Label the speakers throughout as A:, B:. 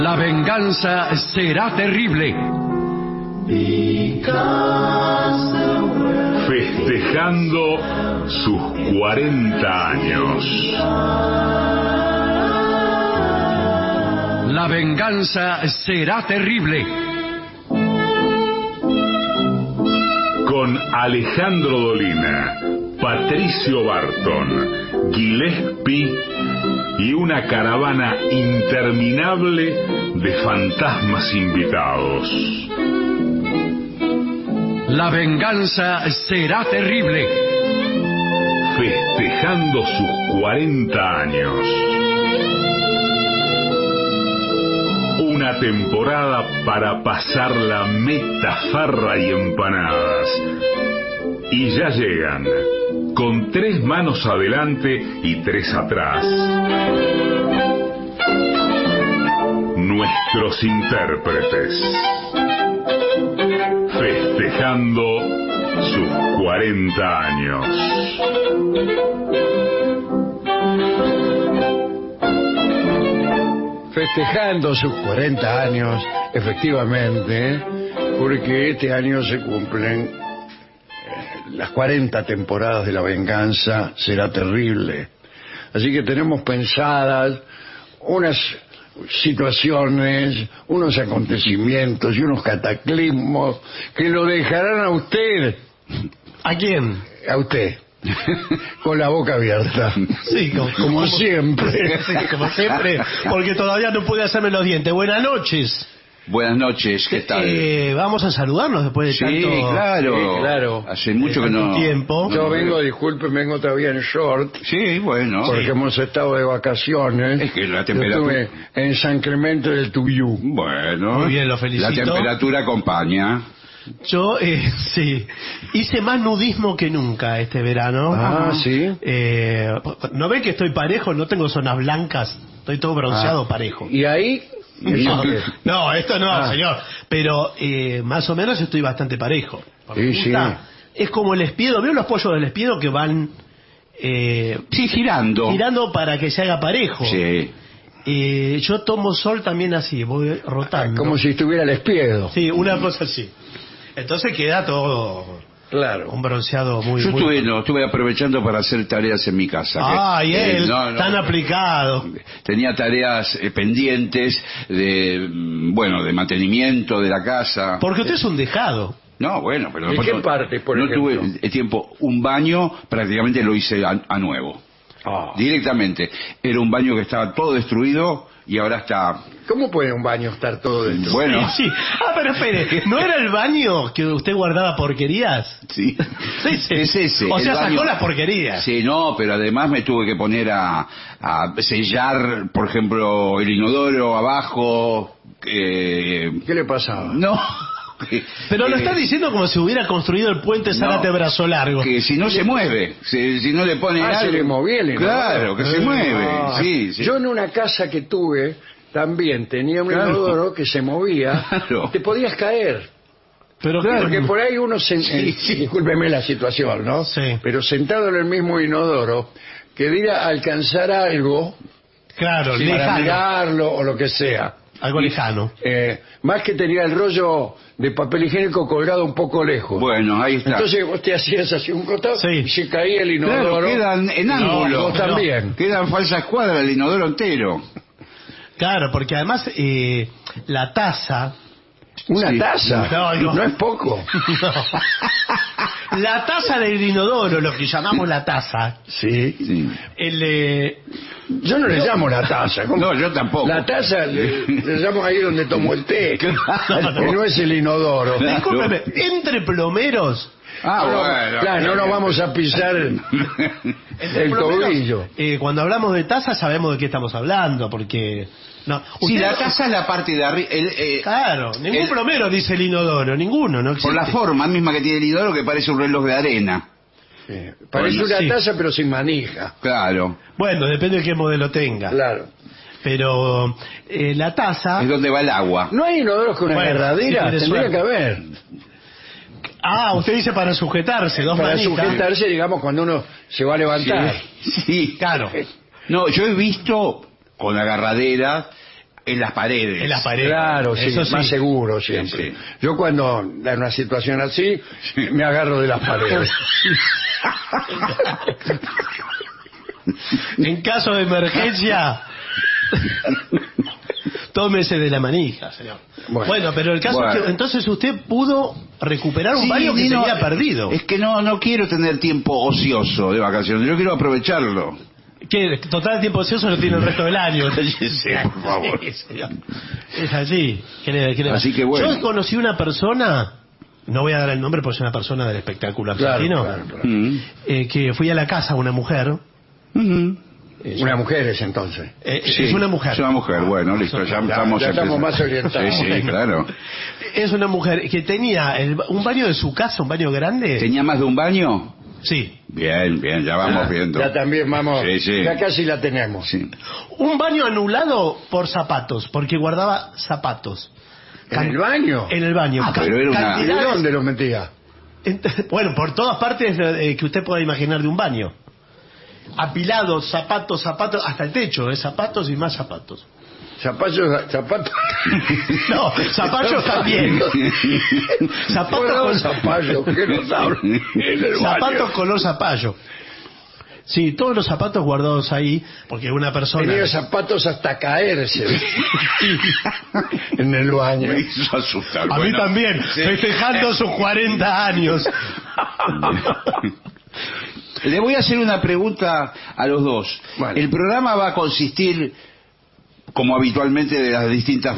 A: La venganza será terrible.
B: Festejando sus 40 años.
A: La venganza será terrible.
B: Con Alejandro Dolina, Patricio Barton, Gillespie y una caravana interminable de fantasmas invitados.
A: La venganza será terrible.
B: Festejando sus 40 años. Una temporada para pasar la meta, farra y empanadas. Y ya llegan, con 3 manos adelante y 3 atrás, nuestros intérpretes. Festejando sus 40 años.
C: Festejando sus 40 años, efectivamente, porque este año se cumplen las 40 temporadas de La Venganza Será Terrible. Así que tenemos pensadas unas situaciones, unos acontecimientos y unos cataclismos que lo dejarán a usted.
D: ¿A quién?
C: A usted. Con la boca abierta.
D: Sí,
C: como siempre.
D: Sí, como siempre, porque todavía no pude hacerme los dientes. Buenas noches.
E: Buenas noches, ¿qué tal?
D: Vamos a saludarnos después de tanto
E: claro.
C: Sí, claro.
E: Hace mucho que no...
D: tiempo.
C: Yo vengo todavía en short.
E: Sí, bueno.
C: Porque hemos estado de vacaciones.
E: Es que la
C: Yo
E: temperatura...
C: estuve en San Clemente del Tuyú.
E: Bueno.
D: Muy bien, lo felicito.
E: La temperatura acompaña.
D: Yo, sí, hice más nudismo que nunca este verano.
C: Ah, ¿sí?
D: ¿No ven que estoy parejo? No tengo zonas blancas. Estoy todo bronceado parejo.
C: ¿Y ahí?
D: No, esto no, señor. Pero más o menos estoy bastante parejo.
C: Sí, sí.
D: Es como el espiedo. ¿Veo los pollos del espiedo que van
E: sí, girando.
D: girando para que se haga parejo?
E: Sí.
D: Yo tomo sol también así, voy rotando.
C: Como si estuviera el espiedo.
D: Sí, una cosa así. Entonces queda todo...
C: Claro.
D: Un bronceado muy...
E: Yo
D: muy...
E: estuve aprovechando para hacer tareas en mi casa.
D: Y él, tan aplicado.
E: Tenía tareas pendientes de mantenimiento de la casa.
D: Porque usted es un dejado.
E: No, bueno, pero...
C: ¿En qué parte, por
E: no
C: ejemplo?
E: tuve tiempo. Un baño prácticamente lo hice a nuevo. Directamente. Era un baño que estaba todo destruido y ahora está...
C: ¿Cómo puede un baño estar todo destruido?
E: Bueno.
D: Sí. Pero espere, ¿no era el baño que usted guardaba porquerías?
E: Sí.
D: Sí.
E: Es ese.
D: O sea,
E: el baño...
D: sacó las porquerías.
E: Sí, no, pero además me tuve que poner a sellar, por ejemplo, el inodoro abajo.
C: ¿Qué le pasaba?
E: No.
D: Pero lo está diciendo como si hubiera construido el puente Zárate Brazo Largo.
E: Que si no se mueve, si no le pone algo...
C: se le movía el inodoro.
E: Claro, que se mueve. Sí.
C: Yo en una casa que tuve también tenía un inodoro que se movía.
E: Claro.
C: Te podías caer.
D: Pero
C: Porque por ahí uno discúlpeme la situación, ¿no?
D: Sí.
C: Pero sentado en el mismo inodoro, quería alcanzar algo,
D: claro,
C: para
D: lejano.
C: mirarlo o lo que sea.
D: Algo lejano.
C: Más que tenía el rollo de papel higiénico colgado un poco lejos.
E: Bueno, ahí está.
C: Entonces vos te hacías así un costado y se caía el
E: Claro,
C: inodoro.
E: quedan en ángulo.
C: Vos también.
E: Quedan falsas cuadras el inodoro entero.
D: Claro, porque además la taza...
C: ¿Una taza? No es poco.
D: No. La taza del inodoro, lo que llamamos la taza.
C: Sí. Yo no le llamo la taza. ¿Cómo?
E: No, yo tampoco.
C: La taza le llamo ahí donde tomo el té. Que no es el inodoro.
D: Discúlpeme, entre plomeros...
C: Claro, no nos vamos a pisar el tobillo.
D: Cuando hablamos de taza sabemos de qué estamos hablando, porque... No,
E: si la taza es la parte de arriba...
D: claro, ningún plomero dice el inodoro, ninguno, no existe.
E: Por la forma misma que tiene el inodoro, que parece un reloj de arena.
C: Parece una taza pero sin manija.
E: Claro.
D: Bueno, depende de qué modelo tenga.
C: Claro.
D: Pero la taza...
E: Es donde va el agua.
C: ¿No hay inodoros con una agarradera? Tendría que haber.
D: Usted dice para sujetarse, dos manitas.
C: Para sujetarse, digamos, cuando uno se va a levantar.
E: Sí, claro. No, yo he visto con agarradera En las paredes.
D: En las paredes.
C: Claro, sí,
D: Eso sí.
C: más seguro siempre.
E: Sí.
C: Yo cuando en una situación así, me agarro de las paredes.
D: En caso de emergencia, tómese de la manija, señor.
C: Bueno.
D: Pero el caso es que entonces usted pudo recuperar un
E: Sí,
D: baño que
E: no,
D: tenía perdido.
E: Es que no quiero tener tiempo ocioso de vacaciones, yo quiero aprovecharlo.
D: Que total tiempo ocioso lo tiene el resto del año.
E: Sí, por favor.
D: Sí, señor. Es así. ¿Qué le va?
E: Así que bueno.
D: Yo conocí una persona, no voy a dar el nombre porque es una persona del espectáculo argentino,
C: Claro.
E: Mm.
D: que fui a la casa de una mujer.
E: Ujú.
C: Una mujer es entonces.
E: Sí,
D: Es una mujer.
E: Es una mujer, bueno, listo, ya estamos
C: estamos más orientados.
E: Sí, claro.
D: Es una mujer que tenía un baño de su casa, un baño grande.
E: ¿Tenía más de un baño?
D: Sí.
E: Bien, ya vamos viendo.
C: Ya también vamos.
E: Sí.
C: Ya casi la tenemos.
E: Sí.
D: Un baño anulado por zapatos, porque guardaba zapatos.
C: ¿En el baño?
D: En el baño.
E: Pero era una-
C: ¿Y
D: Cantidades-
C: dónde los metía?
D: Bueno, por todas partes que usted pueda imaginar de un baño. Apilados, zapatos, hasta el techo, zapatos y más zapatos.
C: Zapatos.
D: No, zapallos también. Zapatos
C: Zapallos, ¿qué nos hablan? En el
D: zapatos
C: baño.
D: color zapallo. Sí, todos los zapatos guardados ahí, porque una persona...
C: Tenía zapatos hasta caerse en el baño.
E: Me hizo asustar.
D: A mí
E: bueno.
D: también,
E: Sí.
D: festejando sus 40 años.
E: Le voy a hacer una pregunta a los dos.
C: Bueno.
E: El programa va a consistir, como habitualmente, de las distintas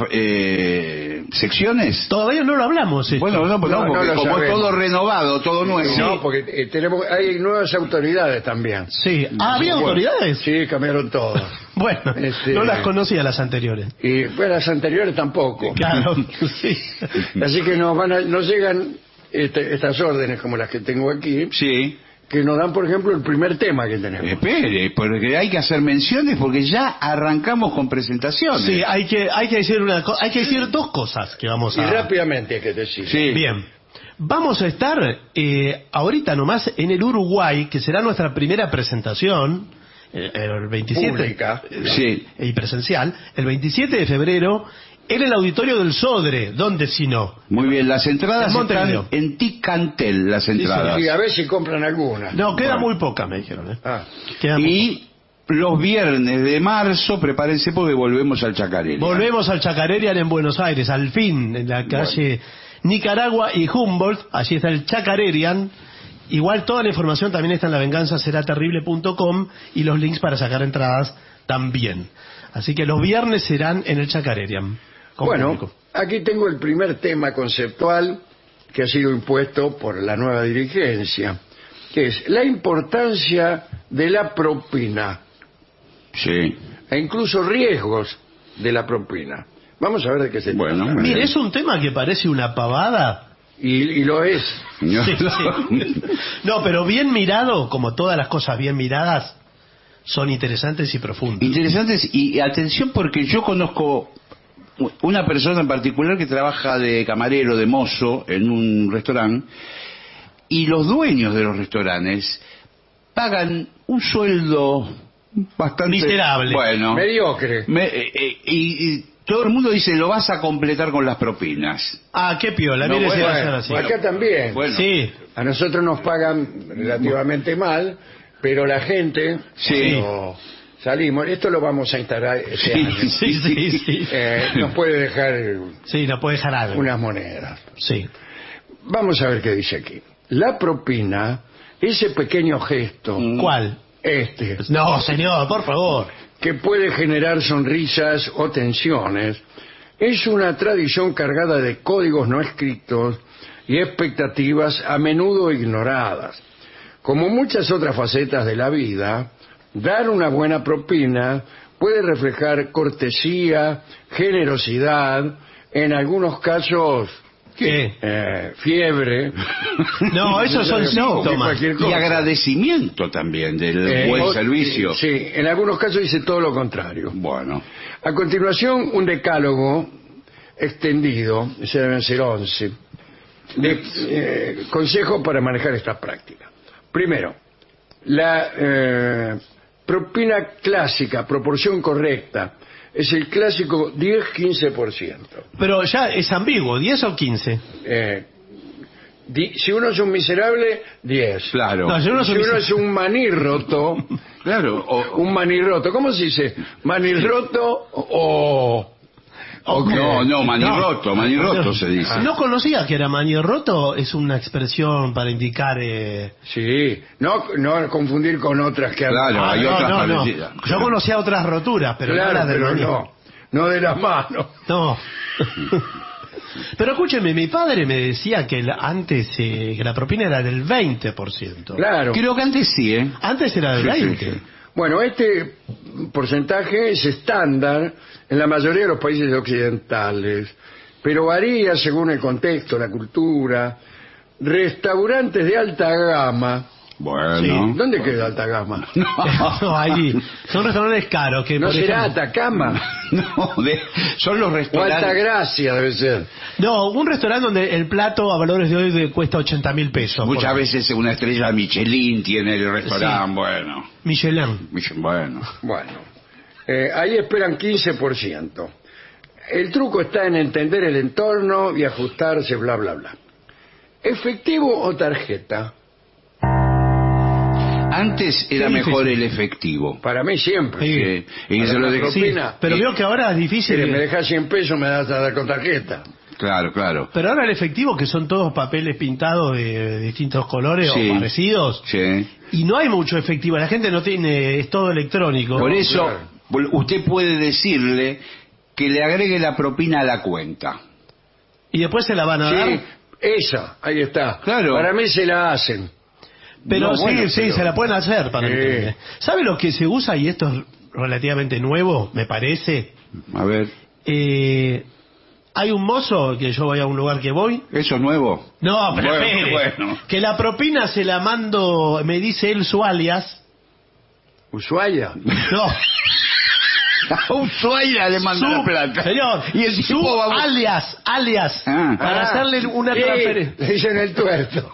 E: secciones.
D: Todavía no lo hablamos. esto.
E: Bueno, no, porque
C: No lo
E: como es
C: sabemos.
E: todo renovado, todo nuevo.
C: No, porque hay nuevas autoridades también.
D: Sí. Ah, ¿había
C: Bueno,
D: autoridades?
C: Sí, cambiaron todo.
D: Bueno, no las conocía las anteriores.
C: Y bueno, las anteriores tampoco.
D: Claro, sí.
C: Así que nos llegan estas órdenes como las que tengo aquí,
E: Sí.
C: que nos dan, por ejemplo, el primer tema que tenemos.
E: Espere, porque hay que hacer menciones porque ya arrancamos con presentaciones.
D: Sí, hay que decir hay que decir dos cosas que vamos
C: Y
D: a...
C: rápidamente hay que decir.
E: Sí.
D: Bien. Vamos a estar ahorita nomás en el Uruguay, que será nuestra primera presentación, el 27,
C: Pública.
E: Sí.
D: Y presencial, el 27 de febrero, en el auditorio del Sodre, donde si no.
E: Muy bien, las
D: En
E: entradas
D: Montevideo.
E: están en Ticantel, las entradas.
C: Y a ver si compran alguna.
D: No, queda
E: Bueno.
D: muy poca, me dijeron.
C: Ah,
D: Queda muy
E: Y los viernes de marzo, prepárense porque volvemos al Chacarera.
D: Volvemos al Chacarerian en Buenos Aires, al fin, en la calle Nicaragua y Humboldt. Allí está el Chacarerian. Igual toda la información también está en lavenganzaseraterrible.com y los links para sacar entradas también. Así que los viernes serán en el Chacarerian. con
C: bueno,
D: público.
C: aquí tengo el primer tema conceptual que ha sido impuesto por la nueva dirigencia, que es la importancia de la propina
E: Sí.
C: e incluso riesgos de la propina. Vamos a ver de qué se
E: Bueno,
C: trata.
E: muy
D: Mire,
E: bien.
D: es un tema que parece una pavada.
C: Y lo es.
D: Sí, sí. No, pero bien mirado, como todas las cosas bien miradas, son interesantes y profundas.
E: Interesantes, y atención porque yo conozco una persona en particular que trabaja de camarero, de mozo, en un restaurante, y los dueños de los restaurantes pagan un sueldo bastante...
D: Miserable.
E: Bueno.
C: Mediocre.
E: Y todo el mundo dice, lo vas a completar con las propinas.
D: Ah, qué piola,
E: No,
D: mire si
E: bueno,
D: va a ser así.
C: Acá también.
E: Bueno.
D: Sí,
C: A nosotros nos pagan relativamente mal, pero la gente,
E: Sí.
C: cuando salimos, esto lo vamos a instalar este
E: Sí,
C: año,
D: sí.
C: nos puede dejar
D: Sí, no puede dejar algo.
C: unas monedas.
D: Sí.
C: Vamos a ver qué dice aquí. La propina, ese pequeño gesto,
D: ¿Cuál? No, señor, por favor.
C: que puede generar sonrisas o tensiones, es una tradición cargada de códigos no escritos y expectativas a menudo ignoradas. Como muchas otras facetas de la vida, dar una buena propina puede reflejar cortesía, generosidad, en algunos casos
D: ¿Qué?
C: fiebre.
D: No, esos son síntomas.
C: Cualquier
E: Y
C: cosa.
E: agradecimiento también del buen
C: o-
E: servicio.
C: Sí, en algunos casos dice todo lo contrario.
E: Bueno.
C: A continuación, un decálogo extendido, ese deben ser 11, de consejos para manejar esta práctica. Primero, la propina clásica, proporción correcta, es el clásico 10-15%.
D: Pero ya es ambiguo, ¿10 o 15?
C: Si uno es un miserable, 10.
E: Claro.
D: No, yo no
C: Si
D: soy
C: uno es un manirroto,
E: Claro.
C: un manirroto, ¿cómo se dice? ¿Manirroto o qué?
E: No, manirroto se dice.
D: No conocía que era manirroto, es una expresión para indicar...
C: Sí, no confundir con otras que
E: Claro, hay otras parecidas.
D: Yo conocía otras roturas, pero
C: claro,
D: no las de
C: pero
D: manirroto.
C: no de las manos.
D: No. Pero escúcheme, mi padre me decía que antes que la propina era del 20%.
C: Claro.
E: Creo que antes sí, ¿eh?
D: Antes era del
E: Sí,
D: 20%.
E: sí, sí.
C: Bueno, este porcentaje es estándar en la mayoría de los países occidentales, pero varía según el contexto, la cultura. Restaurantes de alta gama.
E: Bueno.
C: ¿Dónde queda alta gama?
D: No, ahí. Son restaurantes caros que
C: ¿No
D: por
C: será
D: ejemplo-
C: Atacama?
E: Son los
C: O
E: restaurantes.
C: Altagracia debe ser.
D: No, un restaurante donde el plato a valores de hoy cuesta 80.000 pesos.
E: Muchas
D: por-
E: veces una estrella Michelin tiene el restaurante,
D: Sí.
E: bueno.
D: Michelin.
E: Bueno.
C: Bueno, ahí esperan 15%. El truco está en entender el entorno y ajustarse, bla, bla, bla. ¿Efectivo o tarjeta?
E: Antes era
D: Sí,
E: mejor
D: sí.
E: el efectivo.
C: Para mí siempre.
D: Sí.
E: Y
C: Para
E: se lo
C: la
E: dejé-
D: Sí,
C: propina.
D: pero veo que ahora es difícil.
C: Si me dejas 100 pesos, me das a dar con tarjeta.
E: Claro.
D: Pero ahora el efectivo, que son todos papeles pintados de distintos colores
E: Sí.
D: o parecidos,
E: Sí.
D: y no hay mucho efectivo, la gente no tiene, es todo electrónico.
E: Por eso,
C: claro.
E: usted puede decirle que le agregue la propina a la cuenta.
D: Y después se la van a
C: Sí,
D: dar.
C: esa, ahí está.
E: Claro.
C: Para mí se la hacen.
D: Pero
E: No,
D: sí,
E: bueno,
D: sí,
E: pero-
D: se la pueden hacer para
C: Sí.
D: entender. ¿Sabe lo que se usa? Y esto es relativamente nuevo, me parece.
E: A ver,
D: Hay un mozo que yo voy a un lugar que voy.
E: ¿eso es nuevo?
D: No, pero
E: Bueno,
D: espere.
E: bueno.
D: Que la propina se la mando, me dice él su alias.
C: Ushuaia.
D: No,
E: A Ushuaia le manda la plata.
D: señor,
E: Y el
D: su
E: tipo va a...
D: alias,
E: Ah.
D: para hacerle una
C: Sí,
D: transferencia.
C: le dicen el tuerto.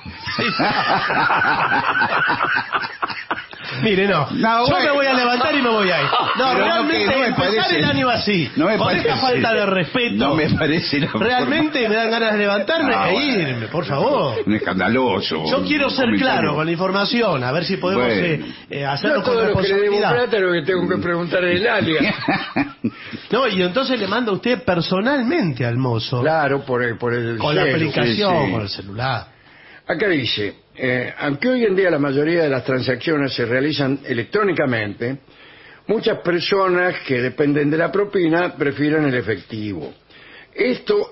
D: Mire, no.
E: No,
D: Yo
E: bueno.
D: me voy a levantar y me voy a ir. No,
E: Pero
D: realmente
E: no me
D: empezar
E: parece-
D: el año así.
E: No me
D: con
E: parece.
D: esta falta de respeto.
E: No me parece la
D: Realmente me dan ganas de levantarme
E: No,
D: e
E: bueno.
D: irme, por favor.
E: Un escandaloso.
D: Yo quiero
E: un
D: ser
E: comentario.
D: claro con la información, a ver si podemos
E: Bueno.
D: hacerlo
C: Yo
D: con
C: todo lo que le debo
D: responsabilidad.
C: plata lo que tengo que preguntar es el alias.
D: No, y entonces le manda usted personalmente al mozo,
C: Claro, por el
D: con la
C: celu.
D: aplicación,
E: sí.
D: con el celular.
C: Acá dice, aunque hoy en día la mayoría de las transacciones se realizan electrónicamente, muchas personas que dependen de la propina prefieren el efectivo. Esto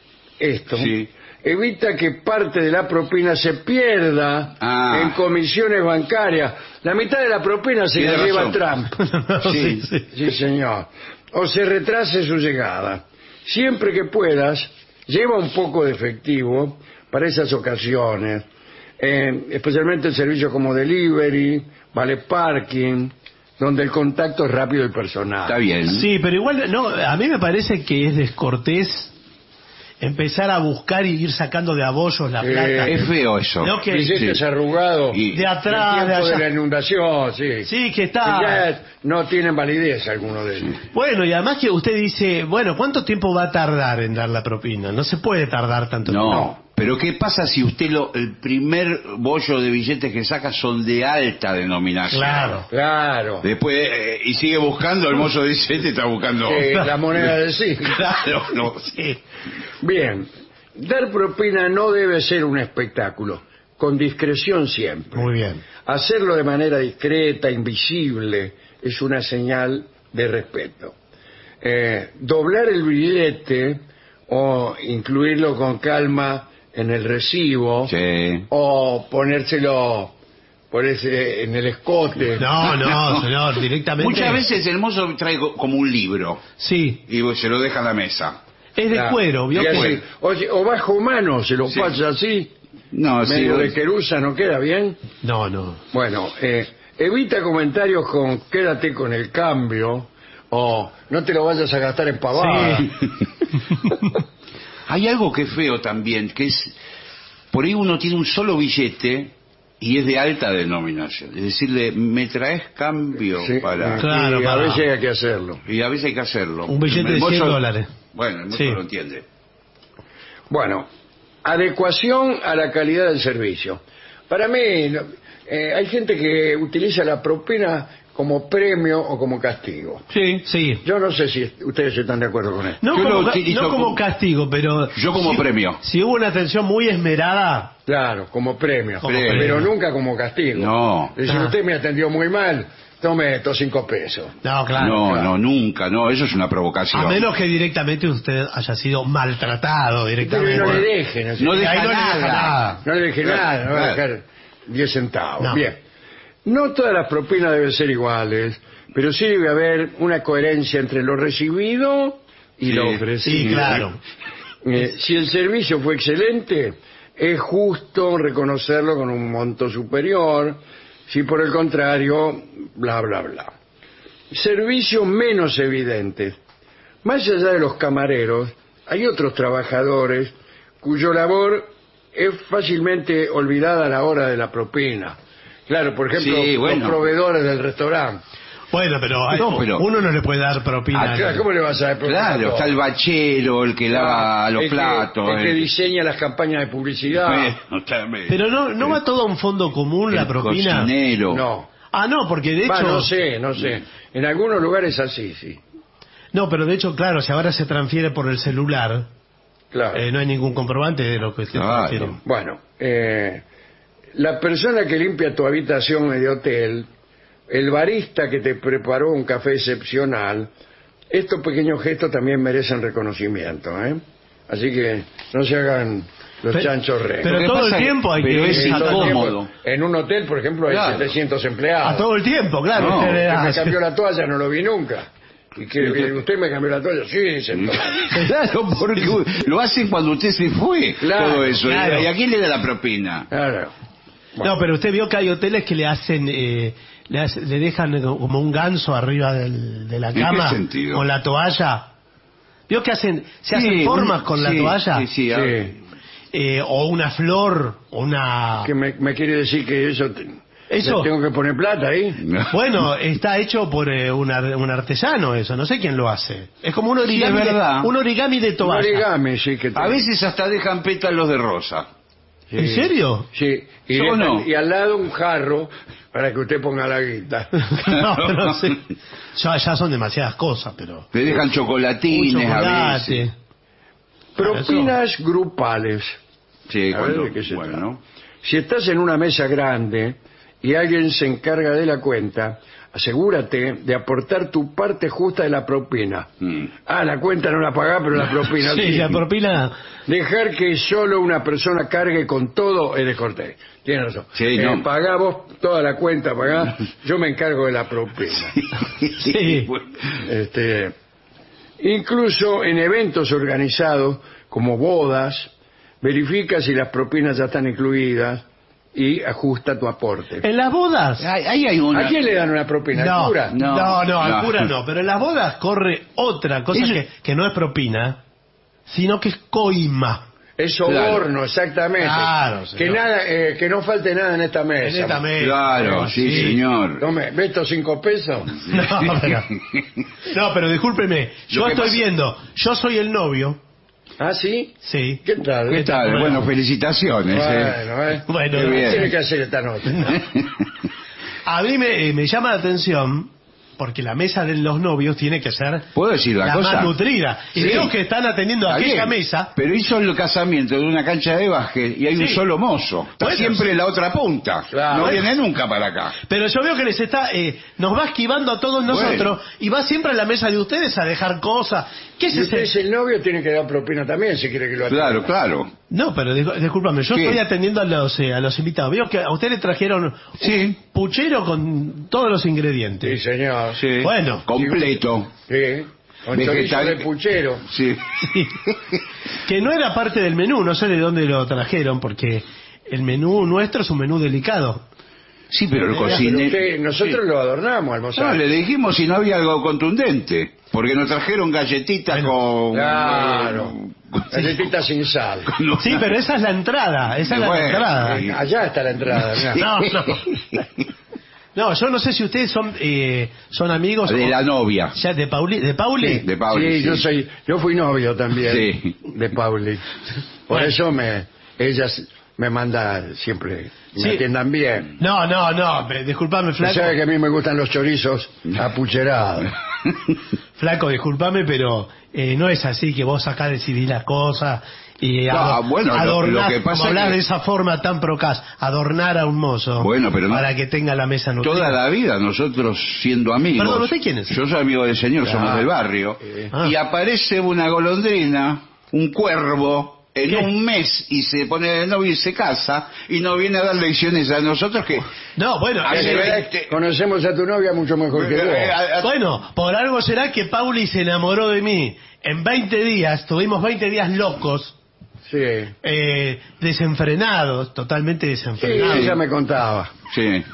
E: Sí.
C: evita que parte de la propina se pierda en comisiones bancarias. La mitad de la propina se la
E: Tiene
C: lleva
E: razón.
C: Trump.
E: Sí.
C: Sí, señor. O se retrase su llegada. Siempre que puedas, lleva un poco de efectivo para esas ocasiones, especialmente en servicios como delivery, vale parking, donde el contacto es rápido y personal.
E: Está bien.
D: Sí, pero igual, no, a mí me parece que es descortés empezar a buscar y ir sacando de abollos la plata.
E: Es feo eso.
D: No, que-
C: Billetes
E: Sí.
C: arrugados
E: Y-
D: de atrás,
C: del
D: de
C: tiempo de
D: allá.
C: la inundación, sí.
D: Sí, que
C: Que
D: está...
C: ya no tienen validez algunos de ellos.
D: Bueno, y además que usted dice, bueno, ¿cuánto tiempo va a tardar en dar la propina? No se puede tardar tanto tiempo.
E: No. Pero ¿qué pasa si usted el primer bollo de billetes que saca son de alta denominación?
D: Claro.
C: Claro.
E: Después, y sigue buscando, el mozo dice, este está buscando...
C: La moneda de sí.
E: Claro, no.
D: Sí.
C: Bien. Dar propina no debe ser un espectáculo, con discreción siempre.
D: Muy bien.
C: Hacerlo de manera discreta, invisible, es una señal de respeto. Doblar el billete o incluirlo con calma en el recibo
E: Sí.
C: o ponérselo en el escote.
D: No, señor, directamente.
E: Muchas veces el mozo trae como un libro
D: Sí,
E: y se lo deja en la mesa.
D: es de
C: Claro.
D: cuero, ¿vio?
C: Y
D: que-
C: así, o bajo mano, se lo
E: Sí.
C: pasa así,
E: No, sí.
C: medio de querusa, ¿no queda bien?
D: No.
C: Bueno, evita comentarios con quédate con el cambio o no te lo vayas a gastar en pavadas.
D: Sí.
E: Hay algo que es feo también, que es, por ahí uno tiene un solo billete Y es de alta denominación. Es decirle, me traes cambio
C: Sí,
E: para...
D: Claro,
C: y a
D: para-
C: veces hay que hacerlo.
E: Y a veces hay que hacerlo.
D: Un billete
E: El
D: de
E: mozo-
D: $100.
E: Bueno, el mozo
D: Sí.
E: lo entiende.
C: Bueno, adecuación a la calidad del servicio. Para mí, hay gente que utiliza la propina como premio o como castigo.
E: Sí.
D: Sí.
C: Yo no sé si ustedes están de acuerdo con esto.
D: No,
E: Yo lo
D: como,
E: utilizo
D: no como
E: como-
D: castigo, pero...
E: Yo como
D: si-
E: premio.
D: Si hubo una atención muy esmerada,
C: Claro, como premio.
D: Como
C: Pero
D: premio.
C: nunca como castigo.
E: No.
C: Es decir,
D: Ah.
C: usted me atendió muy mal, tome estos 5 pesos.
D: no, claro.
E: no,
C: claro.
E: no, nunca, no, eso es una provocación.
D: A menos que directamente usted haya sido maltratado
C: Pero
D: directamente.
C: no le dejen. así.
E: No
D: Y
E: deja
D: ahí no le deja
E: nada.
D: nada.
C: No le deje nada, no va a
E: Claro.
C: dejar 10 centavos.
D: No.
C: Bien. No todas las propinas deben ser iguales, pero sí debe haber una coherencia entre lo recibido y
E: Sí.
C: lo ofrecido.
D: Sí, claro.
C: Si el servicio fue excelente, es justo reconocerlo con un monto superior. Si por el contrario, bla, bla, bla. Servicios menos evidentes. Más allá de los camareros, hay otros trabajadores cuyo labor es fácilmente olvidada a la hora de la propina. Claro, por ejemplo,
E: Sí, bueno.
C: los proveedores del restaurante.
D: Bueno, pero,
E: No, pero-
D: uno no le puede dar propina.
C: Ah, claro, ¿cómo le vas a dar propina a
E: Claro,
C: todos?
E: está el bachero, el que lava los
C: El que-
E: platos.
C: el que diseña las campañas de publicidad.
E: Bueno, también.
D: Pero no va todo a un fondo común la
E: El
D: propina.
E: cocinero.
C: No.
D: Ah, no, porque de hecho...
C: No sé. En algunos lugares así, sí.
D: No, pero de hecho, claro, si ahora se transfiere por el celular,
C: Claro.
D: no hay ningún comprobante de lo que usted
E: Claro.
D: transfiere.
C: Bueno, la persona que limpia tu habitación de hotel, el barista que te preparó un café excepcional, estos pequeños gestos también merecen reconocimiento, ¿eh? Así que no se hagan los
D: Pe-
C: chanchos re.
D: pero
E: Lo que
D: todo el
E: pasa es-
D: tiempo hay
E: pero
D: que...
E: es
C: Todo el
E: incómodo.
C: tiempo. En un hotel, por ejemplo, hay
E: Claro.
C: 700 empleados.
D: A todo el tiempo, claro.
E: No,
D: usted le
C: Que
D: da-
C: me cambió la toalla, no lo vi nunca. ¿Y que usted me cambió la toalla? Sí, dice.
E: Claro, porque lo hacen cuando usted se fue.
C: Claro,
E: todo eso.
D: claro.
E: ¿Y a quién le da la propina?
C: Claro.
D: No, pero usted vio que hay hoteles que le hacen... le dejan como un ganso arriba de la
E: ¿En qué
D: cama
E: sentido?
D: con la toalla. ¿Vio que se hacen
E: Sí,
D: formas con la
E: sí,
D: toalla?
E: Sí, sí,
C: Sí.
D: O una flor, o una...
C: ¿Qué me quiere decir que eso...
D: Eso.
C: ¿Le tengo que poner plata ahí?
D: Bueno, está hecho por un artesano eso, no sé quién lo hace. Es como un origami,
E: es verdad.
D: un origami de
C: Un
D: toalla.
C: origami, sí. Que
E: A veces hasta dejan pétalos de rosa.
C: Sí.
D: ¿En serio?
C: Sí. Y,
E: Yo no.
C: y al lado un jarro para que usted ponga la guita.
D: no sé. Ya son demasiadas cosas, pero...
E: Le dejan
D: Un
E: chocolatines a veces.
D: chocolate.
C: Propinas grupales.
E: Sí,
C: A ver,
E: cuando,
C: ¿de qué se
E: bueno,
C: trata?
E: ¿no?
C: Si estás en una mesa grande y alguien se encarga de la cuenta, asegúrate de aportar tu parte justa de la propina.
E: Mm.
C: Ah, la cuenta no la pagás, pero la propina
D: Sí,
C: sí.
D: la propina...
C: Dejar que solo una persona cargue con todo es descortés. Tienes razón.
E: Sí, no.
C: Pagá vos toda la cuenta, pagá. Yo me encargo de la propina.
D: Sí.
E: Bueno.
C: Incluso en eventos organizados como bodas, verifica si las propinas ya están incluidas y ajusta tu aporte.
D: En las bodas...
E: Ahí hay una...
C: ¿A quién le dan una propina? ¿Al
D: No,
C: cura?
E: No.
D: al
E: No.
D: cura no, pero en las bodas corre otra cosa
E: Eso-
D: que no es propina, sino que es coima.
C: Es soborno, exactamente.
D: Claro, señor.
C: que nada, que no falte nada en esta mesa.
D: En esta mesa.
E: Claro, sí, señor.
C: Tome, ¿ves estos 5 pesos?
D: No, pero discúlpeme, yo
E: Lo que
D: estoy
E: pasa-
D: viendo, yo soy el novio,
C: ¿Ah, sí?
D: sí.
C: ¿Qué tal?
E: ¿Qué tal? Bueno, felicitaciones.
C: Bueno,
D: Bueno,
C: ¿qué
E: bien.
C: tiene que hacer esta noche?
D: A mí me llama la atención porque la mesa de los novios tiene que ser
E: ¿Puedo decir la cosa?
D: más nutrida. Y
E: Sí.
D: veo que están atendiendo a
E: Está
D: aquella
E: bien,
D: mesa.
E: Pero hizo el casamiento de una cancha de básquet y hay un
D: Sí.
E: solo mozo. Está
D: Bueno,
E: siempre
D: sí.
E: en la otra punta.
C: Claro.
E: No
C: Bueno.
E: viene nunca para acá.
D: Pero yo veo que les está, nos va esquivando a todos nosotros y va siempre a la mesa de ustedes a dejar cosas. ¿Qué es
C: Si usted es
D: ese?
C: el novio, tiene que dar propina también si quiere que lo atienda.
E: Claro, claro.
D: No, pero discúlpame, yo
E: ¿Qué?
D: estoy atendiendo a los invitados. Veo que a usted le trajeron
E: Sí.
D: un puchero con todos los
C: Sí,
D: ingredientes.
C: señor.
E: Sí.
D: Bueno.
E: Completo.
C: Sí. Con chorizo
E: Vegetal-
C: de puchero.
E: Sí.
D: Que no era parte del menú, no sé de dónde lo trajeron, porque el menú nuestro es un menú delicado.
E: Sí, pero el
C: Pero
E: cocinero...
C: usted- nosotros lo adornamos,
E: No,
C: almorzar.
E: le dijimos si no había algo contundente. Porque nos trajeron galletitas
D: Bueno,
E: con...
C: claro. Galletita sin sal.
D: Sí, pero esa es la entrada. Esa es la
E: Bueno,
D: entrada.
E: sí.
C: Allá está la entrada. mirá.
D: No, no. No, yo no sé si ustedes son amigos.
E: De
D: o-
E: la novia.
D: Ya, ¿de Pauli? ¿De Pauli?
E: De Pauli,
C: Sí, yo fui novio también
E: Sí.
C: de Pauli. Por
D: Bueno.
C: eso ella me manda siempre, me
D: Sí.
C: atiendan bien.
D: No, disculpame,
C: Usted
D: flaco.
C: sabe que a mí me gustan los chorizos apucherados.
D: Flaco, disculpame, pero no es así que vos acá decidís las cosas y
E: bueno,
D: adornar,
E: lo que pasa
D: como hablar
E: que-
D: de esa forma tan procaz, adornar a un mozo
E: Bueno, pero no-
D: para que tenga la mesa nutrida.
E: Toda la vida nosotros siendo amigos.
D: Perdón, ¿usted quién es?
E: Yo soy amigo del señor, somos
C: Ah,
E: del barrio.
D: Ah.
E: Y aparece una golondrina, un cuervo, en
D: ¿Qué?
E: un mes y se pone de novio y se casa y nos viene a dar lecciones a nosotros que...
D: No, bueno,
E: A
C: Es
E: ver,
C: verdad
E: este-
C: que conocemos a tu novia mucho mejor que vos.
D: bueno, por algo será que Pauli se enamoró de mí. En 20 días, tuvimos 20 días locos,
C: Sí.
D: desenfrenados, totalmente
C: Sí,
D: desenfrenados.
C: ella me contaba.
E: Sí.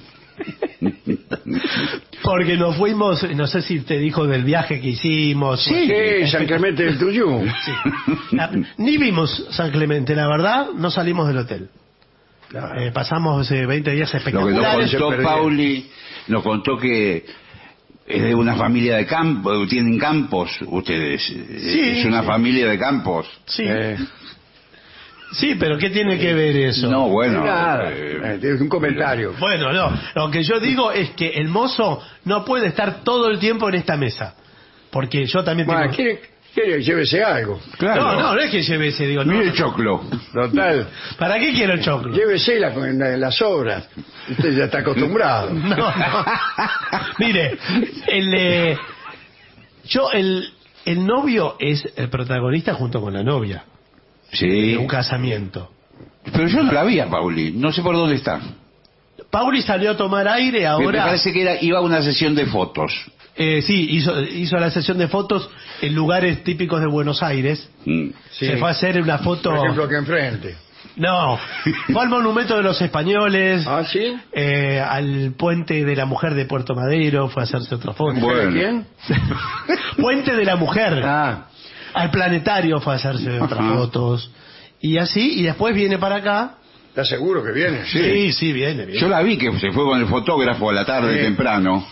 D: Porque nos fuimos, no sé si te dijo del viaje que hicimos.
C: Sí, San Clemente del Tuyú.
D: Sí. Ni vimos San Clemente, la verdad, no salimos del hotel.
C: Claro.
D: Pasamos 20 días
E: Lo que nos
D: espectaculares.
E: contó
C: perdieron.
E: Pauli, nos contó que es de una familia de campo, tienen campos ustedes. Es una
D: sí.
E: familia de campos.
D: Sí,
C: Eh,
D: sí, pero ¿qué tiene que ver eso?
E: No, bueno.
C: nada,
E: eh,
C: es un comentario.
D: Bueno, no, lo que yo digo es que el mozo no puede estar todo el tiempo en esta mesa. Porque yo también tengo...
C: Bueno, quiere llévese algo.
E: claro.
D: No es que lleve ese, digo, no.
E: Mire el choclo.
C: Total,
D: ¿Para qué quiero el choclo?
C: llévesela con las sobras. Usted ya está acostumbrado.
D: No. Mire, el novio es el protagonista junto con la novia
E: Sí.
D: de un casamiento.
E: Pero yo no la vi a Pauli, no sé por dónde está.
D: Pauli salió a tomar aire
E: Me
D: ahora.
E: parece que iba a una sesión de fotos.
D: Sí, hizo la sesión de fotos en lugares típicos de Buenos Aires.
E: Mm.
C: Sí.
D: Se fue a hacer una foto.
C: Por ejemplo, aquí enfrente.
D: No, fue al Monumento de los Españoles,
C: ¿Ah, sí?
D: al Puente de la Mujer de Puerto Madero, fue a hacerse otra foto.
E: Bueno.
C: ¿Quién?
D: Puente de la Mujer,
C: Ah,
D: al Planetario fue a hacerse otras
E: Ajá.
D: fotos. Y así, y después viene para acá.
C: ¿estás seguro que viene?
D: Sí, viene.
E: Yo la vi que se fue con el fotógrafo a la tarde
C: Sí.
E: temprano.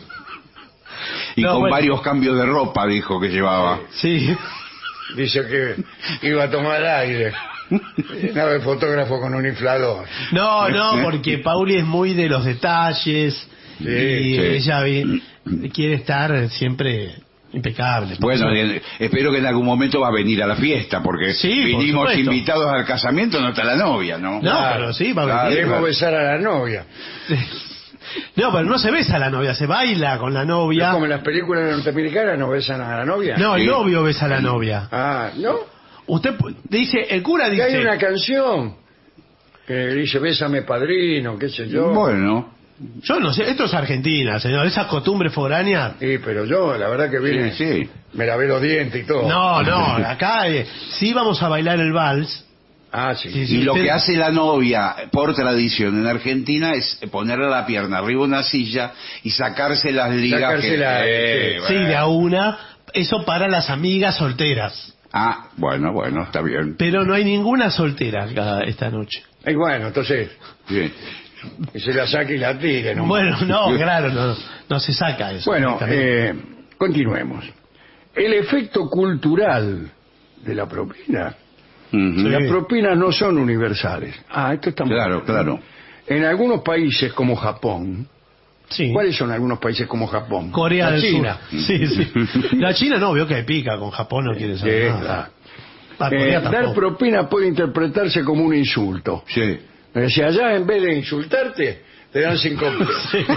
E: Y
D: No,
E: con
D: bueno.
E: varios cambios de ropa dijo que llevaba.
D: Sí.
C: Dice que iba a tomar aire. Llenaba el fotógrafo con un inflador.
D: No, porque Pauli es muy de los detalles.
C: Sí,
D: y
E: sí.
D: ella quiere estar siempre impecable.
E: Bueno, espero que en algún momento va a venir a la fiesta, porque
D: Sí, por
E: vinimos
D: supuesto.
E: invitados al casamiento, no está la novia, ¿no?
D: No, pero sí, va a
E: Claro.
D: venir.
C: Debemos besar a la novia.
D: No, pero no se besa a la novia, se baila con la novia.
C: Es como en las películas norteamericanas no besan a la novia.
D: No, el
E: Sí.
D: novio besa a la novia.
C: Ah, ¿no?
D: Usted dice, el cura
C: Que
D: dice...
C: hay una canción que dice bésame padrino, qué sé yo.
E: Bueno,
D: Yo no sé, esto es Argentina, señor, esas costumbres foráneas.
C: Sí, pero yo, la verdad que vine,
E: sí.
C: me lavé los dientes y todo.
D: No, acá sí vamos a bailar el vals.
C: Ah, sí.
D: Sí,
E: Y lo
D: usted-
E: que hace la novia, por tradición en Argentina, es ponerle la pierna arriba de una silla y sacarse las ligas.
C: Sacársela,
D: Sí, de a una, eso para las amigas solteras.
E: Ah, bueno, está bien.
D: Pero no hay ninguna soltera acá esta noche.
C: Y bueno, entonces,
E: Bien.
C: que se la saque y la tire, ¿no?
D: Bueno, no, claro, no se saca eso.
C: Bueno, continuemos. El efecto cultural de la propina.
E: Ujú.
C: Las propinas no son universales. Ah, esto está muy
E: Claro,
C: bien.
E: claro.
C: En algunos países como Japón,
D: Sí.
C: ¿cuáles son algunos países como Japón?
D: Corea
C: La
D: del
C: China.
D: Sur. Sí. La China no, vio que pica, con Japón no quiere
C: Sí,
D: saber nada.
C: claro.
D: Ah, Corea
C: Dar
D: tampoco.
C: propina puede interpretarse como un insulto.
E: Sí.
C: Si allá en vez de insultarte, te dan 5 pesos.
D: Sí.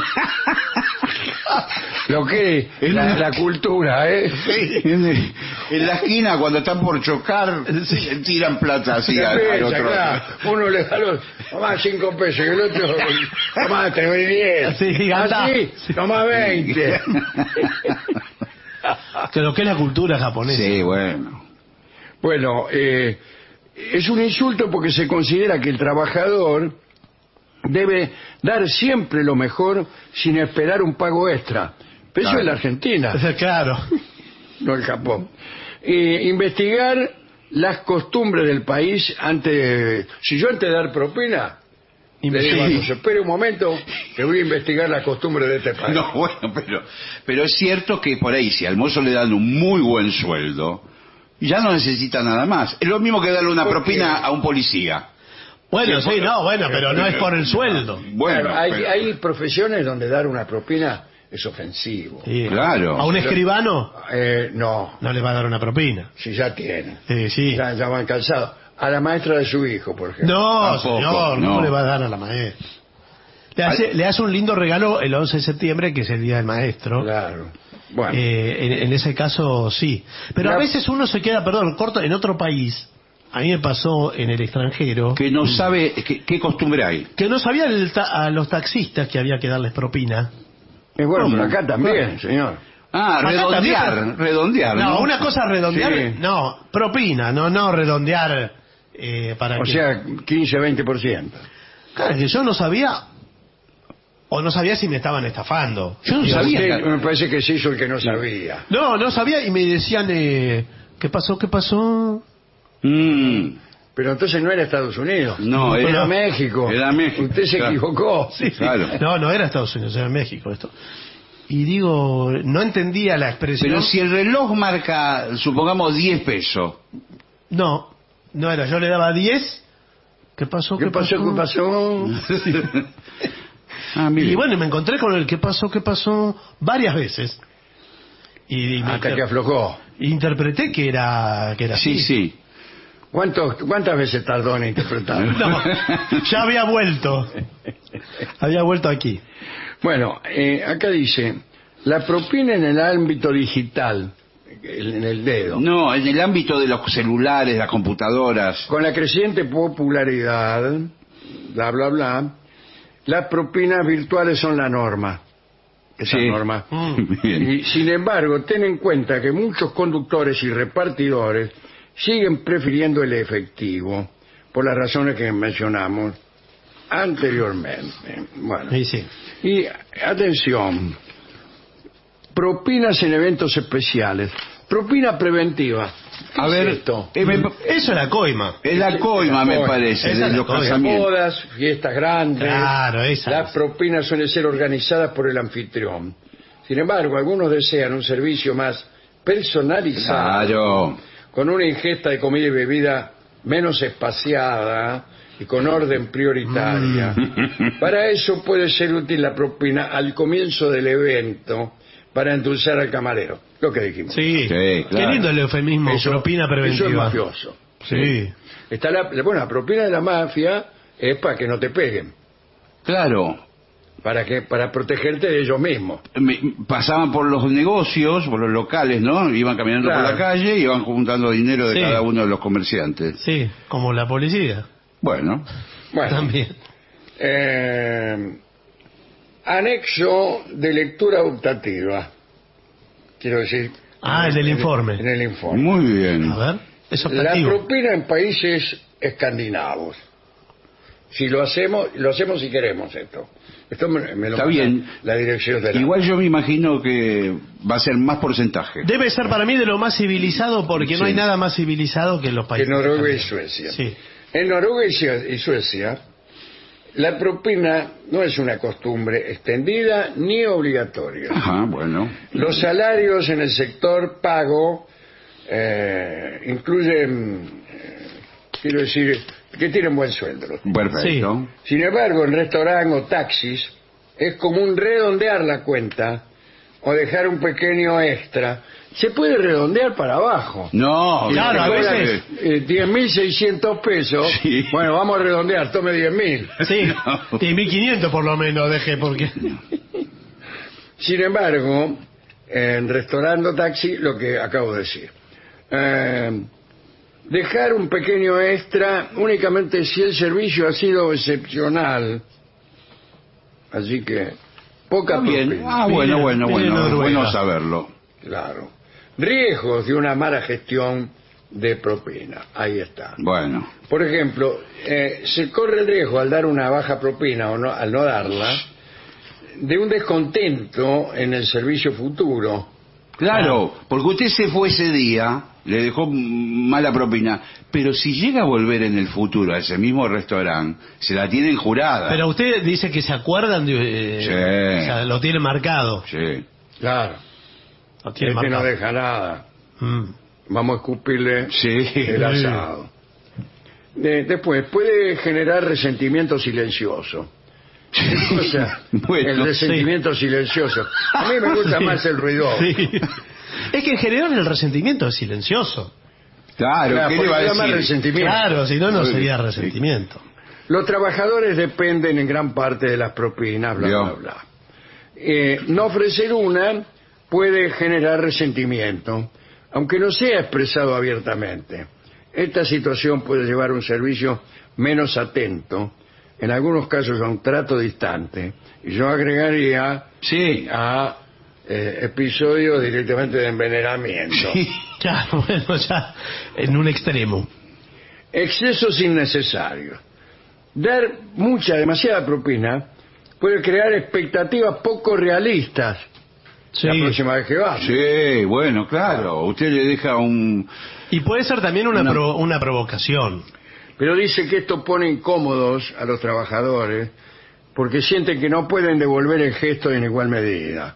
C: Lo que es la cultura, ¿eh?
E: En la esquina, cuando están por chocar, tiran plata así al
C: Piensa,
E: otro.
C: claro, uno le da los, tomá 5 pesos y el otro, tomá, te doy 10.
D: Sí, anda.
C: Así, tomá 20.
D: Que lo que es la cultura japonesa.
E: Sí, bueno.
C: Bueno, es un insulto porque se considera que el trabajador debe dar siempre lo mejor sin esperar un pago extra. Pero eso
E: Claro.
C: es la Argentina,
D: Claro.
C: no el Japón. Investigar las costumbres del país antes. Si yo antes de dar propina, le digo,
E: Sí.
C: pues, espere un momento, que voy a investigar las costumbres de este país.
E: No, bueno, pero es cierto que por ahí, si al mozo le dan un muy buen sueldo, ya no necesita nada más. Es lo mismo que darle una propina a un policía.
D: Bueno,
E: Sí,
D: sí,
E: bueno.
D: no, bueno, pero no es por el sueldo.
E: Bueno,
C: Claro, hay,
E: pero-
C: hay profesiones donde dar una propina es ofensivo.
D: Sí.
E: Claro.
D: A un escribano
C: No,
D: no le va a dar una propina.
C: si ya tiene.
D: Sí.
C: Ya van cansados. A la maestra de su hijo, por ejemplo.
D: No,
E: Tampoco,
D: señor, no.
E: no.
D: le va a dar a la maestra. Le hace un lindo regalo el 11 de septiembre, que es el Día del Maestro.
C: Claro. Bueno,
D: En ese caso, sí. Pero a veces uno se queda, perdón, corto, en otro país. A mí me pasó en el extranjero.
E: Que no sabe qué costumbre hay.
D: Que no sabía a los taxistas que había que darles propina.
C: es bueno,
E: ¿cómo?
C: pero acá también, señor.
E: Ah,
D: Acá
E: redondear,
D: también-
E: redondear.
D: No, una cosa es redondear,
C: Sí.
D: no, propina, no redondear para
C: O
D: que...
C: sea, 15-20%.
D: Claro, que yo no sabía, o no sabía si me estaban estafando.
E: Yo no
D: Digo,
E: sabía.
C: Usted, me parece que se hizo el que no sabía.
D: No sabía y me decían, ¿qué pasó? ¿Qué pasó?
E: Mm,
C: Pero entonces no era Estados Unidos.
E: No,
C: era
E: era-
C: México.
E: era México,
C: Usted se
E: claro.
C: equivocó.
E: Claro.
D: No era Estados Unidos, era México esto. Y digo, no entendía la expresión.
E: Pero si el reloj marca, supongamos, 10 pesos.
D: No era, yo le daba 10. ¿Qué pasó?
C: ¿Qué pasó? ¿Qué pasó?
E: Ah, mire.
D: Y bueno, me encontré con el ¿qué pasó? ¿Qué pasó? Varias veces. Y me
C: Hasta que aflojó.
D: interpreté que era
E: Sí,
D: así.
E: sí.
C: ¿Cuántas veces tardó en interpretar?
D: No, ya había vuelto. Había vuelto aquí.
C: Bueno, acá dice, la propina en el ámbito digital, en el dedo.
E: No, en el ámbito de los celulares, las computadoras.
C: Con la creciente popularidad, bla, bla, bla, las propinas virtuales son la norma. Esa
E: Sí.
C: norma.
E: Bien.
C: Y, sin embargo, ten en cuenta que muchos conductores y repartidores siguen prefiriendo el efectivo, por las razones que mencionamos anteriormente. Bueno,
D: Sí, sí.
C: y atención, propinas en eventos especiales, propina preventiva. ¿Qué
E: A
C: es
E: ver,
C: esto?
D: Eso es la coima.
E: Es la coima, me parece,
D: Esa
E: de
D: es la
E: los
D: coima.
E: casamientos.
C: Bodas, fiestas grandes.
D: Claro, esa
C: Las
D: es.
C: propinas suelen ser organizadas por el anfitrión. Sin embargo, algunos desean un servicio más personalizado,
E: Claro.
C: con una ingesta de comida y bebida menos espaciada y con orden prioritaria. Para eso puede ser útil la propina al comienzo del evento para endulzar al camarero. Lo que dijimos.
D: Sí.
E: Sí,
D: Qué
E: claro.
D: lindo el eufemismo, propina
C: Eso es
D: preventiva.
C: mafioso.
D: Sí.
C: Está la propina de la mafia es para que no te peguen,
E: Claro.
C: para protegerte de ellos mismos.
E: Pasaban por los negocios, por los locales, ¿no? Iban caminando
C: Claro.
E: por la calle y iban juntando dinero de
D: Sí.
E: cada uno de los comerciantes.
D: Sí, como la policía.
E: Bueno,
C: Bueno,
D: También.
C: Anexo de lectura optativa. Quiero decir.
D: El del informe.
C: En el informe.
E: muy bien.
D: A ver, es
C: La
D: optativo.
C: propina en países escandinavos. Si lo hacemos si queremos esto. Esto me lo
E: Está
C: manda
E: bien.
C: la dirección de la...
E: Igual yo me imagino que va a ser más porcentaje.
D: Debe ser para mí de lo más civilizado, porque no
E: Sí.
D: hay nada más civilizado que los
C: que
D: países.
C: Noruega y
D: escandinavos.
C: Suecia.
D: Sí.
C: En Noruega y Suecia, la propina no es una costumbre extendida ni obligatoria.
E: Ajá, bueno.
C: Los salarios en el sector pago incluyen, quiero decir, que tienen buen sueldo.
E: Perfecto.
C: Sin embargo, en restaurantes o taxis es común redondear la cuenta o dejar un pequeño extra. Se puede redondear para abajo.
E: No,
D: Claro,
C: Si
D: a
C: te
D: veces-
C: cobran, 10.600 pesos.
E: Sí.
C: Bueno, vamos a redondear, tome 10.000.
D: Sí,
E: No.
D: y 1500 por lo menos dejé, porque...
C: Sin embargo, en restaurante o taxi, lo que acabo de decir. Dejar un pequeño extra únicamente si el servicio ha sido excepcional. Así que, poca
E: Está bien.
C: propina.
E: Ah, bueno,
D: Bien,
E: bueno,
D: bien,
E: bueno.
D: Noruega.
E: Bueno saberlo.
C: Claro. Riesgos de una mala gestión de propina. Ahí está.
E: Bueno.
C: Por ejemplo, se corre el riesgo al dar una baja propina o no, al no darla, de un descontento en el servicio futuro.
E: Claro, porque usted se fue ese día le dejó mala propina, pero si llega a volver en el futuro a ese mismo restaurante, se la tienen jurada.
D: Pero usted dice que se acuerdan de...
E: Sí.
D: O sea, lo tiene marcado.
E: Sí.
C: Claro.
D: Lo tiene
C: Este no
D: marcado.
C: deja nada.
D: Mm.
C: Vamos a escupirle
E: Sí.
C: el asado. Después, puede generar resentimiento silencioso. ¿Qué cosa?
E: Bueno,
C: el resentimiento silencioso. A mí me gusta
D: Sí.
C: más el ruidoso.
D: Sí. Es que en general el resentimiento es silencioso.
E: Claro,
C: Claro,
E: ¿qué
C: porque
E: le va a
C: se llama
E: decir?
C: resentimiento.
D: Claro, si no, no
E: Sí.
D: sería resentimiento.
C: Los trabajadores dependen en gran parte de las propinas, bla,
E: Yo.
C: bla, bla. No ofrecer una puede generar resentimiento, aunque no sea expresado abiertamente. Esta situación puede llevar a un servicio menos atento, en algunos casos a un trato distante, y yo agregaría
E: Sí.
C: a episodios directamente de envenenamiento.
E: Sí.
D: Claro, bueno, ya en un extremo.
C: Excesos innecesarios. Dar demasiada propina puede crear expectativas poco realistas
D: Sí.
C: la próxima vez que va.
E: Sí, bueno, claro. Usted le deja un...
D: Y puede ser también una,
E: Una-
D: una provocación.
C: Pero dice que esto pone incómodos a los trabajadores porque sienten que no pueden devolver el gesto en igual medida.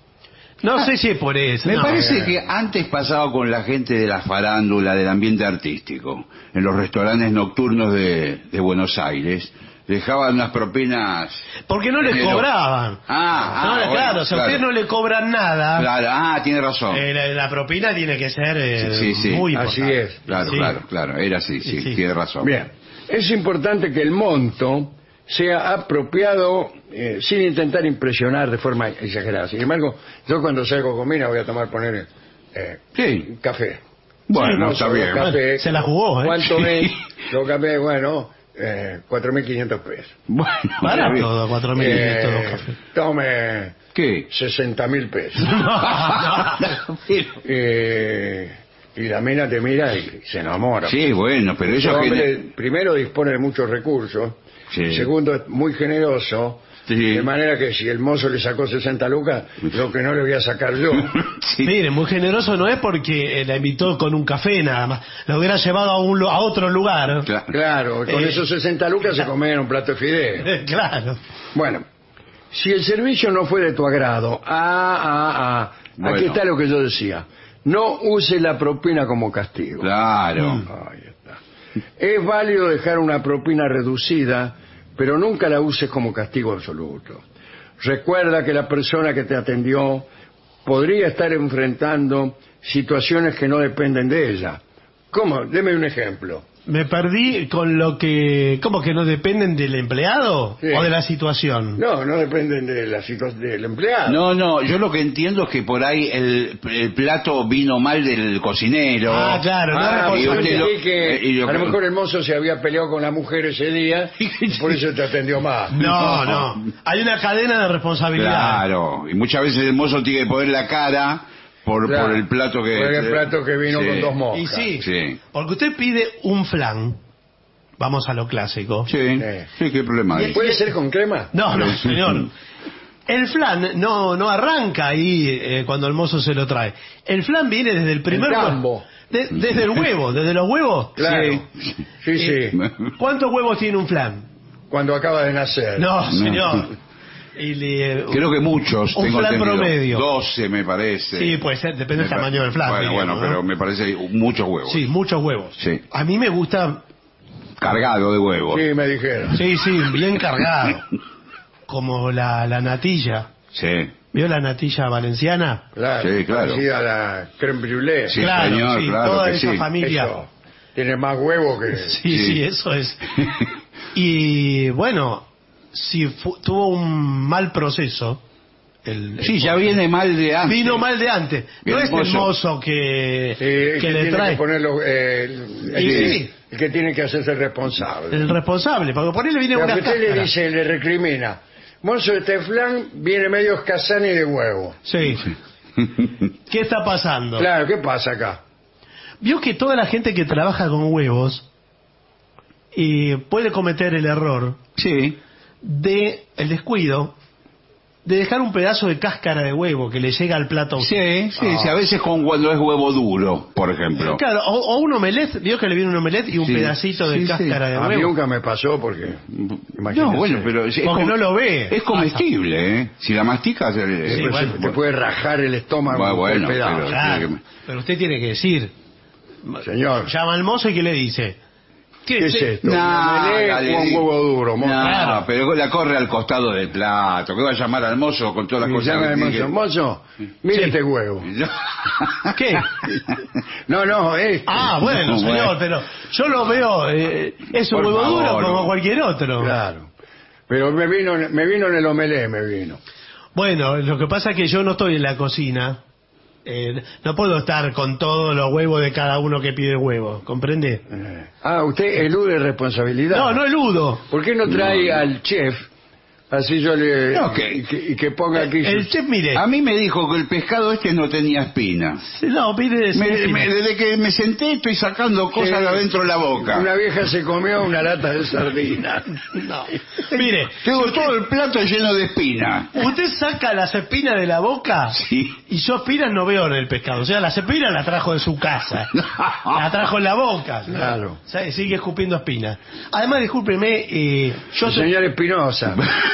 D: No sé si es por eso.
E: Me
D: no.
E: parece que antes pasaba con la gente de la farándula, del ambiente artístico, en los restaurantes nocturnos de Buenos Aires, dejaban unas propinas...
D: Porque no les
E: Pero-
D: cobraban.
E: bueno,
D: Claro, si a usted no le cobran nada,
E: Claro, tiene razón.
D: la propina tiene que ser
E: Sí.
D: muy
C: Así
D: importante.
C: es.
E: Claro,
D: Sí.
E: claro, era así, sí,
D: Sí.
E: tiene razón.
C: Bien, es importante que el monto sea apropiado sin intentar impresionar de forma exagerada. Sin embargo, yo cuando salgo con mina voy a poner
E: Sí.
C: café.
E: Bueno,
C: Sí,
E: está
C: no,
E: bien.
C: café.
D: Se la jugó, ¿eh?
C: ¿Cuánto es? Los cafés, bueno, 4.500 pesos.
E: Bueno,
D: Para
E: está bien.
D: todo, 4.500 los cafés.
C: Tome
E: ¿Qué?
C: 60.000 pesos.
D: No.
C: Y la mina te mira y se enamora.
E: Sí, bueno, pero
C: Ese
E: eso
C: hombre, primero, dispone de muchos recursos.
E: Sí.
C: Segundo, es muy generoso.
E: Sí.
C: De manera que si el mozo le sacó 60 lucas, lo que no le voy a sacar yo.
E: Sí.
D: Mire, muy generoso no es porque la invitó con un café nada más. La hubiera llevado a otro lugar.
E: Claro.
C: Claro, con esos 60 lucas se comían un plato de fideo.
D: Claro.
C: Bueno, si el servicio no fue de tu agrado,
E: Bueno.
C: aquí está lo que yo decía. No use la propina como castigo.
E: Claro.
C: Ahí está. Es válido dejar una propina reducida, pero nunca la uses como castigo absoluto. Recuerda que la persona que te atendió podría estar enfrentando situaciones que no dependen de ella. ¿Cómo? Deme un ejemplo.
D: Me perdí con lo que... ¿Cómo que no dependen del empleado?
C: Sí.
D: ¿O de la situación?
C: No dependen de la situación del empleado.
E: No, yo lo que entiendo es que por ahí el plato vino mal del cocinero.
D: Ah, claro, no
C: Ah,
D: es
E: y
C: yo
E: usted
D: responsable.
C: entendí que
E: y lo
C: a lo
E: que-
C: mejor el mozo se había peleado con la mujer ese día y por eso te atendió más.
D: No. Hay una cadena de responsabilidad.
E: Claro, y muchas veces el mozo tiene que poner la cara por
C: Claro,
E: el plato que...
C: por el plato que vino
E: Sí.
C: con dos moscas.
D: Y sí,
E: Sí.
D: porque usted pide un flan. Vamos a lo clásico.
E: Sí, ¿qué problema hay?
C: ¿Puede ser con crema?
D: No, señor. El flan no arranca ahí cuando el mozo se lo trae. El flan viene desde el primer...
C: tambo.
D: Desde el huevo, desde los huevos.
C: Claro. Sí.
D: ¿Cuántos huevos tiene un flan?
C: Cuando acaba de nacer.
D: No, señor.
E: Creo que muchos.
D: Un
E: tengo
D: flan
E: entendido.
D: promedio.
E: 12 me parece.
D: Sí, puede ser, depende del tamaño del flan.
E: Bueno,
D: digamos, ¿no?
E: pero me parece muchos huevos.
D: Sí, muchos huevos.
E: Sí.
D: A mí me gusta,
E: Cargado de huevos.
C: Sí, me dijeron.
D: sí, bien cargado. Como la natilla.
E: Sí.
D: ¿Vio la natilla valenciana?
C: Claro.
E: Sí, claro.
C: Parecida a la creme brûlée.
E: Sí,
D: claro,
E: señor,
D: sí,
E: claro
D: toda
E: que
D: esa
E: sí.
D: familia.
C: Eso. Tiene más huevo que...
D: Sí, eso es. Y bueno, si tuvo un mal proceso,
E: Sí, ya viene mal de antes.
D: vino mal de antes. No
E: Bien,
D: es el
E: mozo.
D: mozo que
C: el que
D: le
C: tiene
D: trae.
C: que ponerlo,
D: sí.
C: el que tiene que hacerse responsable.
D: El responsable, porque por ahí le viene
C: Pero
D: una
C: que usted le
D: cáscara.
C: dice, le recrimina. Mozo, este flan viene medio escasani de huevo.
D: Sí. ¿Qué está pasando?
C: Claro, ¿qué pasa acá?
D: Vio que toda la gente que trabaja con huevos puede cometer el error
E: Sí.
D: de el descuido de dejar un pedazo de cáscara de huevo que le llega al plato.
E: Sí, a veces cuando es huevo duro, por ejemplo.
D: Claro, o un omelette, vio que le viene un omelette y un
E: Sí.
D: pedacito de
E: Sí,
D: cáscara de
C: A mí
D: huevo.
C: nunca me pasó porque...
E: No,
C: imagínese.
E: bueno, pero
D: Porque no lo ve.
E: Es comestible, ¿eh? Si la masticas...
D: Sí,
C: Pues
D: bueno.
C: te puede rajar el estómago
E: Bueno,
C: por pedazos.
E: pero-
D: Claro, pero usted tiene que decir.
C: Señor,
D: Llama al mozo y ¿qué le dice?
C: ¿qué es esto?
E: No,
C: ¿Un omelette
E: dale,
C: o un huevo duro?
E: No,
D: Claro.
E: pero la corre al costado del plato. ¿Qué va a llamar al mozo con todas las
C: Y
E: cosas?
C: llama
E: que
C: al
E: tiene
C: mozo, mozo, mire
D: Sí.
C: este huevo.
D: ¿Qué?
C: No, este.
D: Ah, bueno,
E: Bueno.
D: señor, pero yo lo veo, es un
E: Por
D: huevo
E: favor,
D: duro como
E: no.
D: cualquier otro.
C: Claro. Pero me vino en el omelette, me vino.
D: Bueno, lo que pasa es que yo no estoy en la cocina. No puedo estar con todos los huevos de cada uno que pide huevo, ¿comprende?
C: Usted elude responsabilidad.
D: No, no eludo.
C: ¿Por qué no trae al chef? Así yo le...
E: No,
C: y que ponga aquí...
D: El
C: sus-
D: chef, mire.
E: A mí me dijo que el pescado este no tenía espina.
D: No, pide...
E: Desde que me senté estoy sacando cosas de adentro de la boca.
C: Una vieja se comió una lata de sardinas.
D: No. Mire,
E: Tengo todo el plato lleno de espina.
D: usted saca las espinas de la boca
E: Sí.
D: y yo espinas no veo en el pescado. O sea, las espinas las trajo de su casa. La trajo en la boca.
C: Claro.
D: O sea, sigue escupiendo espinas. Además, discúlpeme, yo soy...
C: Señor Espinosa.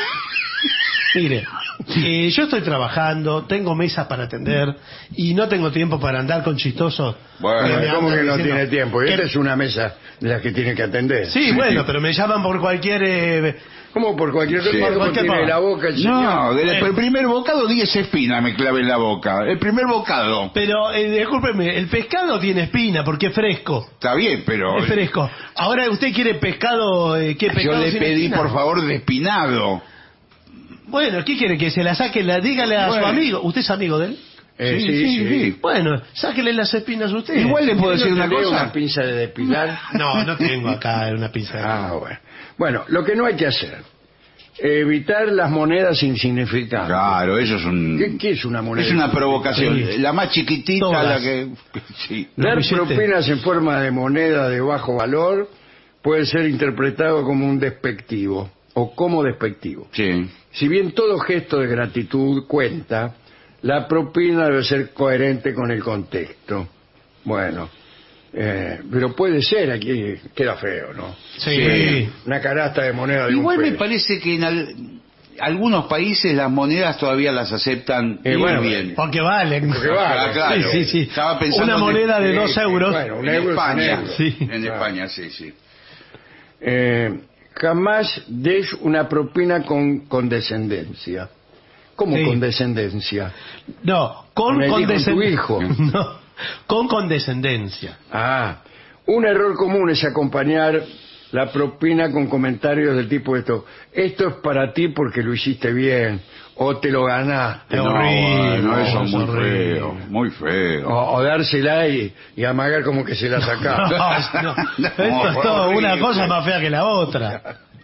D: Mire, yo estoy trabajando, tengo mesas para atender y no tengo tiempo para andar con chistosos.
E: Bueno,
D: me
C: ¿Cómo
D: andan
C: que no
D: diciendo
C: tiene tiempo?
D: que-
C: Esta es una mesa de las que tiene que atender.
D: Sí, bueno, pero me llaman por cualquier...
C: ¿Cómo por cualquier
E: Sí.
C: cosa?
D: Cualquier
C: Tiene
D: cosa.
C: la boca el señor.
E: No, el primer bocado 10 espinas me clavé en la boca. El primer bocado.
D: Pero, discúlpeme, el pescado tiene espina porque es fresco.
E: Está bien, pero
D: Es fresco. Ahora, ¿usted quiere pescado? ¿Qué
E: yo
D: pescado
E: le
D: sin
E: pedí,
D: espina?
E: por favor, despinado.
D: Bueno, ¿qué quiere? ¿Que se la saque? Dígale a su
E: Bueno.
D: amigo. ¿Usted es amigo de él?
C: Sí.
D: Bueno, sáquele las espinas a usted.
E: Igual le puedo decir
C: ¿No
E: una
C: tendría
E: cosa.
C: una pinza de depilar?
D: No, no tengo acá una pinza.
C: Bueno. Bueno, lo que no hay que hacer. Evitar las monedas insignificantes.
E: Claro, eso es un...
C: ¿Qué es una moneda?
E: Es una provocación.
D: Sí.
E: La más chiquitita,
D: Todas.
E: la que... Sí.
C: Dar
D: Los billetes.
C: propinas en forma de moneda de bajo valor puede ser interpretado como un despectivo o como despectivo.
E: Sí.
C: Si bien todo gesto de gratitud cuenta, la propina debe ser coherente con el contexto. Bueno, pero puede ser, aquí queda feo, ¿no?
D: Sí.
C: Una canasta de moneda de
E: Igual
C: un
E: me
C: peso.
E: parece que en algunos países las monedas todavía las aceptan
C: bueno,
E: bien.
D: Porque valen.
C: Porque vale.
E: Ah, claro.
D: Sí, sí, sí.
E: Estaba pensando
D: Una
E: en-
D: moneda de 2 euros.
C: Bueno, un
E: En
C: euro es un
E: España.
C: euro.
D: Sí.
E: En
C: Claro.
E: España, sí, sí.
C: Jamás des una propina con condescendencia. ¿Cómo
D: Sí.
C: condescendencia?
D: No, con
C: Me dijo tu
D: condescendencia.
C: hijo.
D: No, con condescendencia.
C: Un error común es acompañar la propina con comentarios del tipo esto es para ti porque lo hiciste bien, o te lo ganaste,
D: Es
E: No,
D: horrible,
E: bueno, eso es
D: es
E: muy
D: horrible.
E: feo, muy feo.
C: o dársela y amagar como que se la sacaba.
D: No, esto es todo
E: horrible.
D: una cosa más fea que la otra.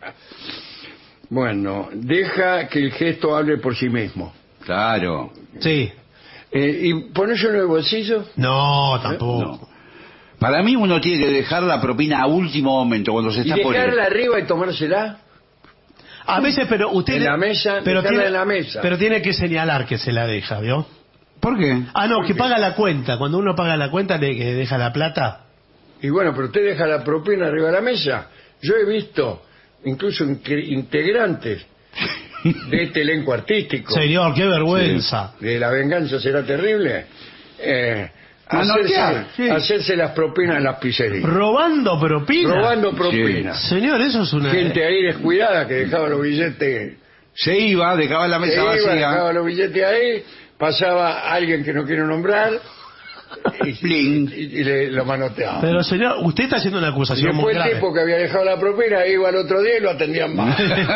C: Bueno, deja que el gesto hable por sí mismo.
E: Claro.
D: Sí.
C: ¿Y ponerse en el bolsillo?
D: No, tampoco.
E: No. Para mí uno tiene que dejar la propina a último momento, cuando se
C: ¿Y
E: está por ir.
C: dejarla arriba y tomársela?
D: A veces, pero usted...
C: En la mesa,
D: pero
C: dejarla
D: tiene,
C: en la mesa.
D: Pero tiene que señalar que se la deja, ¿vio?
E: ¿Por qué?
D: Ah, no, que paga la cuenta. Cuando uno paga la cuenta, que deja la plata.
C: Y bueno, pero usted deja la propina arriba de la mesa. Yo he visto incluso integrantes de este elenco artístico,
D: Señor, qué vergüenza.
C: de La Venganza Será Terrible,
E: Manotear, sí.
C: hacerse las propinas en las pizzerías.
D: Robando propina.
C: Robando propinas.
D: Señor, eso es una...
C: Gente ahí descuidada que dejaba los billetes,
E: Se iba, dejaba la
C: se
E: mesa
C: iba,
E: vacía.
C: dejaba los billetes ahí, pasaba alguien que no quiero nombrar y,
E: Pling.
C: y lo manoteaba.
D: Pero señor, usted está haciendo una
C: Y
D: acusación muy
C: después el
D: grave.
C: tipo que había dejado la propina iba al otro día y lo atendían más.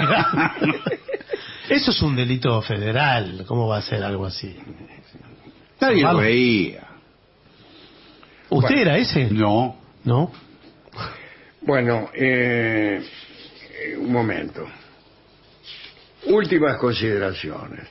D: Eso es un delito federal. ¿Cómo va a ser algo así?
E: Nadie lo
D: Vamos.
E: veía.
D: ¿Usted
C: Bueno.
D: era ese?
E: No.
D: ¿No?
C: Bueno, un momento. Últimas consideraciones.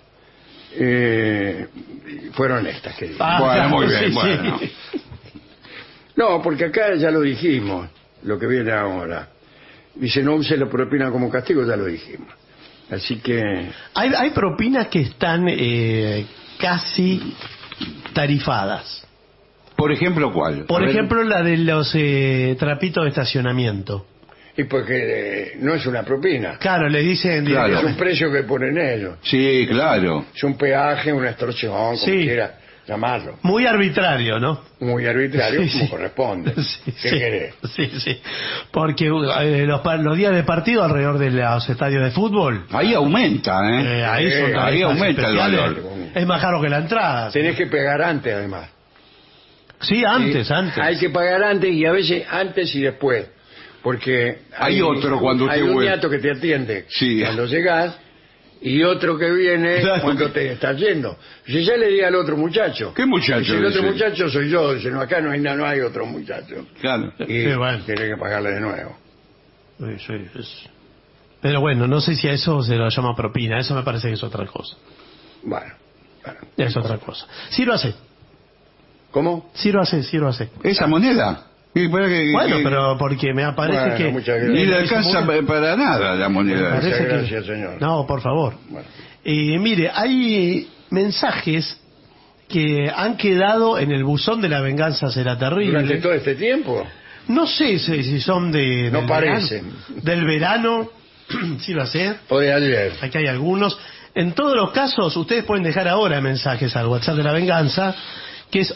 C: Fueron estas que dije.
E: Bueno, muy bien,
D: sí, sí.
E: bueno.
C: No, porque acá ya lo dijimos, lo que viene ahora. Dice, no use la propina como castigo, ya lo dijimos. Así que
D: Hay propinas que están casi tarifadas.
E: Por ejemplo, ¿cuál?
D: Por
E: A ver.
D: ejemplo, la de los trapitos de estacionamiento.
C: y porque no es una propina,
D: Claro, le dicen...
E: Claro.
C: es un precio que ponen ellos,
E: Sí, claro.
C: es un peaje, una extorsión, como
D: Sí.
C: quiera llamarlo,
D: Muy arbitrario, ¿no?
C: muy arbitrario,
D: Sí,
C: como
D: sí.
C: corresponde.
D: Sí,
C: ¿Qué
D: sí.
C: querés?
D: Sí, sí. Porque los días de partido alrededor de los estadios de fútbol,
E: Ahí aumenta, ¿eh?
D: ahí son
C: ahí
D: tarifas
E: aumenta el
D: especiales.
E: valor.
D: Es más caro que la entrada.
C: Tenés que pagar antes, además.
D: Sí, antes,
C: Sí,
D: antes.
C: Hay que pagar antes y a veces antes y después. Porque
E: Hay otro cuando
C: hay
E: usted
C: un
E: vuelve.
C: niato que te atiende
E: Sí.
C: cuando llegás y otro que viene
E: Claro.
C: cuando te estás yendo. Si ya le diga al otro muchacho.
E: ¿Qué muchacho
C: Dice, el otro
E: ese?
C: muchacho soy yo. Dice, no, acá no hay otro muchacho.
E: Claro.
C: Y
D: Sí, bueno.
C: tiene que pagarle de nuevo.
D: Sí, sí, Pero bueno, no sé si a eso se lo llama propina. Eso me parece que es otra cosa.
C: Bueno.
D: Es otra cosa. Sí lo hace.
C: ¿Cómo?
D: Sí lo hace, sí lo hace.
E: ¿Esa moneda?
D: Bueno, pero porque me parece
C: Bueno,
D: que...
C: muchas gracias.
E: Ni le alcanza para nada la moneda.
D: Parece
C: Muchas
D: que-
C: gracias, señor.
D: No, por favor.
C: Bueno.
D: Mire, hay mensajes que han quedado en el buzón de la venganza será terrible.
C: Durante todo este tiempo.
D: No sé si son de...
C: No
D: del
C: parecen.
D: verano, del verano, sí lo sé.
C: O de ayer.
D: Aquí hay algunos. En todos los casos, ustedes pueden dejar ahora mensajes al WhatsApp de la venganza, que es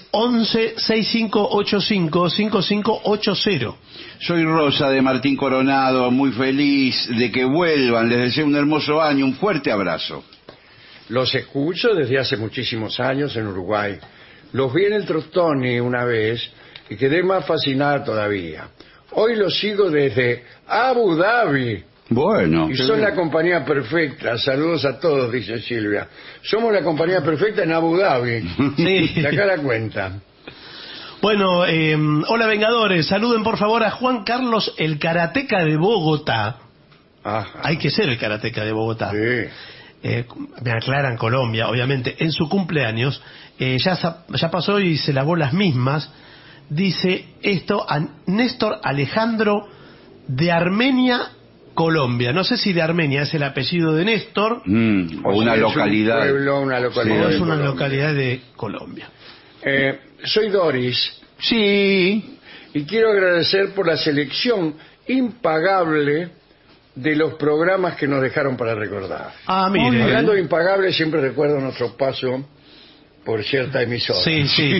D: 11-6585-5580.
E: Soy Rosa de Martín Coronado, muy feliz de que vuelvan. Les deseo un hermoso año, un fuerte abrazo.
C: Los escucho desde hace muchísimos años en Uruguay. Los vi en el Trostoni una vez y quedé más fascinada todavía. Hoy los sigo desde Abu Dhabi
E: Bueno.
C: y son la compañía perfecta. Saludos a todos, dice Silvia. Somos la compañía perfecta en Abu Dhabi.
D: Sí.
C: Sacá la cuenta.
D: Bueno, hola Vengadores, saluden por favor a Juan Carlos, el karateca de Bogotá.
C: Ajá.
D: Hay que ser el karateca de Bogotá.
C: Sí.
D: Me aclaran Colombia, obviamente, en su cumpleaños, ya pasó y se lavó las mismas, dice esto a Néstor Alejandro de Armenia, Colombia. No sé si de Armenia es el apellido de Néstor
E: O una
C: Es un
E: localidad.
C: pueblo, una localidad.
D: o
C: de
D: es una
C: Colombia.
D: localidad de Colombia.
C: Soy Doris
E: Sí.
C: y quiero agradecer por la selección impagable de los programas que nos dejaron para recordar.
D: Ah, mire.
C: Hablando de impagable, siempre recuerdo nuestro paso por cierta emisora.
D: Sí, sí.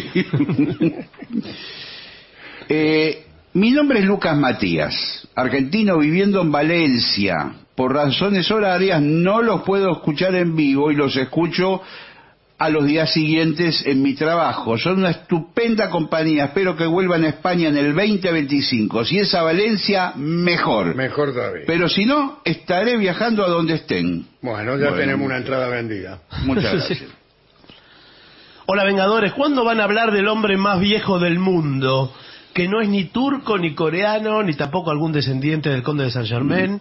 E: Mi nombre es Lucas Matías, argentino viviendo en Valencia. Por razones horarias no los puedo escuchar en vivo y los escucho a los días siguientes en mi trabajo. Son una estupenda compañía. Espero que vuelvan a España en el 2025. Si es a Valencia, mejor.
C: Mejor todavía.
E: Pero si no, estaré viajando a donde estén.
C: Bueno, ya tenemos una entrada vendida.
E: Muchas gracias.
D: Sí. Hola Vengadores, ¿cuándo van a hablar del hombre más viejo del mundo? Que no es ni turco, ni coreano, ni tampoco algún descendiente del conde de Saint Germain,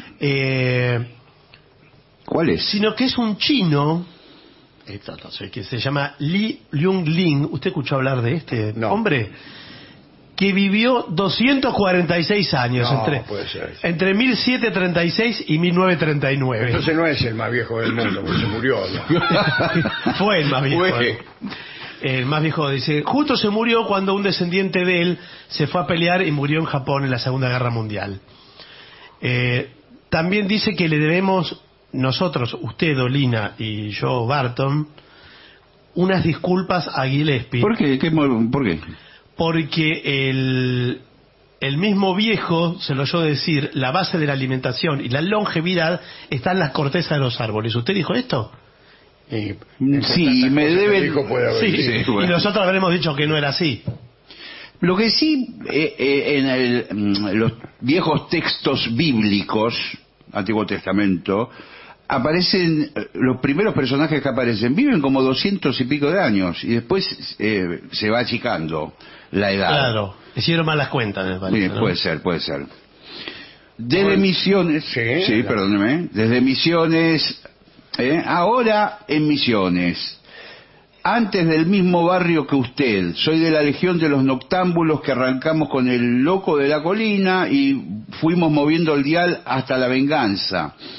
E: ¿Cuál es?
D: sino que es un chino, no sé, que se llama Li Liungling. ¿Usted escuchó hablar de este
C: No.
D: hombre? Que vivió 246 años
C: No, puede ser.
D: entre 1736 y 1939.
C: Entonces no es el más viejo del mundo, porque se murió ya.
D: Fue el más viejo.
E: Fue.
D: El más viejo dice, justo se murió cuando un descendiente de él se fue a pelear y murió en Japón en la Segunda Guerra Mundial. También dice que le debemos nosotros, usted, Dolina, y yo, Barton, unas disculpas a Gillespie.
E: ¿Por qué? ¿Por qué?
D: Porque el mismo viejo se lo oyó decir, la base de la alimentación y la longevidad está en las cortezas de los árboles. ¿Usted dijo esto?
C: Y,
E: Sí, me
C: cosas que
E: deben-
C: dijo puede haber
D: Sí,
C: dicho.
E: sí, bueno.
D: y nosotros habremos dicho que no era así.
E: Lo que sí, en los viejos textos bíblicos, Antiguo Testamento, aparecen, los primeros personajes que aparecen, viven como 200 y pico de años, y después se va achicando la edad.
D: Claro, hicieron malas cuentas, me parece.
E: Sí,
D: ¿no?
E: puede ser. Desde Misiones,
C: Sí,
E: perdóneme, desde Misiones, ahora en Misiones, antes del mismo barrio que usted, soy de la Legión de los Noctámbulos que arrancamos con el Loco de la Colina y fuimos moviendo el dial hasta La Venganza.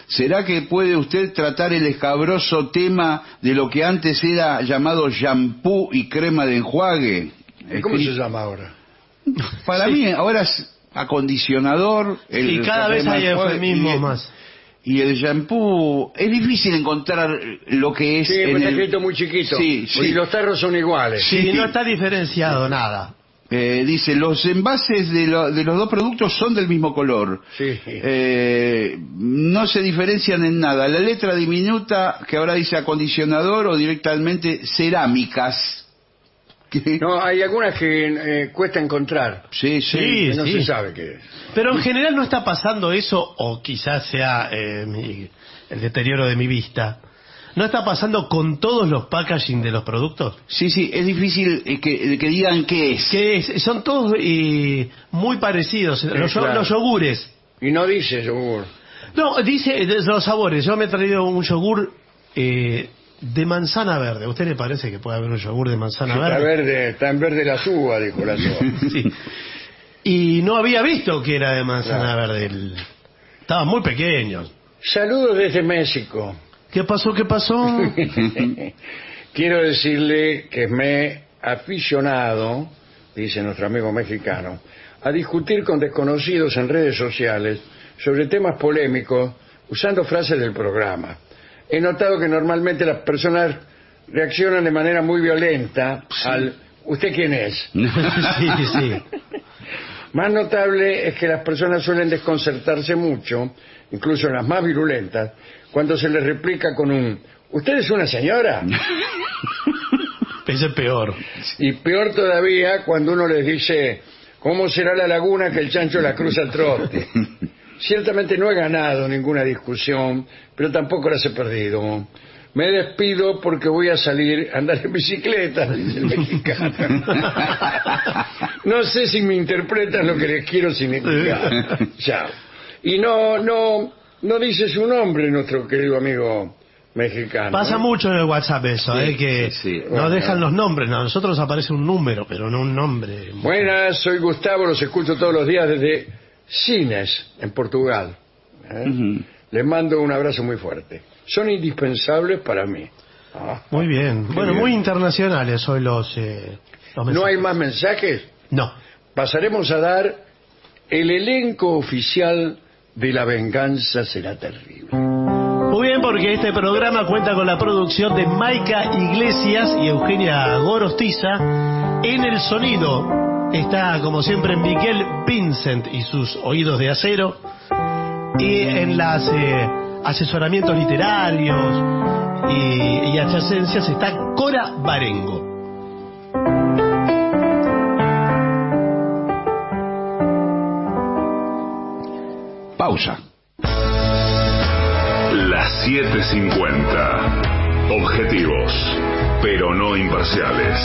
E: ¿Será que puede usted tratar el escabroso tema de lo que antes era llamado shampoo y crema de enjuague?
C: ¿Cómo se llama ahora?
E: Para mí ahora es acondicionador.
D: Y cada vez hay eufemismos más.
E: Y el shampoo, es difícil encontrar lo que es.
C: Sí, está escrito muy chiquito.
E: Sí,
C: Y los tarros son iguales.
D: Sí, no está diferenciado nada.
E: Dice, los envases de los dos productos son del mismo color.
C: Sí.
E: No se diferencian en nada. La letra diminuta que ahora dice acondicionador o directamente cerámicas.
C: No, hay algunas que cuesta encontrar.
E: Sí.
C: Que no se sabe qué es.
D: Pero en general no está pasando eso, o quizás sea el deterioro de mi vista. ¿No está pasando con todos los packaging de los productos?
E: Sí, es difícil que digan qué es.
D: Que son todos muy parecidos.
C: Claro.
D: Los yogures.
C: Y no dice yogur.
D: No, dice de los sabores. Yo me he traído un yogur de manzana verde. ¿A usted le parece que puede haber un yogur de manzana verde?
C: Está en verde la uva, dijo la soa.
D: Sí. Y no había visto que era de manzana verde. Estaban muy pequeños.
C: Saludos desde México.
D: ¿Qué pasó?
C: Quiero decirle que me he aficionado, dice nuestro amigo mexicano, a discutir con desconocidos en redes sociales sobre temas polémicos usando frases del programa. He notado que normalmente las personas reaccionan de manera muy violenta al ¿usted quién es?
D: Sí.
C: Más notable es que las personas suelen desconcertarse mucho, incluso las más virulentas, cuando se les replica con un ¿usted es una señora?
D: Ese es peor.
C: Y peor todavía cuando uno les dice ¿cómo será la laguna que el chancho la cruza al trote? Ciertamente no he ganado ninguna discusión, pero tampoco las he perdido. Me despido porque voy a salir a andar en bicicleta, dice el mexicano. No sé si me interpretan lo que les quiero significar. Chao. Y no dice su nombre nuestro querido amigo mexicano.
D: Pasa mucho en el WhatsApp eso, que
C: Bueno.
D: no dejan los nombres. No, a nosotros aparece un número, pero no un nombre.
C: Buenas, soy Gustavo, los escucho todos los días desde Sines, en Portugal. Les mando un abrazo muy fuerte. Son indispensables para mí.
D: Muy bien. Bueno,
C: bien.
D: muy internacionales hoy los mensajes.
C: ¿No hay más mensajes?
D: No.
C: Pasaremos a dar el elenco oficial de La Venganza Será Terrible.
D: Muy bien, porque este programa cuenta con la producción de Maica Iglesias y Eugenia Gorostiza. En el sonido está, como siempre, Miguel Vincent y sus oídos de acero. Y en las asesoramientos literarios y adyacencias está Cora Barengo.
E: Pausa.
B: Las 7:50. Objetivos, pero no imparciales.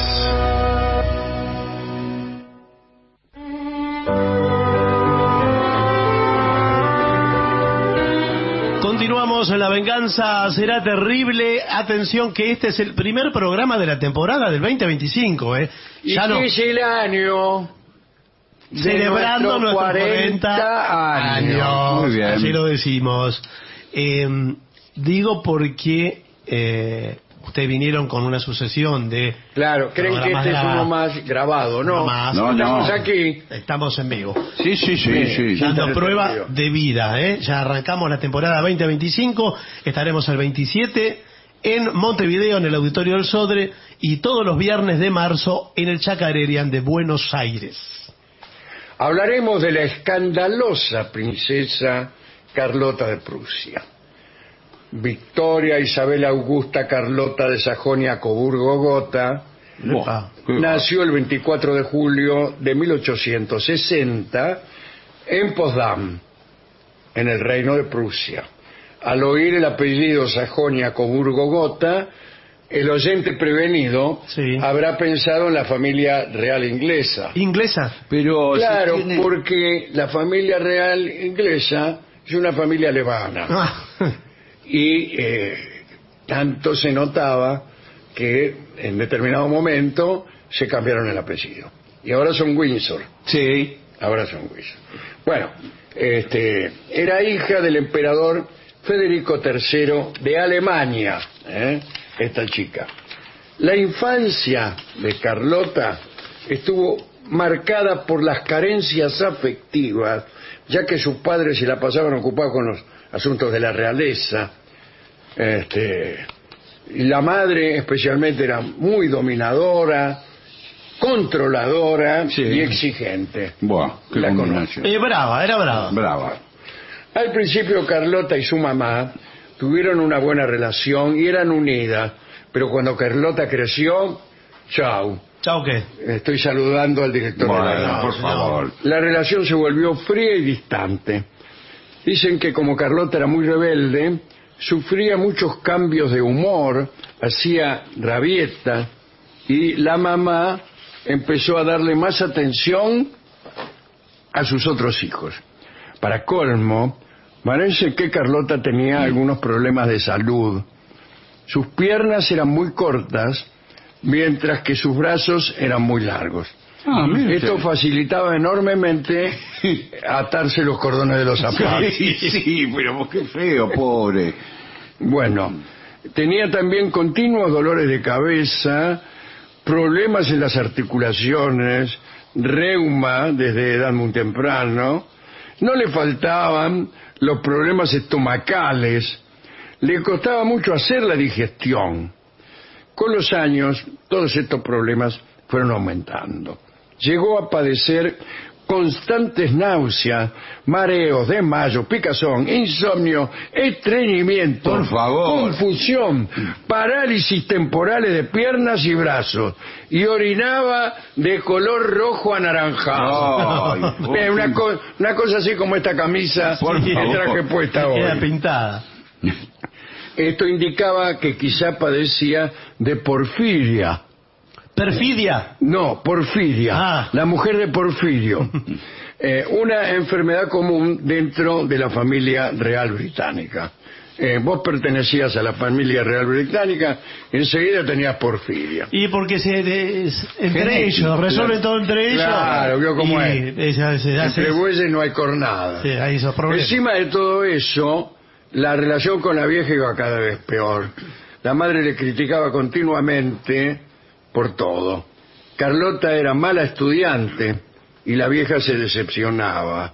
D: Continuamos en La Venganza Será Terrible. Atención que este es el primer programa de la temporada del 2025,
C: Y
D: Ya no.
C: que es el año de
D: Celebrando nuestros 40 años.
E: Muy bien.
D: Así lo decimos. Digo porque ustedes vinieron con una sucesión de...
C: Claro, creen que
D: programas
C: este es
D: grabados.
C: uno más grabado, ¿no?
D: Uno más.
E: No,
C: Estamos
E: no.
C: aquí.
D: Estamos en vivo.
E: Sí.
D: Dando
C: Sí,
D: prueba
C: sí.
D: de vida, Ya arrancamos la temporada 2025. Estaremos el 27 en Montevideo, en el Auditorio del Sodre, y todos los viernes de marzo en el Chacarerian de Buenos Aires.
C: Hablaremos de la escandalosa princesa Carlota de Prusia. Victoria Isabel Augusta Carlota de Sajonia-Coburgo-Gotha
D: Epa.
C: nació el 24 de julio de 1860 en Potsdam, en el Reino de Prusia. Al oír el apellido Sajonia-Coburgo-Gotha, el oyente prevenido
D: Sí.
C: habrá pensado en la familia real inglesa.
D: ¿Inglesa?
E: Pero
C: Claro,
E: si tiene-
C: porque la familia real inglesa es una familia alemana.
D: Ah,
C: Y tanto se notaba que en determinado momento se cambiaron el apellido. Y ahora son Windsor.
E: Sí.
C: Ahora son Windsor. Bueno, era hija del emperador Federico III de Alemania, esta chica. La infancia de Carlota estuvo marcada por las carencias afectivas, ya que sus padres se la pasaban ocupados con los asuntos de la realeza. Y la madre especialmente era muy dominadora, controladora y exigente.
E: Buah, qué
C: La
E: combinación.
D: Brava, era brava.
E: Brava.
C: Al principio Carlota y su mamá tuvieron una buena relación y eran unidas, pero cuando Carlota creció, chau.
D: ¿Chao qué?
C: Estoy saludando al director de la
E: Bueno,
C: radio.
E: por favor.
C: La relación se volvió fría y distante. Dicen que como Carlota era muy rebelde, sufría muchos cambios de humor, hacía rabietas, y la mamá empezó a darle más atención a sus otros hijos. Para colmo, parece que Carlota tenía algunos problemas de salud. Sus piernas eran muy cortas, mientras que sus brazos eran muy largos.
E: Mire
C: Esto
E: usted.
C: facilitaba enormemente atarse los cordones de los zapatos.
E: Sí, pero qué feo, pobre.
C: Bueno, tenía también continuos dolores de cabeza, problemas en las articulaciones, reuma desde edad muy temprano. No le faltaban los problemas estomacales. Le costaba mucho hacer la digestión. Con los años, todos estos problemas fueron aumentando. Llegó a padecer constantes náuseas, mareos, desmayos, picazón, insomnio, estreñimiento,
E: Por favor.
C: confusión, parálisis temporales de piernas y brazos, y orinaba de color rojo anaranjado.
E: Ay,
C: Una cosa así como esta camisa
E: Por
C: que
E: favor.
C: traje puesta
D: Queda
C: hoy.
D: pintada.
C: Esto indicaba que quizá padecía de porfiria.
D: Perfidia.
C: No, Porfiria,
D: Ah.
C: la mujer de Porfirio. Una enfermedad común dentro de la familia real británica. Vos pertenecías a la familia real británica, enseguida tenías porfiria.
D: Y porque entre
E: Genético,
D: ellos, resuelven todo entre ellos.
C: Claro, vio cómo es.
D: Se hace,
C: Entre bueyes no hay cornada.
D: sí, hay esos problemas.
C: Encima de todo eso, la relación con la vieja iba cada vez peor. La madre le criticaba continuamente por todo. Carlota era mala estudiante y la vieja se decepcionaba.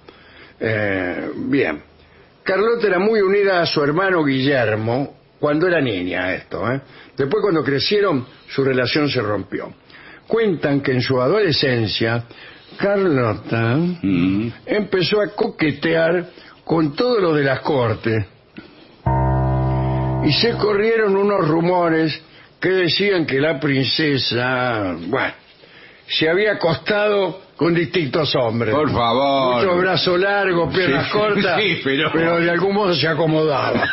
C: Bien. Carlota era muy unida a su hermano Guillermo cuando era niña, Después, cuando crecieron, su relación se rompió. Cuentan que en su adolescencia, Carlota empezó a coquetear con todo lo de las cortes. Y se corrieron unos rumores que decían que la princesa, se había acostado con distintos hombres.
E: Por favor.
C: Muchos brazos largos, piernas
E: Sí,
C: cortas,
E: sí,
C: pero de algún modo se acomodaba.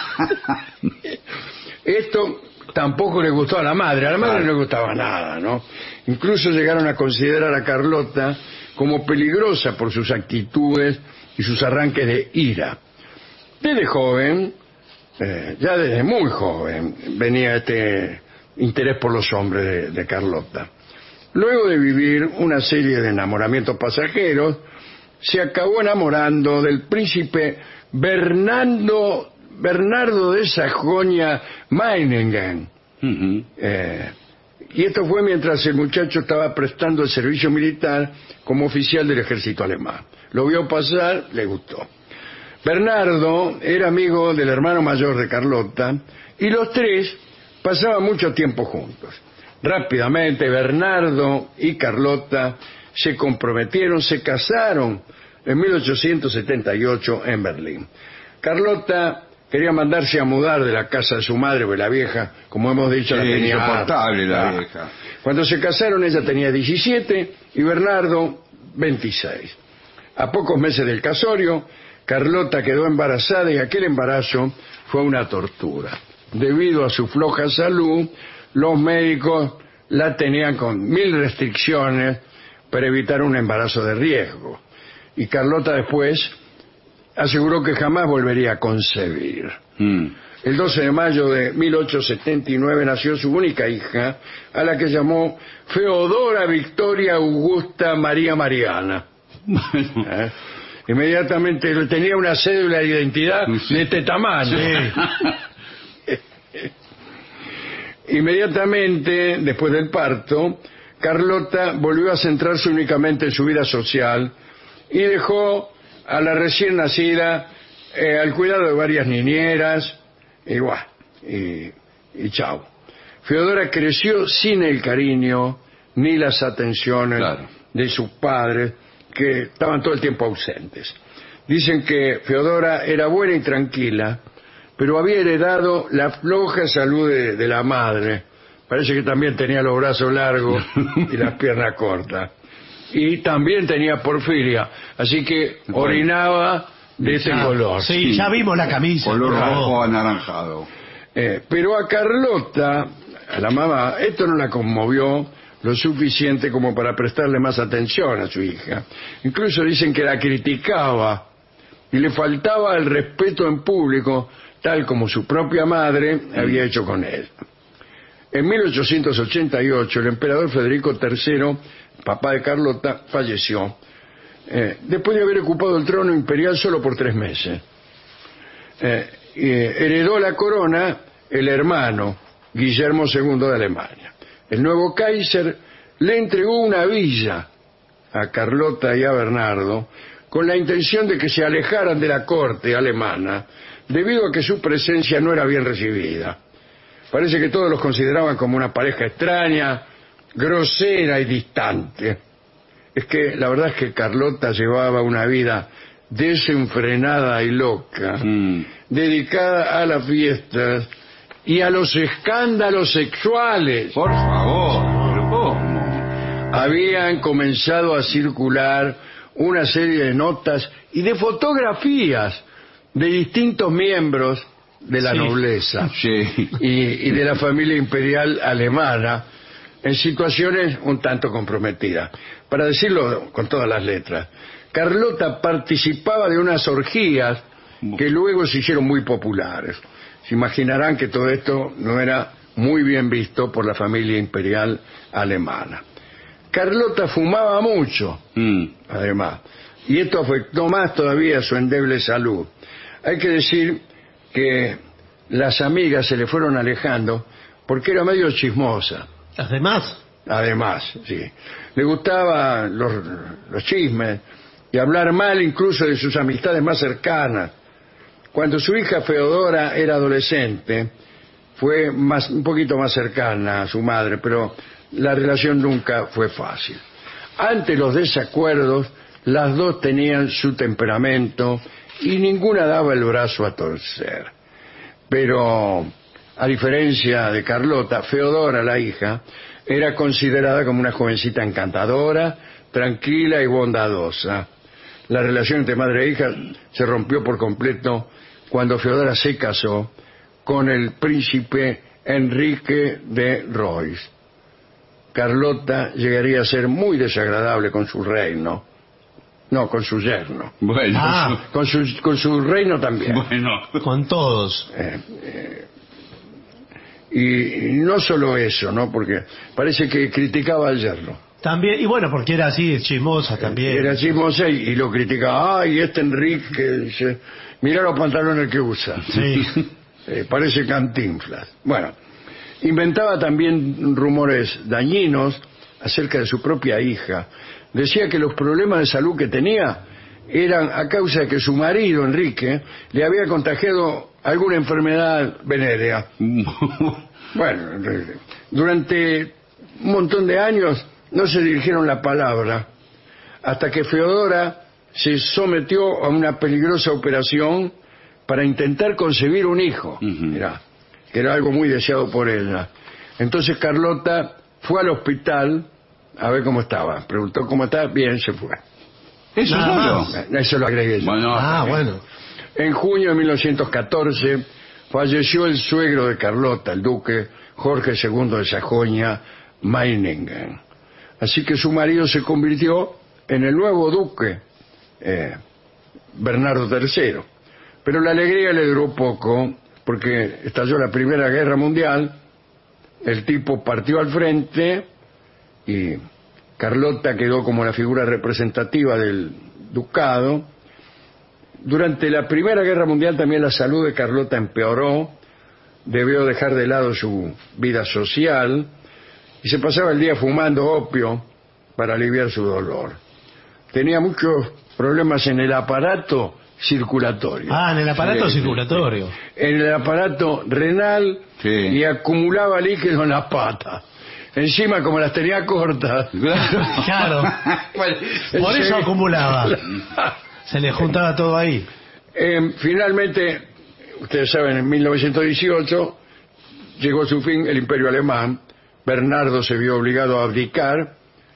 C: Esto tampoco le gustó a la madre no le gustaba nada, ¿no? Incluso llegaron a considerar a Carlota como peligrosa por sus actitudes y sus arranques de ira. Desde joven, ya desde muy joven, venía este interés por los hombres de Carlota. Luego de vivir una serie de enamoramientos pasajeros, se acabó enamorando del príncipe Bernardo de Sajonia-Meiningen. Y esto fue mientras el muchacho estaba prestando el servicio militar como oficial del ejército alemán. Lo vio pasar, le gustó. Bernardo era amigo del hermano mayor de Carlota y los tres pasaban mucho tiempo juntos. Rápidamente Bernardo y Carlota se comprometieron, se casaron en 1878 en Berlín. Carlota quería mandarse a mudar de la casa de su madre, porque la vieja, como hemos dicho, la tenía
E: insoportable la
C: harta.
E: vieja.
C: Cuando se casaron ella tenía 17 y Bernardo 26. A pocos meses del casorio, Carlota quedó embarazada y aquel embarazo fue una tortura. Debido a su floja salud, los médicos la tenían con 1000 restricciones para evitar un embarazo de riesgo. Y Carlota después aseguró que jamás volvería a concebir. El 12 de mayo de 1879 nació su única hija, a la que llamó Feodora Victoria Augusta María Mariana. Inmediatamente tenía una cédula de identidad de este tamaño. Inmediatamente después del parto, Carlota volvió a centrarse únicamente en su vida social y dejó a la recién nacida al cuidado de varias niñeras y chao. Feodora creció sin el cariño ni las atenciones de sus padres, que estaban todo el tiempo ausentes. Dicen que Feodora era buena y tranquila, pero había heredado la floja salud de la madre. Parece que también tenía los brazos largos y las piernas cortas. Y también tenía porfiria, así que orinaba de ese color.
D: Sí, ya vimos la camisa.
E: Color rojo anaranjado.
C: Pero a Carlota, a la mamá, esto no la conmovió lo suficiente como para prestarle más atención a su hija. Incluso dicen que la criticaba y le faltaba el respeto en público, tal como su propia madre había hecho con él. En 1888, el emperador Federico III, papá de Carlota, falleció, después de haber ocupado el trono imperial solo por 3 meses. Heredó la corona el hermano Guillermo II de Alemania. El nuevo Kaiser le entregó una villa a Carlota y a Bernardo con la intención de que se alejaran de la corte alemana debido a que su presencia no era bien recibida. Parece que todos los consideraban como una pareja extraña, grosera y distante. Es que la verdad es que Carlota llevaba una vida desenfrenada y loca, dedicada a las fiestas y a los escándalos sexuales.
E: Por favor, ¿pero cómo?
C: Habían comenzado a circular una serie de notas y de fotografías de distintos miembros de la nobleza y de la familia imperial alemana en situaciones un tanto comprometidas. Para decirlo con todas las letras, Carlota participaba de unas orgías que luego se hicieron muy populares. Se imaginarán que todo esto no era muy bien visto por la familia imperial alemana. Carlota fumaba mucho, además, y esto afectó más todavía su endeble salud. Hay que decir que las amigas se le fueron alejando porque era medio chismosa. Además, sí. Le gustaban los chismes y hablar mal incluso de sus amistades más cercanas. Cuando su hija Feodora era adolescente, fue un poquito más cercana a su madre, pero la relación nunca fue fácil. Ante los desacuerdos, las dos tenían su temperamento y ninguna daba el brazo a torcer. Pero, a diferencia de Carlota, Feodora, la hija, era considerada como una jovencita encantadora, tranquila y bondadosa. La relación entre madre e hija se rompió por completo cuando Feodora se casó con el príncipe Enrique de Royce. Carlota llegaría a ser muy desagradable con su reino. No, con su yerno.
E: Bueno.
C: Con su reino también.
E: Bueno.
D: Con todos.
C: Y no solo eso, ¿no? Porque parece que criticaba al yerno.
D: También, y bueno, porque era así, chismosa también.
C: Era chismosa y lo criticaba. Ay, este Enrique, dice, mira los pantalones que usa.
D: Sí.
C: Parece Cantinflas. Bueno, inventaba también rumores dañinos acerca de su propia hija. Decía que los problemas de salud que tenía eran a causa de que su marido, Enrique, le había contagiado alguna enfermedad venérea. Bueno, durante un montón de años no se dirigieron la palabra, hasta que Feodora se sometió a una peligrosa operación para intentar concebir un hijo. Mirá, que era algo muy deseado por ella. Entonces Carlota fue al hospital a ver cómo estaba. Preguntó cómo estaba, bien, se fue.
E: ¿Eso solo?
C: Eso lo agregué yo.
E: Bueno.
C: En junio de 1914 falleció el suegro de Carlota, el duque Jorge II de Sajonia-Meiningen. Así que su marido se convirtió en el nuevo duque, Bernardo III. Pero la alegría le duró poco, porque estalló la Primera Guerra Mundial, el tipo partió al frente y Carlota quedó como la figura representativa del ducado Durante la Primera Guerra Mundial también la salud de Carlota empeoró, debió dejar de lado su vida social y se pasaba el día fumando opio para aliviar su dolor. Tenía muchos problemas en el aparato circulatorio.
D: Ah, en el aparato circulatorio.
C: En el aparato renal,
E: Sí.
C: y acumulaba líquido en las patas. Encima, como las tenía cortas,
D: Claro. Por eso acumulaba. Se le juntaba todo ahí.
C: Finalmente, ustedes saben, en 1918 llegó a su fin el Imperio Alemán. Bernardo se vio obligado a abdicar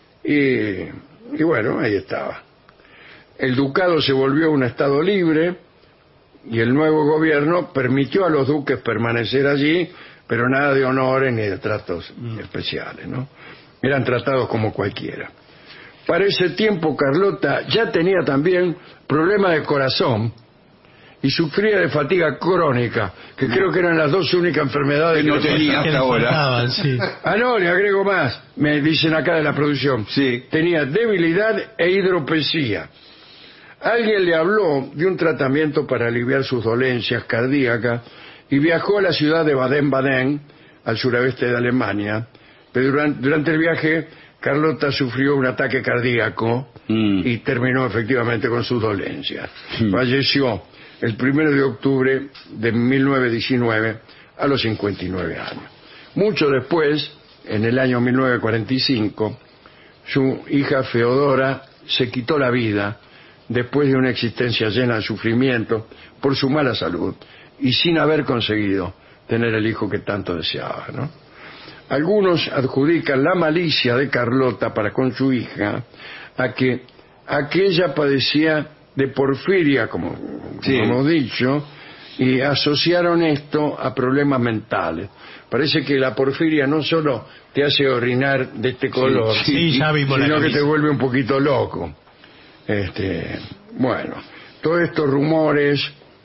C: y bueno, ahí estaba. El ducado se volvió un estado libre y el nuevo gobierno permitió a los duques permanecer allí, pero nada de honores ni de tratos especiales, ¿no? Eran tratados como cualquiera. Para ese tiempo Carlota ya tenía también problemas de corazón y sufría de fatiga crónica, que creo que eran las dos únicas enfermedades
E: Que no
C: le
E: tenía
C: faltaban.
D: Que le
E: hasta ahora.
D: faltaban, sí.
C: Ah, no, le agrego más, me dicen acá de la producción.
E: Sí.
C: Tenía debilidad e hidropesía. Alguien le habló de un tratamiento para aliviar sus dolencias cardíacas y viajó a la ciudad de Baden-Baden, al suroeste de Alemania. Pero durante el viaje, Carlota sufrió un ataque cardíaco y terminó efectivamente con sus dolencias. Falleció el 1 de octubre de 1919 a los 59 años. Mucho después, en el año 1945, su hija Feodora se quitó la vida después de una existencia llena de sufrimiento por su mala salud y sin haber conseguido tener el hijo que tanto deseaba, ¿no? Algunos adjudican la malicia de Carlota para con su hija a que aquella padecía de porfiria, como hemos dicho, y asociaron esto a problemas mentales. Parece que la porfiria no solo te hace orinar de este color,
D: Sí, ya vimos la
C: sino que
D: camisa.
C: te vuelve un poquito loco. Bueno, todos estos rumores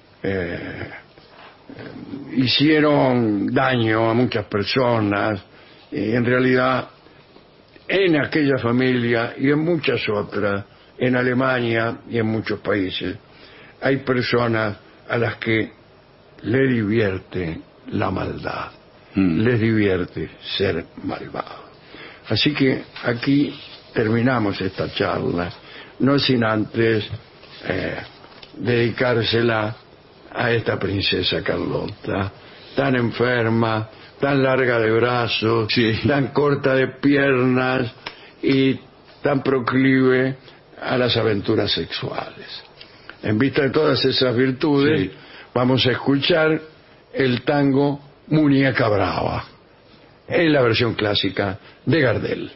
C: hicieron daño a muchas personas y en realidad en aquella familia y en muchas otras, en Alemania y en muchos países, hay personas a las que le divierte la maldad, les divierte ser malvado. Así que aquí terminamos esta charla, no sin antes dedicársela a esta princesa Carlota, tan enferma, tan larga de brazos, tan corta de piernas y tan proclive a las aventuras sexuales. En vista de todas esas virtudes, vamos a escuchar el tango Muñeca Brava, en la versión clásica de Gardel.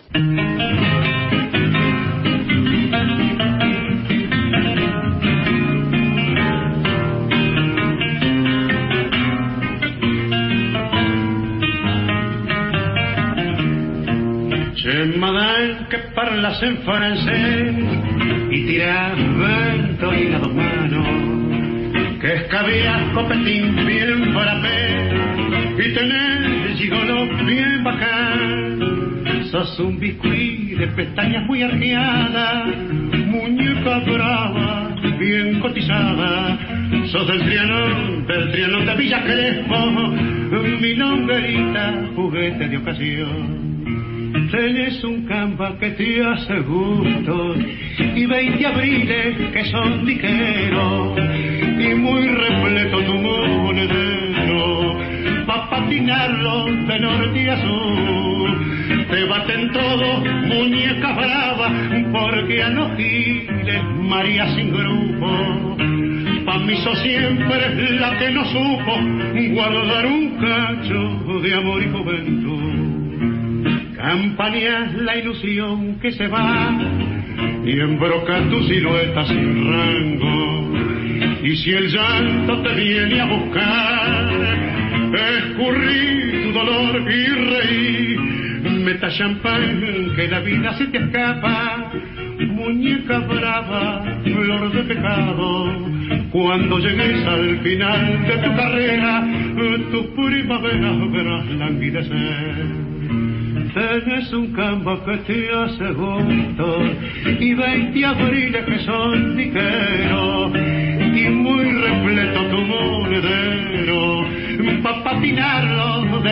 F: C'è madame che parla en francés y tira vento y las dos manos, que escabía copetín bien frappé y tenés gigolo bien bacán. Sos un biscuit de pestañas muy arqueadas, muñeca brava, bien cotizada. Sos del Trianón de Villa Crespo, mi longuerita, juguete de ocasión. Tenés un campa que te hace gusto y 20 abriles que son ligeros y muy repleto tu monedero pa' patinarlo de norte a sur. Te baten todos, muñeca brava, porque a los giles María sin grupo. Pa' mí sos siempre la que no supo guardar un cacho de amor y juventud. Campaneas la ilusión que se va y embroca tu silueta sin rango. Y si el llanto te viene a buscar, escurrí tu dolor y reí. Meta champán que la vida se te escapa, muñeca brava, flor de pecado. Cuando llegues al final de tu carrera, tu primavera verás languidecer. Tenés un campo que te hace gusto y 20 abriles que son ligeros y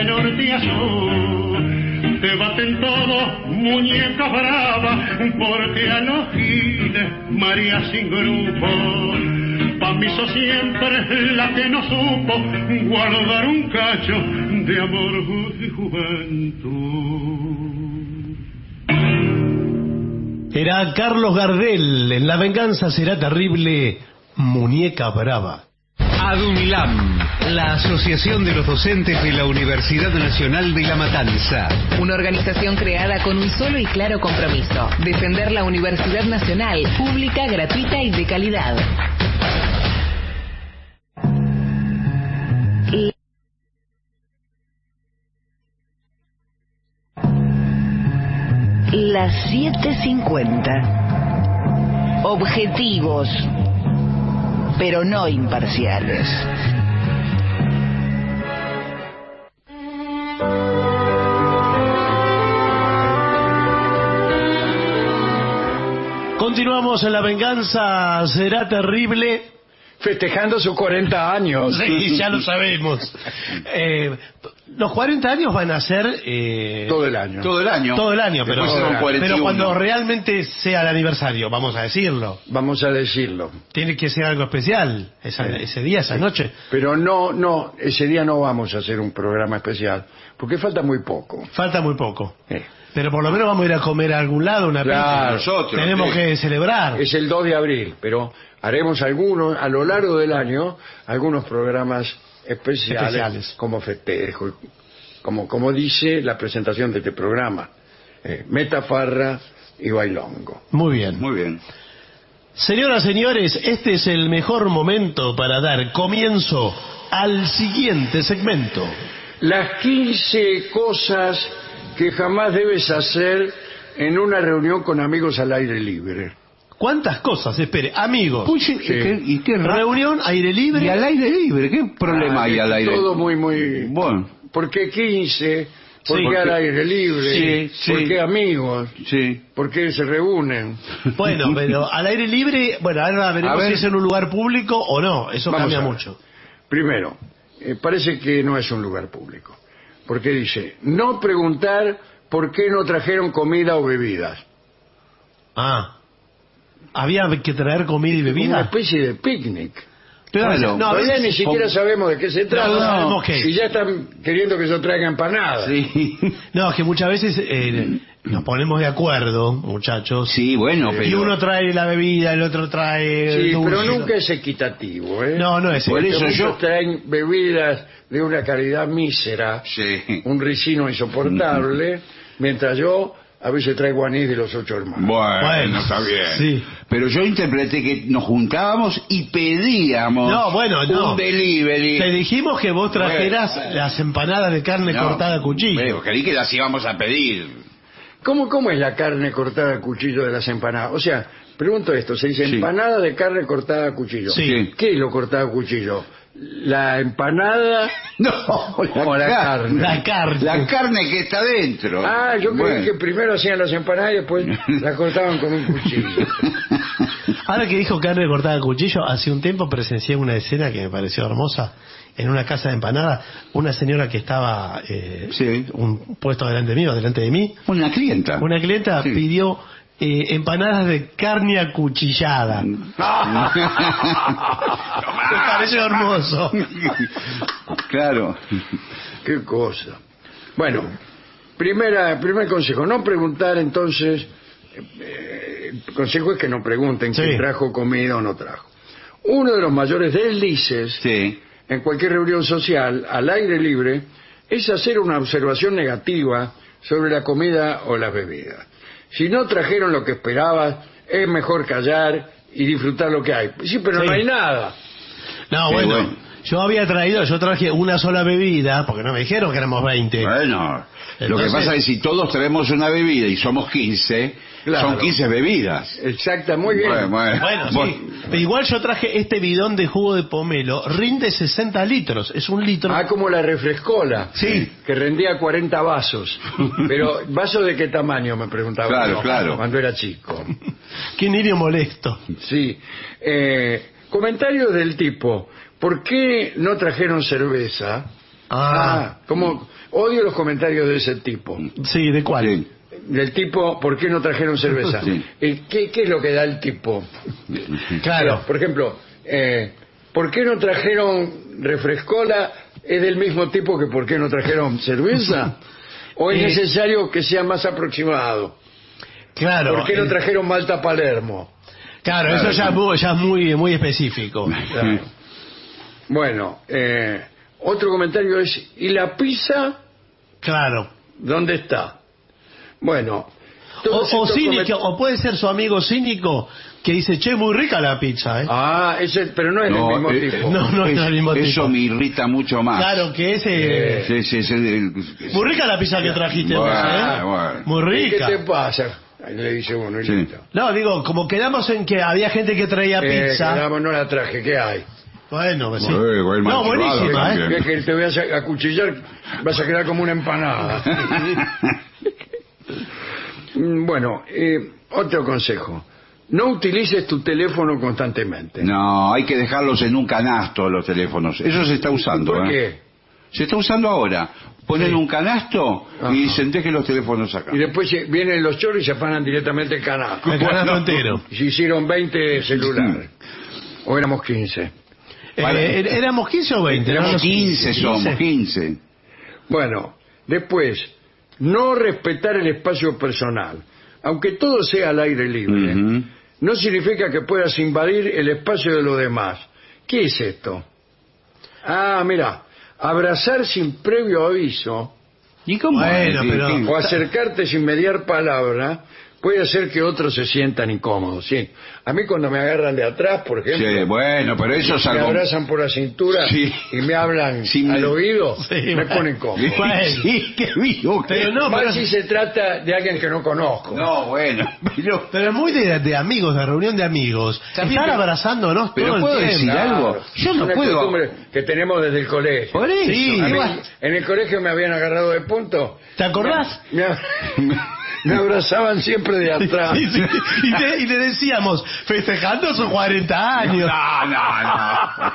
F: de norte a sur. Te baten todos, muñeca brava, porque a los giles María sin grupo. Pa' mí sos siempre la que no supo guardar un cacho de amor y juventud.
D: Era Carlos Gardel, en La venganza será terrible, muñeca brava.
A: ADUNLAM, la Asociación de los Docentes de la Universidad Nacional de La Matanza.
G: Una organización creada con un solo y claro compromiso: defender la Universidad Nacional, pública, gratuita y de calidad.
H: Las 7:50. Objetivos, pero no imparciales.
D: Continuamos en La venganza será terrible.
C: Festejando sus 40 años.
D: Sí, ya lo sabemos. Los 40 años van a ser...
C: Todo el año.
E: Todo el año.
D: Todo el año, pero,
E: Después serán 41.
D: pero cuando realmente sea el aniversario, vamos a decirlo.
C: Vamos a decirlo.
D: Tiene que ser algo especial, ese día, esa noche.
C: Pero no, ese día no vamos a hacer un programa especial, porque falta muy poco.
D: Falta muy poco. Pero por lo menos vamos a ir a comer a algún lado, una
C: Claro,
D: pizza.
E: nosotros,
D: Tenemos que celebrar.
C: Es el 2 de abril, pero haremos algunos, a lo largo del año, algunos programas especiales. Como festejo, como dice la presentación de este programa. Metafarra y bailongo.
D: Muy bien.
E: Muy bien.
D: Señoras, señores, este es el mejor momento para dar comienzo al siguiente segmento.
C: Las 15 cosas que jamás debes hacer en una reunión con amigos al aire libre.
D: ¿Cuántas cosas? Espere, amigos.
E: Pues, ¿y qué
D: reunión, aire libre.
E: Y al aire libre, ¿qué problema hay al aire?
C: Todo muy...
E: Bueno.
C: ¿Por qué 15? ¿Por
D: Sí.
C: qué al aire libre?
E: Sí,
C: ¿Por
E: sí.
C: qué amigos?
E: Sí.
C: ¿Por qué se reúnen?
D: Bueno, pero al aire libre, bueno, ahora veremos
E: A ver.
D: si es en un lugar público o no. Eso
C: Vamos
D: cambia
C: a ver.
D: mucho.
C: Primero, parece que no es un lugar público. Porque dice, no preguntar por qué no trajeron comida o bebidas.
D: Ah. ¿Había que traer comida y
C: Una
D: bebida?
C: especie de picnic.
E: Claro.
D: No, a
C: Todavía
D: veces-
C: ni siquiera sabemos de qué se trata.
D: No sabemos qué.
C: Y ya están queriendo que yo traiga empanadas.
E: Sí.
D: No, es que muchas veces nos ponemos de acuerdo, muchachos.
E: Sí, bueno, pero...
D: Y uno trae la bebida, el otro trae el
C: Sí,
D: dulce.
C: pero nunca es equitativo, ¿eh?
D: No, no es
E: Por
C: Porque
E: eso
C: muchos
E: yo-
C: traen bebidas de una calidad mísera,
E: Sí.
C: un ricino insoportable, mientras yo a veces traigo anís de los 8 hermanos.
E: Bueno, está bien.
D: Sí.
E: Pero yo interpreté que nos juntábamos y pedíamos
D: No, bueno, no.
E: un delivery.
D: Te dijimos que vos trajeras
E: Bueno.
D: las empanadas de carne
E: No,
D: cortada a cuchillo.
E: pero creí que las íbamos a pedir.
C: ¿Cómo es la carne cortada a cuchillo de las empanadas? O sea, pregunto esto, se dice
E: Sí.
C: empanada de carne cortada a cuchillo.
D: Sí.
C: ¿Qué es lo cortado a cuchillo? ¿La empanada
E: No,
C: o la carne?
D: La carne.
E: La carne que está dentro.
C: Ah, yo creí
E: Bueno.
C: que primero hacían las empanadas y después las cortaban con un cuchillo.
D: Ahora que dijo carne cortada a cuchillo, hace un tiempo presencié una escena que me pareció hermosa. En una casa de empanadas, una señora que estaba
E: Sí.
D: un puesto delante de mí,
E: Una clienta.
D: una clienta
E: Sí.
D: pidió empanadas de carne acuchillada. Me pareció hermoso.
E: Claro.
C: Qué cosa. Bueno, primer consejo, no preguntar entonces, el consejo es que no pregunten
D: Sí.
C: quién trajo comida o no trajo. Uno de los mayores deslices
E: Sí.
C: en cualquier reunión social al aire libre es hacer una observación negativa sobre la comida o las bebidas. Si no trajeron lo que esperabas, es mejor callar y disfrutar lo que hay. Sí, pero
D: Sí.
C: no hay nada.
D: No,
E: Sí,
D: bueno,
E: bueno.
D: yo traje una sola bebida, porque no me dijeron que éramos 20.
E: Bueno, lo que
D: Entonces-
E: pasa es que si todos traemos una bebida y somos 15,
C: Claro.
E: son 15 bebidas.
C: Exacta, muy bien.
D: Bueno, sí. Pero igual yo traje este bidón de jugo de pomelo, rinde 60 litros, es un litro.
C: Ah, como la refrescola.
D: Sí.
C: Que rendía 40 vasos. Pero, ¿vasos de qué tamaño? Me preguntaba
E: Claro,
C: uno
E: claro.
C: cuando era chico.
D: Qué niño molesto.
C: Sí. Comentarios del tipo, ¿por qué no trajeron cerveza? Como odio los comentarios de ese tipo.
D: Sí, ¿de cuál?
E: Sí.
C: Del tipo, ¿por qué no trajeron cerveza?
E: Sí.
C: ¿Qué es lo que da el tipo?
D: Claro.
C: Por ejemplo, ¿por qué no trajeron refrescola? ¿Es del mismo tipo que por qué no trajeron cerveza? ¿O es necesario que sea más aproximado?
D: Claro.
C: ¿Por qué no trajeron Malta Palermo?
D: Claro, eso ya es muy específico.
C: Claro. Bueno, otro comentario es, ¿y la pizza
D: Claro.
C: dónde está? Bueno,
D: O
C: todos estos
D: cínico, o puede ser su amigo cínico que dice, che, muy rica la pizza,
C: pero no es del mismo tipo.
D: No es del mismo tipo.
E: Eso me irrita mucho más.
D: Claro, que ese...
E: Sí.
D: Muy rica la pizza que trajiste vos,
E: Bueno.
D: Muy rica.
C: ¿Qué te pasa? Ahí le dice uno, y
E: Sí.
C: listo.
D: No, digo, como quedamos en que había gente que traía pizza.
C: No la traje, ¿qué hay?
D: Bueno, sí.
E: Igual
D: No,
E: mal
D: buenísima,
E: llevado,
C: Que te voy a acuchillar, vas a quedar como una empanada. Bueno, otro consejo. No utilices tu teléfono constantemente.
E: No, hay que dejarlos en un canasto los teléfonos. Eso se está usando.
C: ¿Por qué?
E: Se está usando ahora. Ponen un canasto y dicen dejen los teléfonos acá.
C: Y después vienen los choros y se apagan directamente el canasto.
D: El canasto entero.
C: Y se hicieron 20 celulares. O éramos 15.
D: ¿Éramos 15 o 20?
E: Éramos
D: No,
E: 15 somos, 15.
C: Bueno, después, no respetar el espacio personal. Aunque todo sea al aire libre,
E: Ujú.
C: no significa que puedas invadir el espacio de los demás. ¿Qué es esto? Mira, abrazar sin previo aviso
E: ¿Y cómo?
D: Bueno,
E: es?
D: pero-
C: o acercarte sin mediar palabra puede hacer que otros se sientan incómodos. Sí. A mí cuando me agarran de atrás, por ejemplo,
E: Sí, bueno, pero eso es
C: me
E: algo...
C: abrazan por la cintura
E: Sí.
C: y me hablan
E: Sí,
C: al oído,
D: Sí,
C: me
D: bueno.
C: ponen incómodo.
D: Bueno.
E: Sí, qué vivo.
D: Pero no,
C: Más
D: pero,
C: si se trata de alguien que no conozco.
E: No, bueno,
D: pero es muy de amigos, de reunión de amigos.
E: También,
D: Estar
E: pero-
D: abrazándonos
E: pero
D: todo el
E: ¿puedo
D: tiempo.
E: decir algo? Yo
C: Es
E: no
C: una
E: puedo...
C: costumbre que tenemos desde el colegio.
E: Por eso.
D: Sí,
C: A mí,
D: igual.
C: en el colegio me habían agarrado de punto.
D: ¿Te acordás?
C: Me abrazaban siempre de atrás.
D: Sí, sí. Y le decíamos, festejando sus 40 años.
E: No.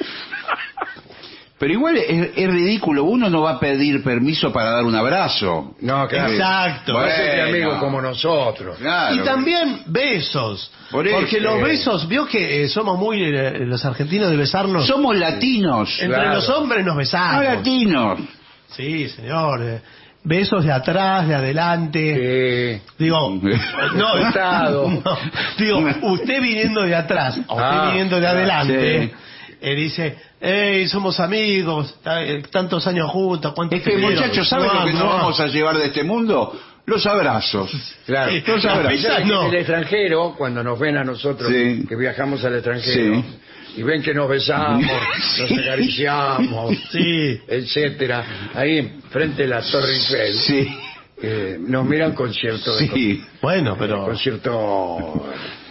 E: Pero igual es ridículo, uno no va a pedir permiso para dar un abrazo.
C: No, claro.
D: Exacto.
C: No es de
E: Bueno.
C: amigos como nosotros.
E: Claro.
D: Y también besos.
E: Por eso.
D: Porque los besos, vio que somos muy los argentinos de besarnos.
E: Somos latinos.
D: Entre
C: claro.
D: los hombres nos
E: No
D: besamos.
E: latinos.
D: Sí, señor. Besos de atrás, de adelante. Digo, no,
C: Gustado.
D: no, digo, usted viniendo de atrás, o usted viniendo de adelante, dice, hey, somos amigos, tantos años juntos, ¿cuántos
E: Es que, muchachos, ¿saben lo que nos vamos a llevar de este mundo? Los abrazos.
C: Claro.
D: Sí,
E: Los
D: las
E: abrazos.
D: pizzas no.
C: En el extranjero, cuando nos ven a nosotros,
E: Sí.
C: que viajamos al extranjero,
E: Sí.
C: y ven que nos besamos, nos acariciamos,
D: Sí.
C: etcétera, ahí frente a la Torre Eiffel,
E: Sí.
C: nos miran con cierto,
E: Sí.
D: Bueno, pero...
C: con cierto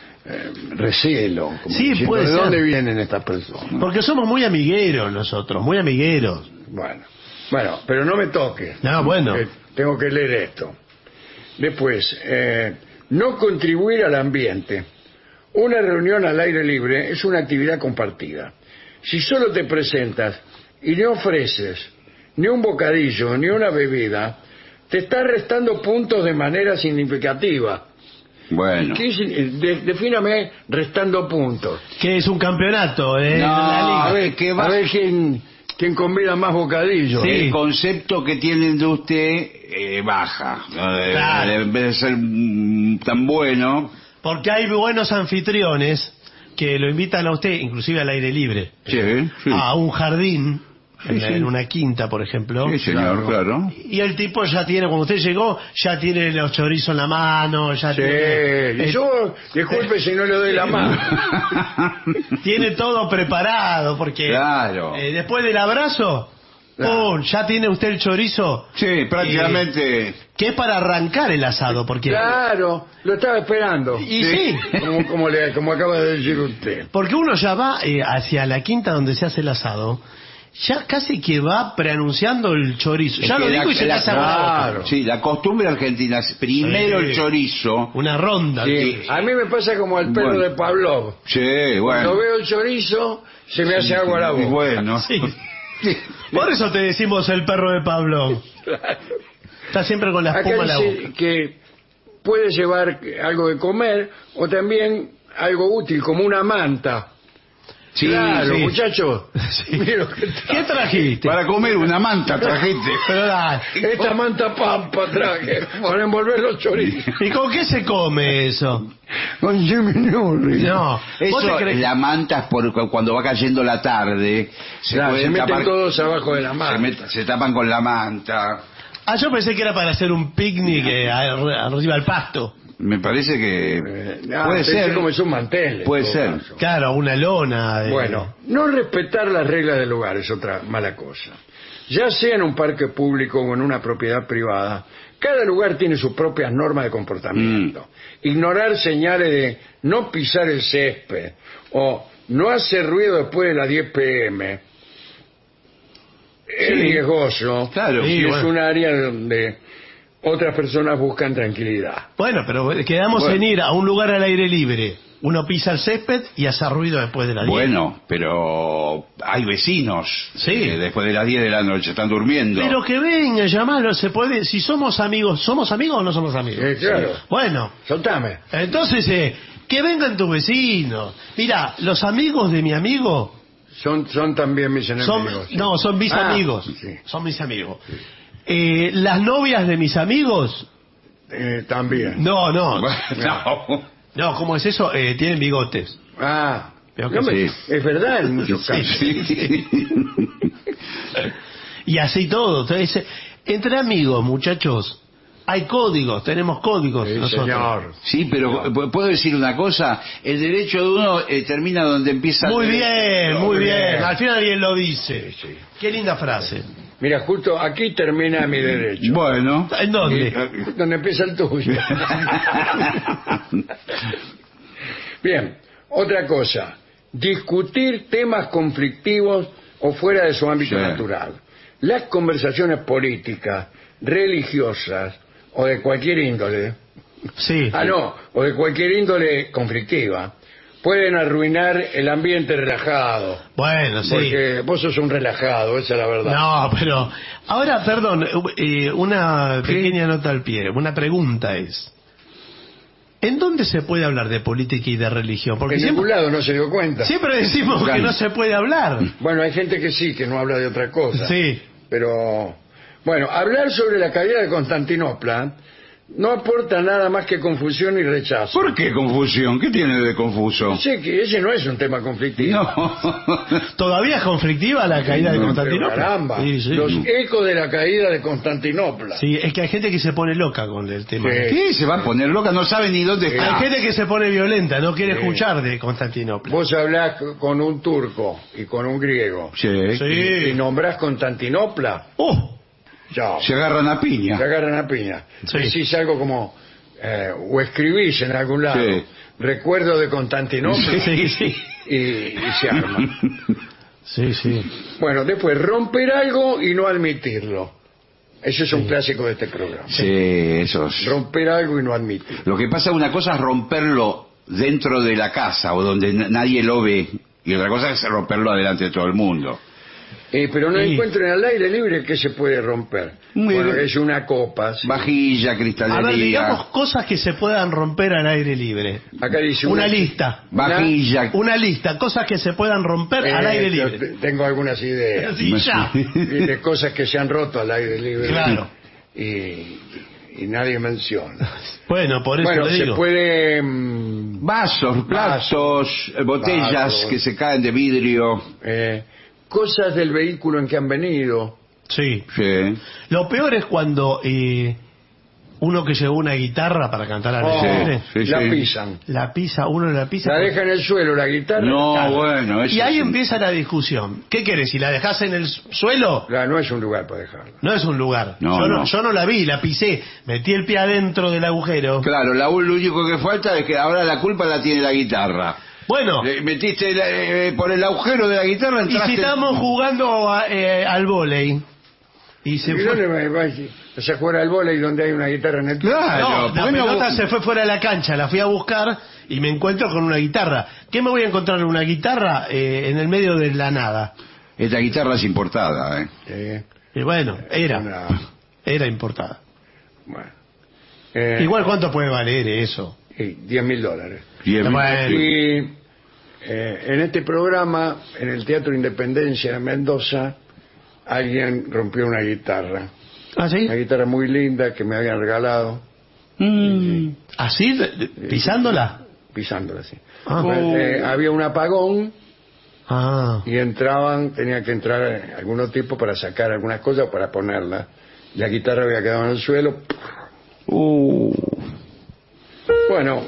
C: recelo. Como
D: Sí,
C: diciendo,
D: puede
C: ¿de
D: ser.
C: dónde vienen estas personas?
D: Porque somos muy amigueros nosotros, muy amigueros.
C: Bueno, pero no me toque.
D: No, bueno.
C: Tengo que leer esto. Después, no contribuir al ambiente. Una reunión al aire libre es una actividad compartida. Si solo te presentas y no ofreces ni un bocadillo ni una bebida, te estás restando puntos de manera significativa.
E: Bueno.
C: Defíname restando puntos.
D: Que es un campeonato,
E: No,
D: la liga.
E: a ver, ¿qué va?
C: A ver quién convida más bocadillos.
D: Sí.
E: El concepto que tienen de usted baja.
D: Claro.
E: En vez de ser tan bueno.
D: Porque hay buenos anfitriones que lo invitan a usted, inclusive al aire libre,
E: Sí, sí.
D: a un jardín,
E: Sí, sí.
D: en una quinta, por ejemplo.
E: Sí, señor, claro.
D: Y el tipo ya tiene, cuando usted llegó, ya tiene los chorizos en la mano, ya
C: Sí,
D: tiene...
C: y yo, disculpe si no le doy la mano.
D: Tiene todo preparado, porque
E: Claro.
D: después del abrazo,
C: Claro.
D: ¡pum! Ya tiene usted el chorizo,
E: Sí, prácticamente.
D: que es para arrancar el asado, porque...
C: Claro, lo estaba esperando.
D: Y sí,
C: Como acaba de decir usted.
D: porque uno ya va hacia la quinta donde se hace el asado, ya casi que va preanunciando el chorizo.
E: Es
D: Ya lo
E: que
D: digo y se pasa con la boca.
C: Claro.
E: Sí, la costumbre argentina es primero
D: Sí.
E: el chorizo.
D: Una ronda.
C: Sí, a mí me pasa como al perro
E: Bueno.
C: de Pavlov.
E: Sí,
C: Cuando
E: bueno.
C: veo el chorizo, se me hace agua a la boca.
E: Bueno.
D: Sí. Por eso te decimos el perro de Pablo. Está siempre con la
C: Acá
D: espuma en la
C: dice
D: boca.
C: que puede llevar algo de comer o también algo útil como una manta.
E: Sí,
C: claro,
E: sí.
C: muchachos.
D: Sí.
C: Mira lo que
D: ¿Qué trajiste?
E: Para comer una manta trajiste.
D: Pero dale.
C: esta manta pampa traje para envolver los chorizos.
D: ¿Y con qué se come eso?
C: Con seminole.
D: No. ¿Vos
E: Eso,
D: te crees?
E: la manta es por cuando va cayendo la tarde.
C: Claro, se
E: pueden
C: meten
E: tapar-
C: todos abajo de la
E: se,
C: manta.
E: se tapan con la manta.
D: Ah, yo pensé que era para hacer un picnic arriba del pasto.
E: Me parece que puede ser.
C: Como es un mantel. en
E: Puede
C: todo
E: ser.
C: caso.
D: Claro, una lona.
C: Bueno, no respetar las reglas del lugar es otra mala cosa. Ya sea en un parque público o en una propiedad privada, cada lugar tiene sus propias normas de comportamiento. Ignorar señales de no pisar el césped o no hacer ruido después de las 10 p.m. es riesgoso.
E: Claro.
C: Y
D: Sí,
C: es
D: bueno.
C: un área donde otras personas buscan tranquilidad.
D: Bueno, pero quedamos
E: Bueno.
D: en ir a un lugar al aire libre. Uno pisa el césped y hace ruido después de la 10.
E: Bueno, pero hay vecinos
D: Sí.
E: que después de las 10 de la noche están durmiendo.
D: Pero que venga, llamarlo, se puede. Si somos amigos o no somos amigos.
C: Claro.
D: Bueno,
C: Soltame.
D: entonces, que vengan tus vecinos. Mira, los amigos de mi amigo
C: Son también mis enemigos.
D: son mis
C: Ah,
D: amigos.
C: sí.
D: Son mis amigos. Las novias de mis amigos,
C: También.
D: no.
E: No.
D: No, ¿cómo es eso? Tienen bigotes.
C: Ah,
D: Pero
C: no
D: que
C: me-
E: sí.
C: es verdad en muchos casos.
D: Y así todo. Entonces, entre amigos, muchachos, hay códigos, tenemos códigos
C: Sí,
D: nosotros.
C: señor.
E: Sí, pero puedo decir una cosa, el derecho de uno termina donde empieza
D: Muy
E: el
D: bien, muy bien. Al final alguien lo dice.
C: Sí, sí.
D: Qué linda frase.
C: Mira, justo aquí termina mi derecho.
E: Bueno,
D: ¿En dónde?
C: Donde empieza el tuyo. Bien, otra cosa. Discutir temas conflictivos o fuera de su ámbito
E: Sí.
C: natural. Las conversaciones políticas, religiosas o de cualquier índole,
D: Sí.
C: o de cualquier índole conflictiva, pueden arruinar el ambiente relajado.
D: Bueno, sí.
C: Porque vos sos un relajado, esa es la verdad.
D: No, pero ahora, perdón, una pequeña nota al pie, una pregunta es, ¿en dónde se puede hablar de política y de religión? Porque
C: En ningún
D: siempre,
C: lado no se dio cuenta.
D: siempre decimos que
E: Claro.
D: no se puede hablar.
C: Bueno, hay gente que sí, que no habla de otra cosa.
D: Sí.
C: Pero, bueno, hablar sobre la caída de Constantinopla no aporta nada más que confusión y rechazo.
E: ¿por qué confusión? ¿Qué tiene de confuso?
C: Sé que ese no es un tema conflictivo.
E: No.
D: ¿Todavía es conflictiva la caída de
C: Pero
D: Constantinopla?
C: caramba,
D: Sí, sí.
C: los ecos de la caída de Constantinopla.
D: Sí, es que hay gente que se pone loca con el tema.
C: Sí.
E: ¿Qué? Se va a poner loca, no sabe ni dónde está.
D: Hay gente que se pone violenta, no quiere
C: Sí.
D: escuchar de Constantinopla.
C: Vos hablás con un turco y con un griego
E: Sí.
D: Sí.
C: y nombrás Constantinopla, ya,
E: Se agarran a piña.
C: se agarran a piña.
D: Sí.
C: Decís algo como, o escribís en algún lado,
E: Sí.
C: recuerdo de Constantinopla,
D: Sí, sí.
C: y se arma.
D: Sí, sí.
C: Bueno, después, romper algo y no admitirlo. Ese es un clásico de este programa.
E: Sí, eso es.
C: Romper algo y no admitirlo.
E: Lo que pasa, una cosa es romperlo dentro de la casa o donde nadie lo ve, y otra cosa es romperlo adelante de todo el mundo.
C: Pero no
D: Sí.
C: encuentro en el aire libre qué se puede romper.
E: Muy
C: Bueno,
E: bien.
C: es una copa. sí.
E: Vajilla,
D: A ver,
E: cristalería,
D: digamos cosas que se puedan romper al aire libre.
C: Acá dice
D: Una lista.
E: vajilla.
D: Una lista, cosas que se puedan romper al aire
C: yo
D: libre.
C: tengo algunas ideas.
D: Sí, ya.
C: Y de cosas que se han roto al aire libre.
D: Claro.
C: Y nadie menciona.
D: Bueno, por eso
C: Bueno,
D: le
C: se
D: digo.
C: puede...
E: Vasos, platos, botellas
C: vasos.
E: que se caen de vidrio.
C: cosas del vehículo en que han venido.
D: Sí.
E: Sí.
D: Lo peor es cuando uno que llevó una guitarra para cantar al aire libre,
E: Sí,
C: la
E: sí.
C: pisan.
D: la pisa, uno la pisa.
C: La deja en el suelo, la guitarra.
E: No,
C: claro.
E: bueno, eso
D: Y ahí
E: es un-
D: empieza la discusión. ¿Qué querés? Si la dejás en el suelo,
C: Claro, no es un lugar para dejarla.
D: no es un lugar.
E: No, no.
D: Yo no la vi, la pisé, metí el pie adentro del agujero.
E: Claro, lo único que falta es que ahora la culpa la tiene la guitarra.
D: Bueno,
E: Le metiste por el agujero de la guitarra,
D: y
E: entraste...
D: si estamos jugando al vóley y se
C: ¿Y
D: fue...
C: dónde vas a jugar al vóley donde hay una guitarra en el piso?
E: Claro,
D: No, la
E: ¿por qué no
D: pelota
E: vos-
D: se fue fuera de la cancha, la fui a buscar y me encuentro con una guitarra. ¿Qué me voy a encontrar? Una guitarra en el medio de la nada.
E: Esta guitarra es importada, ¿eh?
D: Y bueno, era importada. Igual, ¿cuánto puede valer eso?
C: $10.000.
D: Bueno.
C: Y en este programa, en el Teatro Independencia de Mendoza, alguien rompió una guitarra.
D: ¿Ah, sí?
C: Una guitarra muy linda que me habían regalado.
D: ¿Así? ¿Pisándola?
C: Pisándola, sí.
D: Ah.
C: Había un apagón
D: Ah.
C: y tenía que entrar algunos tipos para sacar algunas cosas para ponerla. La guitarra había quedado en el suelo. Bueno,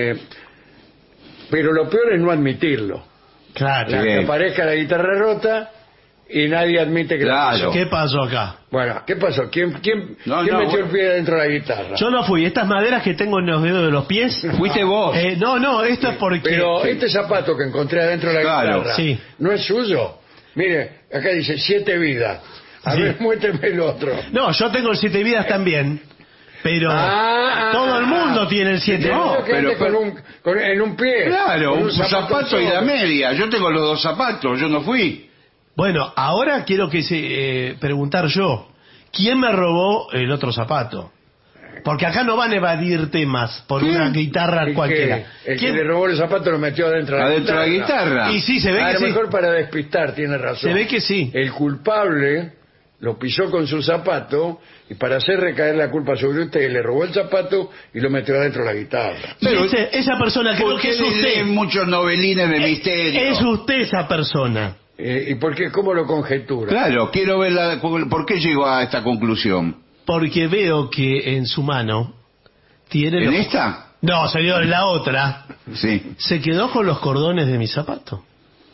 C: pero lo peor es no admitirlo.
D: Claro.
C: Que aparezca la guitarra rota y nadie admite que la pisó.
D: ¿Qué pasó acá?
C: Bueno, ¿qué pasó? ¿Quién metió el pie dentro de la guitarra?
D: Yo no fui. Estas maderas que tengo en los dedos de los pies...
E: Fuiste vos.
D: No, esto es porque...
C: Pero este zapato que encontré adentro de la guitarra
D: sí.
C: no es suyo. Mire, acá dice 7 vidas. A ver, muéstrame el otro.
D: No, yo tengo el 7 vidas también. Pero todo el mundo tiene el 7.
C: No, pero en un pie.
E: Claro,
C: con
E: un zapato y la media. Yo tengo los 2 zapatos, yo no fui.
D: Bueno, ahora quiero preguntar yo. ¿Quién me robó el otro zapato? Porque acá no van a evadir temas por una guitarra cualquiera.
C: El que le robó el zapato lo metió adentro de la guitarra.
D: Y sí, se ve que
C: a lo
D: sí.
C: mejor para despistar, tiene razón.
D: Se ve que sí.
C: El culpable lo pisó con su zapato y para hacer recaer la culpa sobre usted le robó el zapato y lo metió adentro de la guitarra.
D: Pero esa persona creo que es usted.
E: Muchos novelines de misterio.
D: Es usted esa persona.
C: ¿Y por qué? ¿Cómo lo conjetura?
E: Claro, quiero ver por qué llegó a esta conclusión.
D: Porque veo que en su mano tiene...
E: ¿En esta?
D: No, señor, en la otra.
E: Sí.
D: Se quedó con los cordones de mi zapato.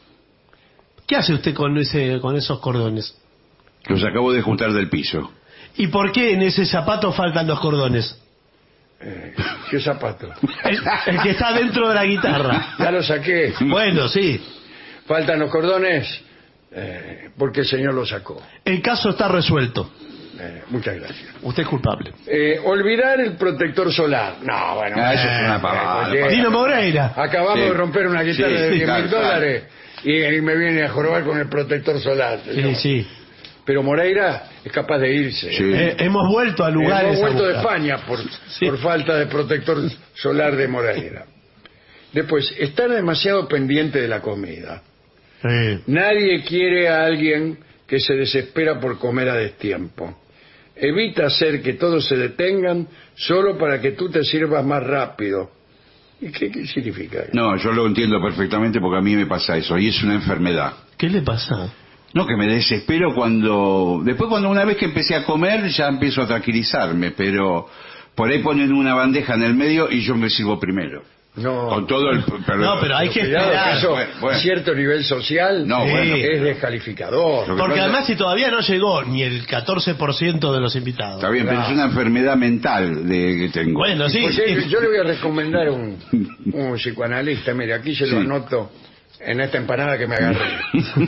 D: ¿Qué hace usted con esos cordones?
E: Los acabo de juntar del piso.
D: ¿Y por qué en ese zapato faltan los cordones?
C: ¿Qué zapato?
D: El que está dentro de la guitarra.
C: Ya lo saqué.
D: Bueno, sí.
C: Faltan los cordones porque el señor lo sacó.
D: El caso está resuelto.
C: Muchas gracias.
D: Usted es culpable.
C: Olvidar el protector solar. No, bueno.
E: Eso es una pavada.
D: Dino Moreira.
C: Acabamos de romper una guitarra de $10.000 y me viene a jorobar con el protector solar.
D: Sí.
C: Pero Moreira es capaz de irse.
E: Sí.
D: Hemos vuelto a lugares.
C: Hemos vuelto
D: a
C: de
D: buscar.
C: España por falta de protector solar de Moreira. Después, estar demasiado pendiente de la comida.
D: Sí.
C: Nadie quiere a alguien que se desespera por comer a destiempo. Evita hacer que todos se detengan solo para que tú te sirvas más rápido. ¿Y qué significa eso?
E: No, yo lo entiendo perfectamente porque a mí me pasa eso y es una enfermedad.
D: ¿Qué le pasa?
E: No, que me desespero después cuando una vez que empecé a comer ya empiezo a tranquilizarme, pero por ahí ponen una bandeja en el medio y yo me sirvo primero.
C: No,
E: con todo el...
D: No, pero hay que
C: cuidado,
D: esperar.
C: que eso,
E: Bueno.
C: cierto nivel social
E: No, bueno.
C: es descalificador.
D: Porque además si todavía no llegó ni el 14% de los invitados.
E: Está bien, pero es una enfermedad mental que tengo.
D: Bueno, sí.
C: Porque yo le voy a recomendar un psicoanalista. Mire, aquí se lo anoto en esta empanada que me agarré.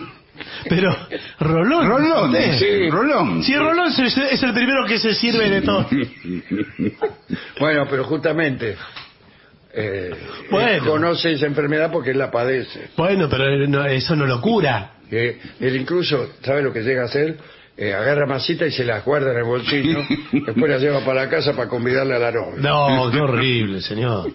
D: Pero Rolón.
C: Sí.
E: Rolón.
D: Si Rolón es el primero que se sirve de todo.
C: Bueno, pero justamente él conoce esa enfermedad porque él la padece.
D: Bueno, pero eso no lo cura.
C: Él incluso, ¿sabe lo que llega a hacer? Agarra masita y se las guarda en el bolsillo, después las lleva para la casa para convidarle a la novia.
D: No, qué horrible, señor.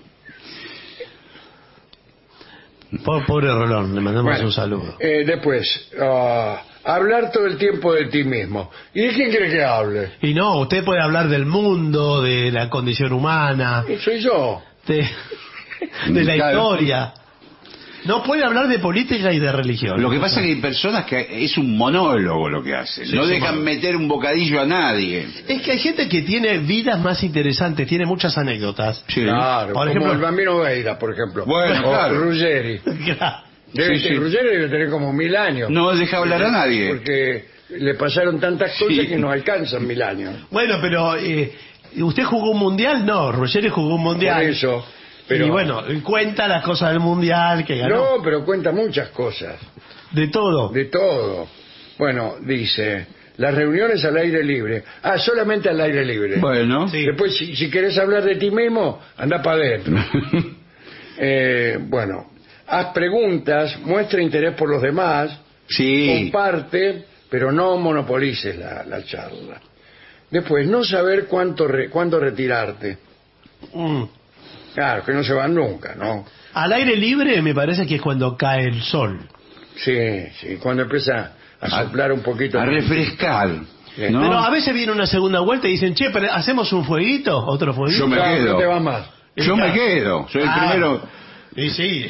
D: Pobre Rolón, le mandamos un saludo.
C: Después, hablar todo el tiempo de ti mismo. ¿Y de quién quiere que hable?
D: Y no, usted puede hablar del mundo, de la condición humana,
C: Soy yo.
D: de la historia. No puede hablar de política y de religión.
E: Lo que pasa es que hay personas que es un monólogo lo que hacen.
D: Sí,
E: no
D: sí,
E: dejan meter un bocadillo a nadie.
D: Es que hay gente que tiene vidas más interesantes, tiene muchas anécdotas.
E: Sí.
C: Claro,
D: Por
C: como
D: ejemplo-
C: el Bambino Veira, por ejemplo.
E: Bueno,
C: o
E: claro.
C: Ruggeri. Ruggeri debe tener como 1000 años.
E: No deja hablar a nadie.
C: Porque le pasaron tantas cosas
E: Sí.
C: que no alcanzan 1000 años.
D: Bueno, pero ¿usted jugó un mundial? No, Ruggeri jugó un mundial.
C: Por eso. Pero,
D: Y bueno, cuenta las cosas del mundial que ganó.
C: no, pero cuenta muchas cosas.
D: De todo.
C: De todo. Bueno, dice, las reuniones al aire libre. Solamente al aire libre.
E: Bueno.
D: Sí.
C: Después, si querés hablar de ti mismo, anda para adentro. Bueno, haz preguntas, muestra interés por los demás.
E: Sí.
C: Comparte, pero no monopolices la charla. Después, no saber cuándo retirarte. Claro, que no se van nunca, ¿no?
D: Al aire libre me parece que es cuando cae el sol.
C: Sí, cuando empieza a soplar un poquito.
E: A refrescar. ¿no?
D: Pero a veces viene una segunda vuelta y dicen, che, pero ¿hacemos un fueguito? ¿Otro fueguito?
E: Yo me quedo.
C: No te vas más.
E: Yo me quedo. Soy el primero.
D: Y sí.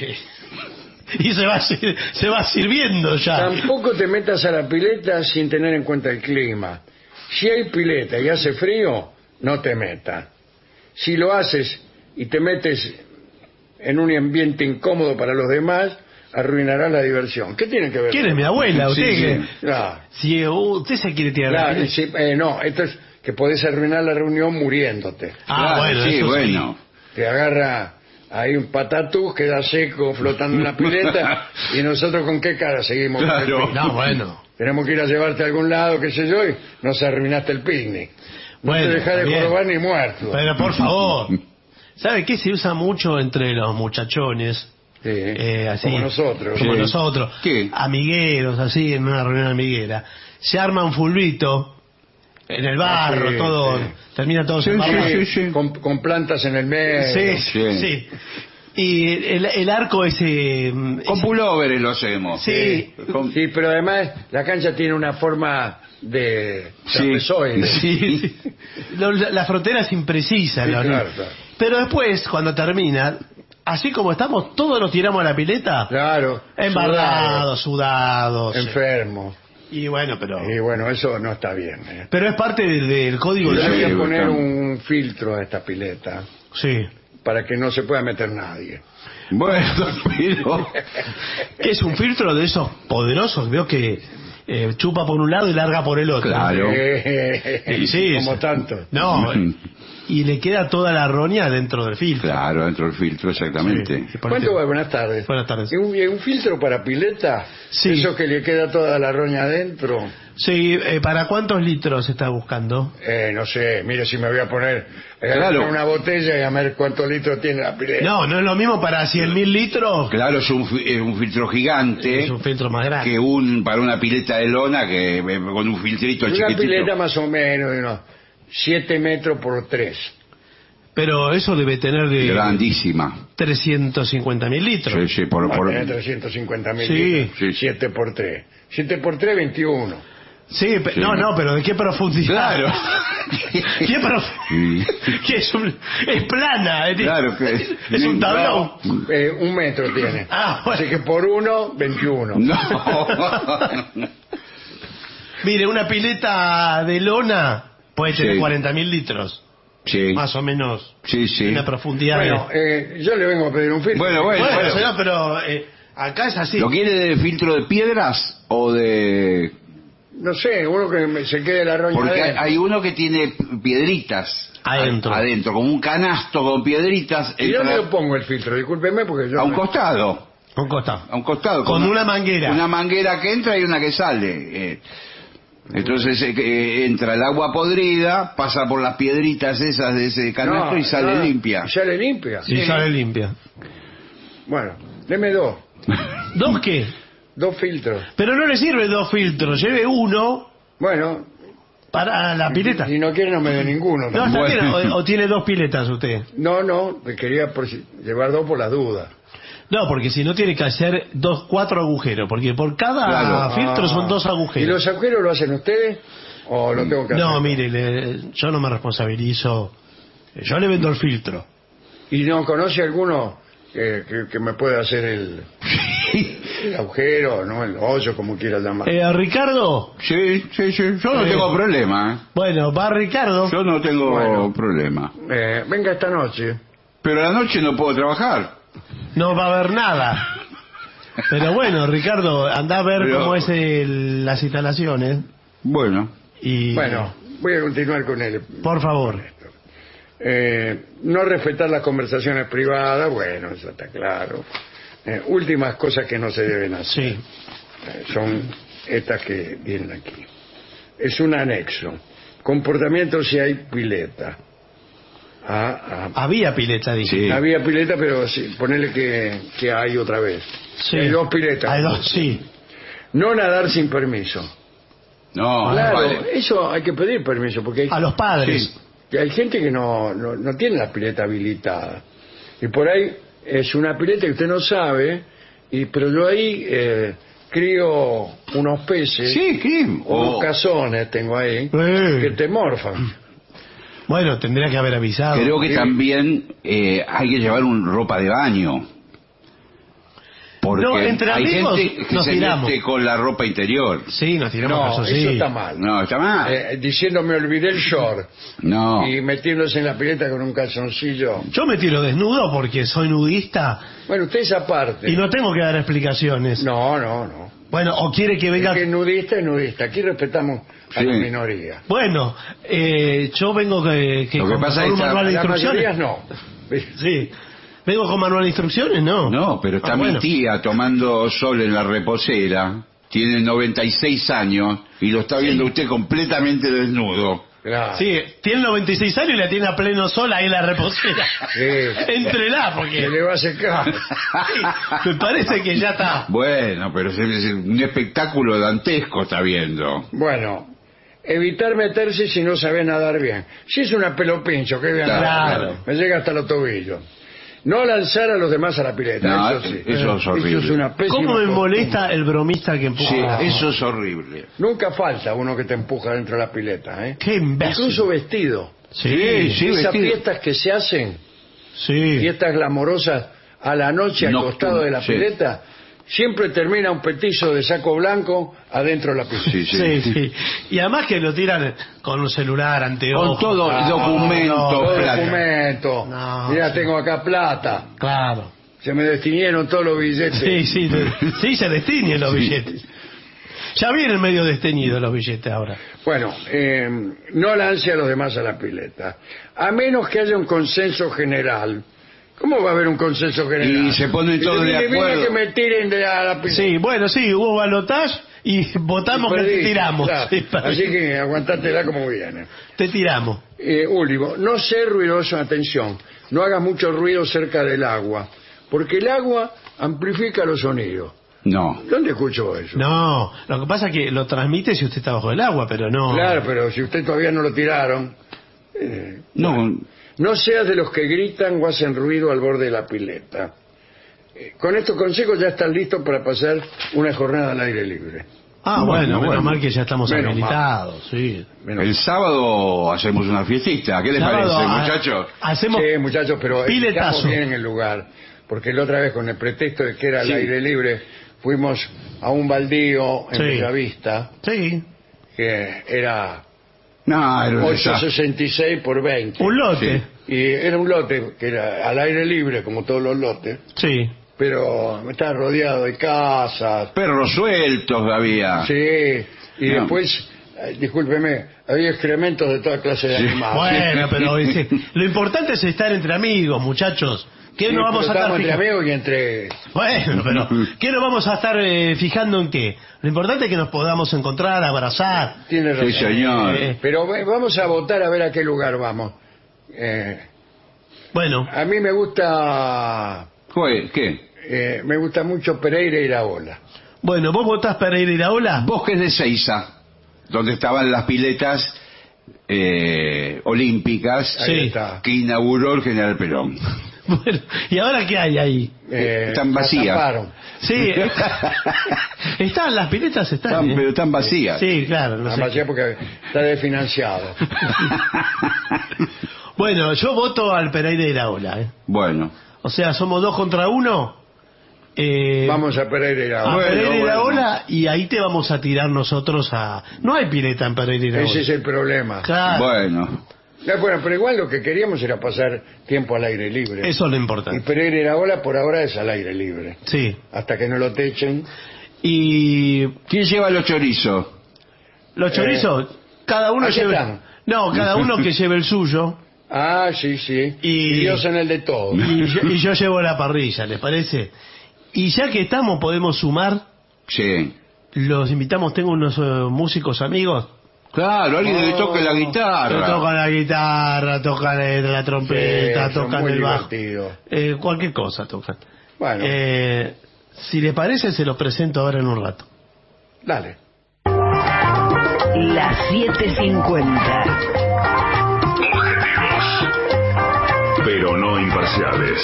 D: Y se va sirviendo ya.
C: Tampoco te metas a la pileta sin tener en cuenta el clima. Si hay pileta y hace frío, no te metas. Si lo haces y te metes en un ambiente incómodo para los demás, arruinará la diversión. ¿Qué tiene que ver?
D: ¿Quién es mi abuela? ¿Usted
E: Sí,
D: que-
C: sí. No.
D: Si usted se quiere tirar la
C: Claro,
D: pileta.
C: sí, no, esto es que podés arruinar la reunión muriéndote.
D: Ah,
E: Claro,
D: bueno,
E: sí,
D: eso
E: bueno.
C: Te agarra ahí un patatús, queda seco flotando en la pileta y nosotros con qué cara seguimos. con el
E: Claro.
C: picnic?
D: No, bueno.
C: Tenemos que ir a llevarte a algún lado, qué sé yo, y nos arruinaste el picnic. No
D: Bueno,
C: te dejás de
D: bien.
C: jorobar ni muerto.
D: Pero por favor. ¿Sabe qué se usa mucho entre los muchachones?
C: Sí,
D: Así,
C: como nosotros.
D: Como
E: Sí.
D: nosotros.
E: ¿Qué?
D: Amigueros, así, en una reunión amiguera. Se arma un fulbito en el barro,
C: sí,
D: todo.
C: sí.
D: Termina todo
E: Sí,
D: embarrado.
E: sí.
C: Con plantas en el medio.
D: Sí,
E: Sí.
D: sí. Y el arco ese...
E: Con pulóveres lo hacemos.
D: Sí.
E: Con-
C: Sí, pero además la cancha tiene una forma de trapezoide.
E: Sí.
D: Sí. La frontera es imprecisa.
C: Sí,
D: ¿no?
C: claro, claro.
D: Pero después, cuando termina, así como estamos, todos nos tiramos a la pileta.
C: Claro.
D: Embarrados, sudados.
C: Enfermo.
D: Y bueno,
C: Y bueno, eso no está bien.
D: pero es parte del código.
C: Yo
D: de
C: le voy a
E: Sí,
C: poner
E: bacán.
C: un filtro a esta pileta
D: Sí.
C: para que no se pueda meter nadie.
E: Bueno, pero...
D: Que es un filtro de esos poderosos. Veo que chupa por un lado y larga por el otro.
E: Claro.
D: Sí,
C: como
D: sí.
C: tanto.
D: No, y le queda toda la roña dentro del filtro.
E: Claro, dentro del filtro, exactamente.
D: Sí, por
C: ¿Cuánto
D: eso-
C: va? Buenas tardes.
D: Buenas tardes.
C: ¿Y un filtro para pileta?
D: Sí.
C: Eso que le queda toda la roña adentro.
D: Sí, ¿para cuántos litros está buscando?
C: No sé, mire si me voy a poner
E: Claro.
C: una botella y a ver cuántos litros tiene la pileta.
D: No, no es lo mismo para 100.000 litros.
E: Claro, es un filtro gigante
D: Es un filtro más grande.
E: que para una pileta de lona que con un filtrito
C: Una
E: chiquitito.
C: pileta más o menos de unos 7 metros por 3.
D: Pero eso debe tener de
E: Grandísima.
D: 350.000 litros.
E: Sí, sí, por...
C: 350.000
D: Sí.
C: litros.
E: Sí.
C: 7 por 3. 7 por 3, 21.
D: Sí,
E: Sí.
D: no, pero ¿de qué profundidad?
E: Claro.
D: ¿Qué
E: Sí.
D: ¿Qué es plana?
E: Claro que
D: es un tablón.
C: Un metro tiene.
D: Ah, bueno.
C: Así que por 1, 21.
E: No.
D: Mire, una pileta de lona puede tener
E: Sí.
D: 40.000 litros.
E: Sí.
D: Más o menos.
E: Sí, sí.
D: Una profundidad
C: Bueno, yo le vengo a pedir un filtro.
E: Bueno,
D: Bueno,
E: bueno.
D: señor, pero acá es así.
E: ¿Lo quiere de filtro de piedras o de...?
C: No sé, uno que se quede la roña
E: Porque
C: adentro.
E: hay uno que tiene piedritas
D: Adentro.
E: adentro, como un canasto con piedritas.
C: ¿Y dónde
E: entra
C: lo pongo el filtro? Discúlpeme porque yo...
E: a un costado.
D: Un costado.
E: A un costado.
D: Con una manguera.
E: Una manguera que entra y una que sale. Entonces entra el agua podrida, pasa por las piedritas esas de ese canasto y sale limpia.
C: ¿Y sale limpia?
D: Sí, sale limpia.
C: Bueno, deme 2.
D: ¿Dos qué?
C: 2 filtros.
D: Pero no le sirve 2 filtros. Lleve uno
C: Bueno,
D: para la pileta.
C: si no quiere no me dé ninguno.
D: No, está
E: Bueno.
D: bien. O tiene 2 piletas usted.
C: No, me quería llevar 2 por las dudas.
D: No, porque si no tiene que hacer 4 agujeros. Porque por cada
E: Claro.
D: filtro son 2
C: ¿Y
D: agujeros.
C: los agujeros lo hacen ustedes o lo tengo que hacer?
D: No, mire, yo no me responsabilizo. Yo le vendo el filtro.
C: ¿Y no conoce alguno que me pueda hacer el agujero, no el hoyo, como quiera llamar?
D: Ricardo,
E: Sí. Yo no tengo problema.
D: bueno, va Ricardo.
E: Yo no tengo
C: Bueno.
E: problema.
C: Venga esta noche.
E: Pero a la noche no puedo trabajar.
D: No va a haber nada. Pero bueno, Ricardo, anda a ver
E: Pero-
D: cómo es las instalaciones.
E: Bueno.
D: Y
C: Bueno, voy a continuar con él.
D: por favor.
C: No respetar las conversaciones privadas, bueno, eso está claro. Últimas cosas que no se deben hacer.
D: Sí.
C: Son estas que vienen aquí. Es un anexo. Comportamiento si hay pileta.
D: Había pileta, dije.
E: Sí.
C: Había pileta, pero sí, ponele que hay otra vez.
D: Sí.
C: Hay 2 piletas.
D: Hay 2, sí.
C: No nadar sin permiso.
E: No,
C: Claro,
E: vale.
C: eso hay que pedir permiso, porque hay,
D: A los padres.
C: que hay gente que no tiene la pileta habilitada. Y por ahí es una pileta que usted no sabe, pero yo ahí crío unos peces,
E: Sí, ¿qué?
C: unos cazones tengo ahí, que te morfan.
D: Bueno, tendría que haber avisado.
E: Creo que
C: Sí.
E: también hay que llevar ropa de baño. Porque
D: No, entre
E: hay
D: amigos
E: gente que
D: nos
E: se
D: tiramos.
E: mete con la ropa interior.
D: Sí, nos tiramos
C: No,
D: casos,
C: eso
D: sí.
C: está mal.
E: No, está mal.
C: Diciendo me olvidé el short
E: No.
C: y metiéndose en la pileta con un calzoncillo.
D: Yo me tiro desnudo porque soy nudista
C: Bueno, usted es aparte.
D: y no tengo que dar explicaciones.
C: No.
D: Bueno, o quiere que venga...
C: El que es nudista es nudista. Aquí respetamos a
E: Sí.
C: la minoría.
D: Bueno, yo vengo
E: Lo que
D: con
E: pasa es
D: un
E: que
D: manual de
C: Las mayorías
D: instrucciones.
C: no.
D: Sí. ¿Vengo con manual de instrucciones? No.
E: No, pero está mi
D: bueno.
E: tía tomando sol en la reposera. Tiene 96 años y lo está viendo usted completamente desnudo.
C: Claro.
D: Sí, tiene 96 años y la tiene a pleno sol ahí en la reposera.
C: Sí.
D: Entrela,
C: Se
D: porque
C: le va a secar.
D: sí, me parece que ya está.
E: Bueno, pero es un espectáculo dantesco está viendo.
C: Bueno, evitar meterse si no sabe nadar bien. Si es una pelopincho, que bien
D: Claro.
C: me llega hasta los tobillos. No lanzar a los demás a la pileta,
E: No,
C: eso sí.
E: eso es horrible.
C: Eso es una pésima
D: ¿Cómo me
C: costumbre.
D: molesta el bromista que empuja?
E: Sí,
D: la-
E: eso es horrible.
C: Nunca falta uno que te empuja dentro de la pileta, ¿eh?
D: Qué imbécil.
C: Incluso vestido.
D: Sí,
C: Esas
E: vestido.
C: fiestas que se hacen,
D: sí.
C: fiestas glamorosas a la noche al
E: Nocturno,
C: costado de la
E: sí.
C: pileta, siempre termina un petizo de saco blanco adentro de la pileta.
E: Sí,
D: Sí, sí. Y además que lo tiran con un celular, anteojos.
E: Con todo documento,
C: Todo
E: plata.
C: documento.
D: No,
C: Mira,
D: sí.
C: tengo acá plata.
D: Claro.
C: Se me destinieron todos los billetes.
D: Sí, se destiñen los
E: Sí.
D: billetes. Ya vienen medio desteñidos los billetes ahora.
C: Bueno, no lance a los demás a la pileta. A menos que haya un consenso general. ¿Cómo va a haber un consenso general?
E: Y se ponen todos de
C: Mire, mire
E: acuerdo.
C: que me tiren a la pileta.
D: Sí, bueno, sí, hubo balotaje y votamos que te
C: Perdí,
D: tiramos.
C: claro.
D: Sí,
C: Así que aguantátela como viene.
D: te tiramos.
C: Último, no ser ruidoso, atención. No hagas mucho ruido cerca del agua. Porque el agua amplifica los sonidos.
E: No.
C: ¿Dónde escuchó eso?
D: No, lo que pasa es que lo transmite si usted está bajo el agua, pero no.
C: Claro, pero si usted todavía no lo tiraron.
E: No.
C: No seas de los que gritan o hacen ruido al borde de la pileta. Con estos consejos ya están listos para pasar una jornada al aire libre.
D: Ah,
E: Bueno,
D: menos
E: bueno.
D: mal que ya estamos
C: Menos
D: habilitados, sí.
C: Menos-
E: El sábado hacemos una fiestita. ¿Qué les
D: Sábado,
E: parece,
D: ah,
E: muchachos?
D: Hacemos
C: Sí, muchachos, pero
D: piletazo.
C: estamos bien en el lugar. Porque la otra vez, con el pretexto de que era al
E: Sí.
C: aire libre, fuimos a un baldío en
D: Sí.
C: Bellavista,
D: Sí,
C: que era
E: No, era un desastre.
C: 866 por 20.
D: un lote.
C: Y era un lote que era al aire libre, como todos los lotes,
D: Sí.
C: pero estaba rodeado de casas.
E: Perros sueltos había.
C: Sí, y
E: No.
C: después, discúlpeme, había excrementos de toda clase de
E: Sí.
C: animales.
D: Bueno, pero lo importante es estar entre amigos, muchachos. ¿Qué
C: Sí,
D: nos vamos
C: pero
D: a estar
C: estábamos entre
D: fijando?
C: amigos y entre...
D: Bueno, pero ¿qué nos vamos a estar fijando en qué? Lo importante es que nos podamos encontrar, abrazar.
C: Tiene razón.
E: Sí, señor.
C: Pero vamos a votar a ver a qué lugar vamos.
D: Bueno,
C: A mí me gusta
E: ¿Qué?
C: mucho Pereira y Iraola.
D: bueno, ¿vos votás Pereira Iraola?
E: Bosques de Seiza, donde estaban las piletas olímpicas
C: Ahí
D: Sí.
C: está.
E: que inauguró el general Perón.
D: Bueno, ¿y ahora qué hay ahí?
E: Están
C: la
E: vacías.
C: taparon.
D: Sí, están, las piletas están.
E: Pero están vacías.
D: Sí, claro. No
C: La
D: sé.
C: vacía porque está desfinanciado.
D: Bueno, yo voto al Pereira Iraola.
E: Bueno.
D: O sea, somos 2 contra 1.
C: Vamos a Pereira y
D: A
C: Iraola.
E: Bueno,
D: Pereira
E: bueno.
D: Iraola y ahí te vamos a tirar nosotros a... No hay pileta en Pereira Iraola.
C: Ese es el problema.
D: Claro,
E: Bueno.
C: Bueno, pero igual lo que queríamos era pasar tiempo al aire libre.
D: eso es lo
C: Y
D: importante.
C: Pereira y Iraola por ahora es al aire libre.
D: Sí.
C: Hasta que no lo techen.
D: Y
E: ¿Quién lleva los chorizos?
D: los chorizos, cada uno
C: aquí
D: lleve...
C: están.
D: No, cada uno que lleve el suyo.
C: Ah, sí, sí.
D: Y-
C: Dios en el de todos.
D: Y yo llevo la parrilla, ¿les parece? Y ya que estamos, podemos sumar.
E: Sí.
D: Los invitamos, tengo unos músicos amigos.
E: Claro, alguien que le toque la
D: Que
E: guitarra.
D: tocan la guitarra, tocan la trompeta,
C: Sí, son
D: tocan
C: muy
D: el bajo.
C: divertidos.
D: Cualquier cosa tocan.
C: Bueno,
D: Si les parece, se los presento ahora en un rato.
C: Dale.
H: Las 7:50.
B: Objetivos, pero no imparciales.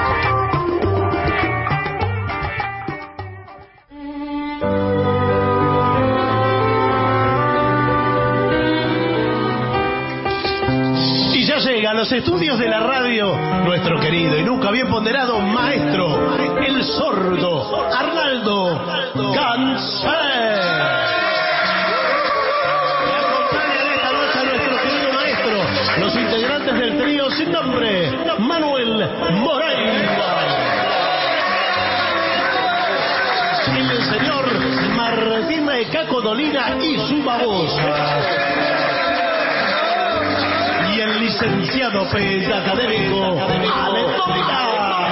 D: Y ya llega a los estudios de la radio nuestro querido y nunca bien ponderado maestro, el sordo Arnaldo Ganser. Y acompañan esta noche a nuestro querido maestro, los integrantes del trío sin nombre, Manuel Moreira, el señor Martín Caco Dolina y su babosa, y el licenciado académico Ale Dolina.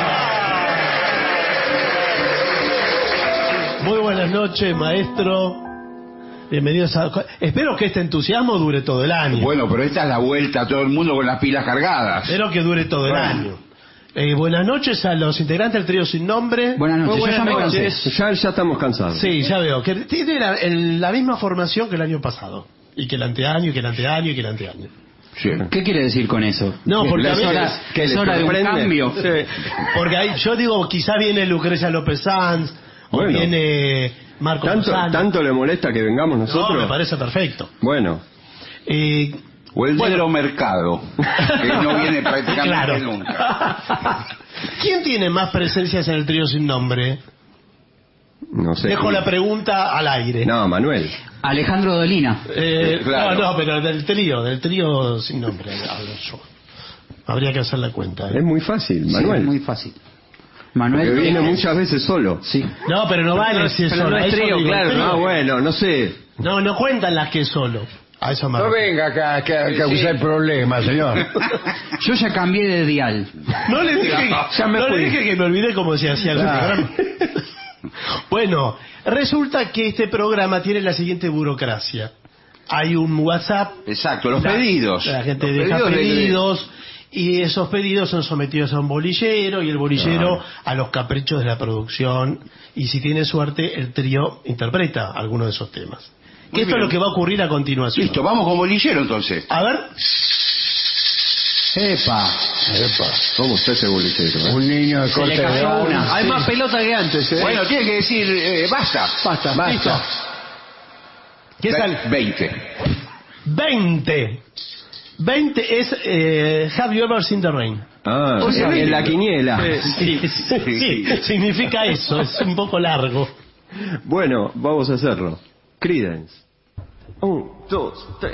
D: Muy buenas noches, maestro. Bienvenidos a... Espero que este entusiasmo dure todo el año.
E: Bueno, pero esta es la vuelta a todo el mundo con las pilas cargadas.
D: Espero que dure todo el año. Buenas noches a los integrantes del trío sin nombre.
I: Buenas noches,
D: Buenas
I: yo ya me
D: noches.
I: cansé. Ya estamos cansados.
D: Sí, ya veo. Que tiene la misma formación que el año pasado. Y que el anteaño, y que el anteaño, y que el anteaño.
E: Sí.
I: ¿Qué quiere decir con eso?
D: No, porque a veces...
I: es hora de un cambio.
D: Sí. Porque ahí, yo digo, quizá viene Lucrecia López Sanz, o viene Marco Lozano.
I: ¿Tanto le molesta que vengamos nosotros?
D: No, me parece perfecto.
I: Bueno.
E: O el negro mercado, que no viene prácticamente
D: Claro.
E: nunca.
D: ¿Quién tiene más presencias en el trío sin nombre?
I: No sé.
D: Dejo la pregunta al aire.
I: No, Manuel.
J: Alejandro Dolina.
E: Claro.
D: No, pero del trío sin nombre hablo yo. Habría que hacer la cuenta.
I: Es muy fácil, Manuel.
J: Sí, muy fácil.
I: Que
J: Manuel
I: viene muchas veces solo.
J: Sí.
D: No, pero no vale si es
J: pero
D: solo.
J: no es
D: Eso
J: trío,
D: digo,
J: claro.
D: el trío.
I: Ah, bueno, no sé.
D: No cuentan las que es solo. A eso me
C: No
D: refiero.
C: venga acá a causar problemas, señor.
J: Yo ya cambié de dial.
D: No le dije, no le dije que me olvidé cómo se hacía el programa. Bueno, resulta que este programa tiene la siguiente burocracia. Hay un WhatsApp.
E: Exacto, los pedidos.
D: La gente
E: Los
D: deja
E: pedidos
D: pedidos y esos pedidos son sometidos a un bolillero y el bolillero a los caprichos de la producción, y si tiene suerte el trío interpreta alguno de esos temas.
E: Muy
D: Esto
E: bien.
D: es lo que va a ocurrir a continuación.
E: Listo, vamos con bolillero entonces.
D: A ver.
J: Epa.
I: ¿Cómo está ese bolillero?
C: Un niño de
J: Se
C: corte
J: le
C: de
J: cayó
C: edad.
J: una.
D: Hay más pelota que antes, ¿eh?
E: Bueno, tiene que decir basta.
D: Basta. Listo. ¿Qué sale?
E: 20.
D: 20. 20 es Have You Ever Seen the Rain?
I: Ah,
D: O sea,
I: en la quiniela.
D: Sí, significa eso, es un poco largo.
I: Bueno, vamos a hacerlo. Creedence. 1, 2, 3.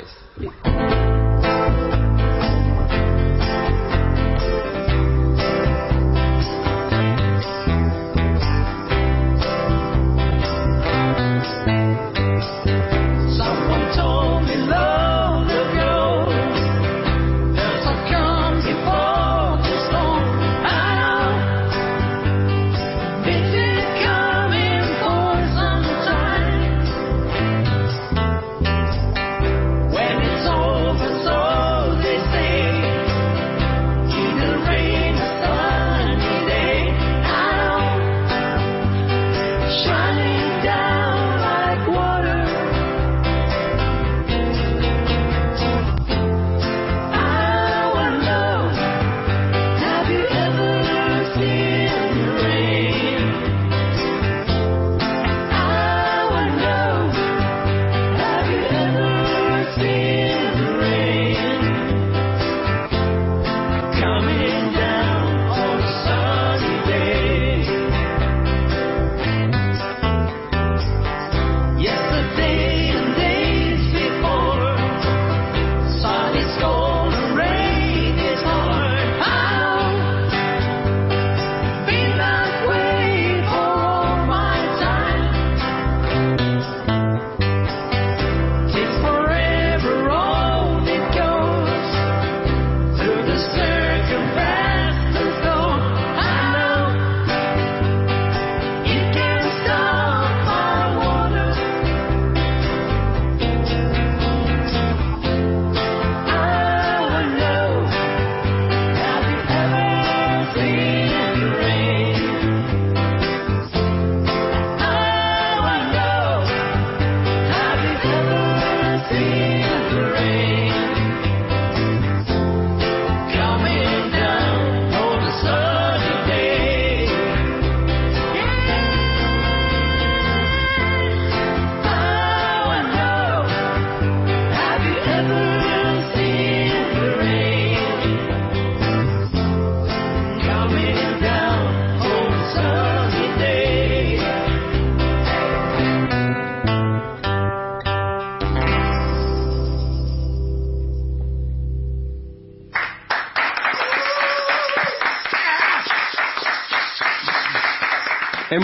K: Someone told me long ago there's a come before the storm. I know this is coming for some time. When it's over,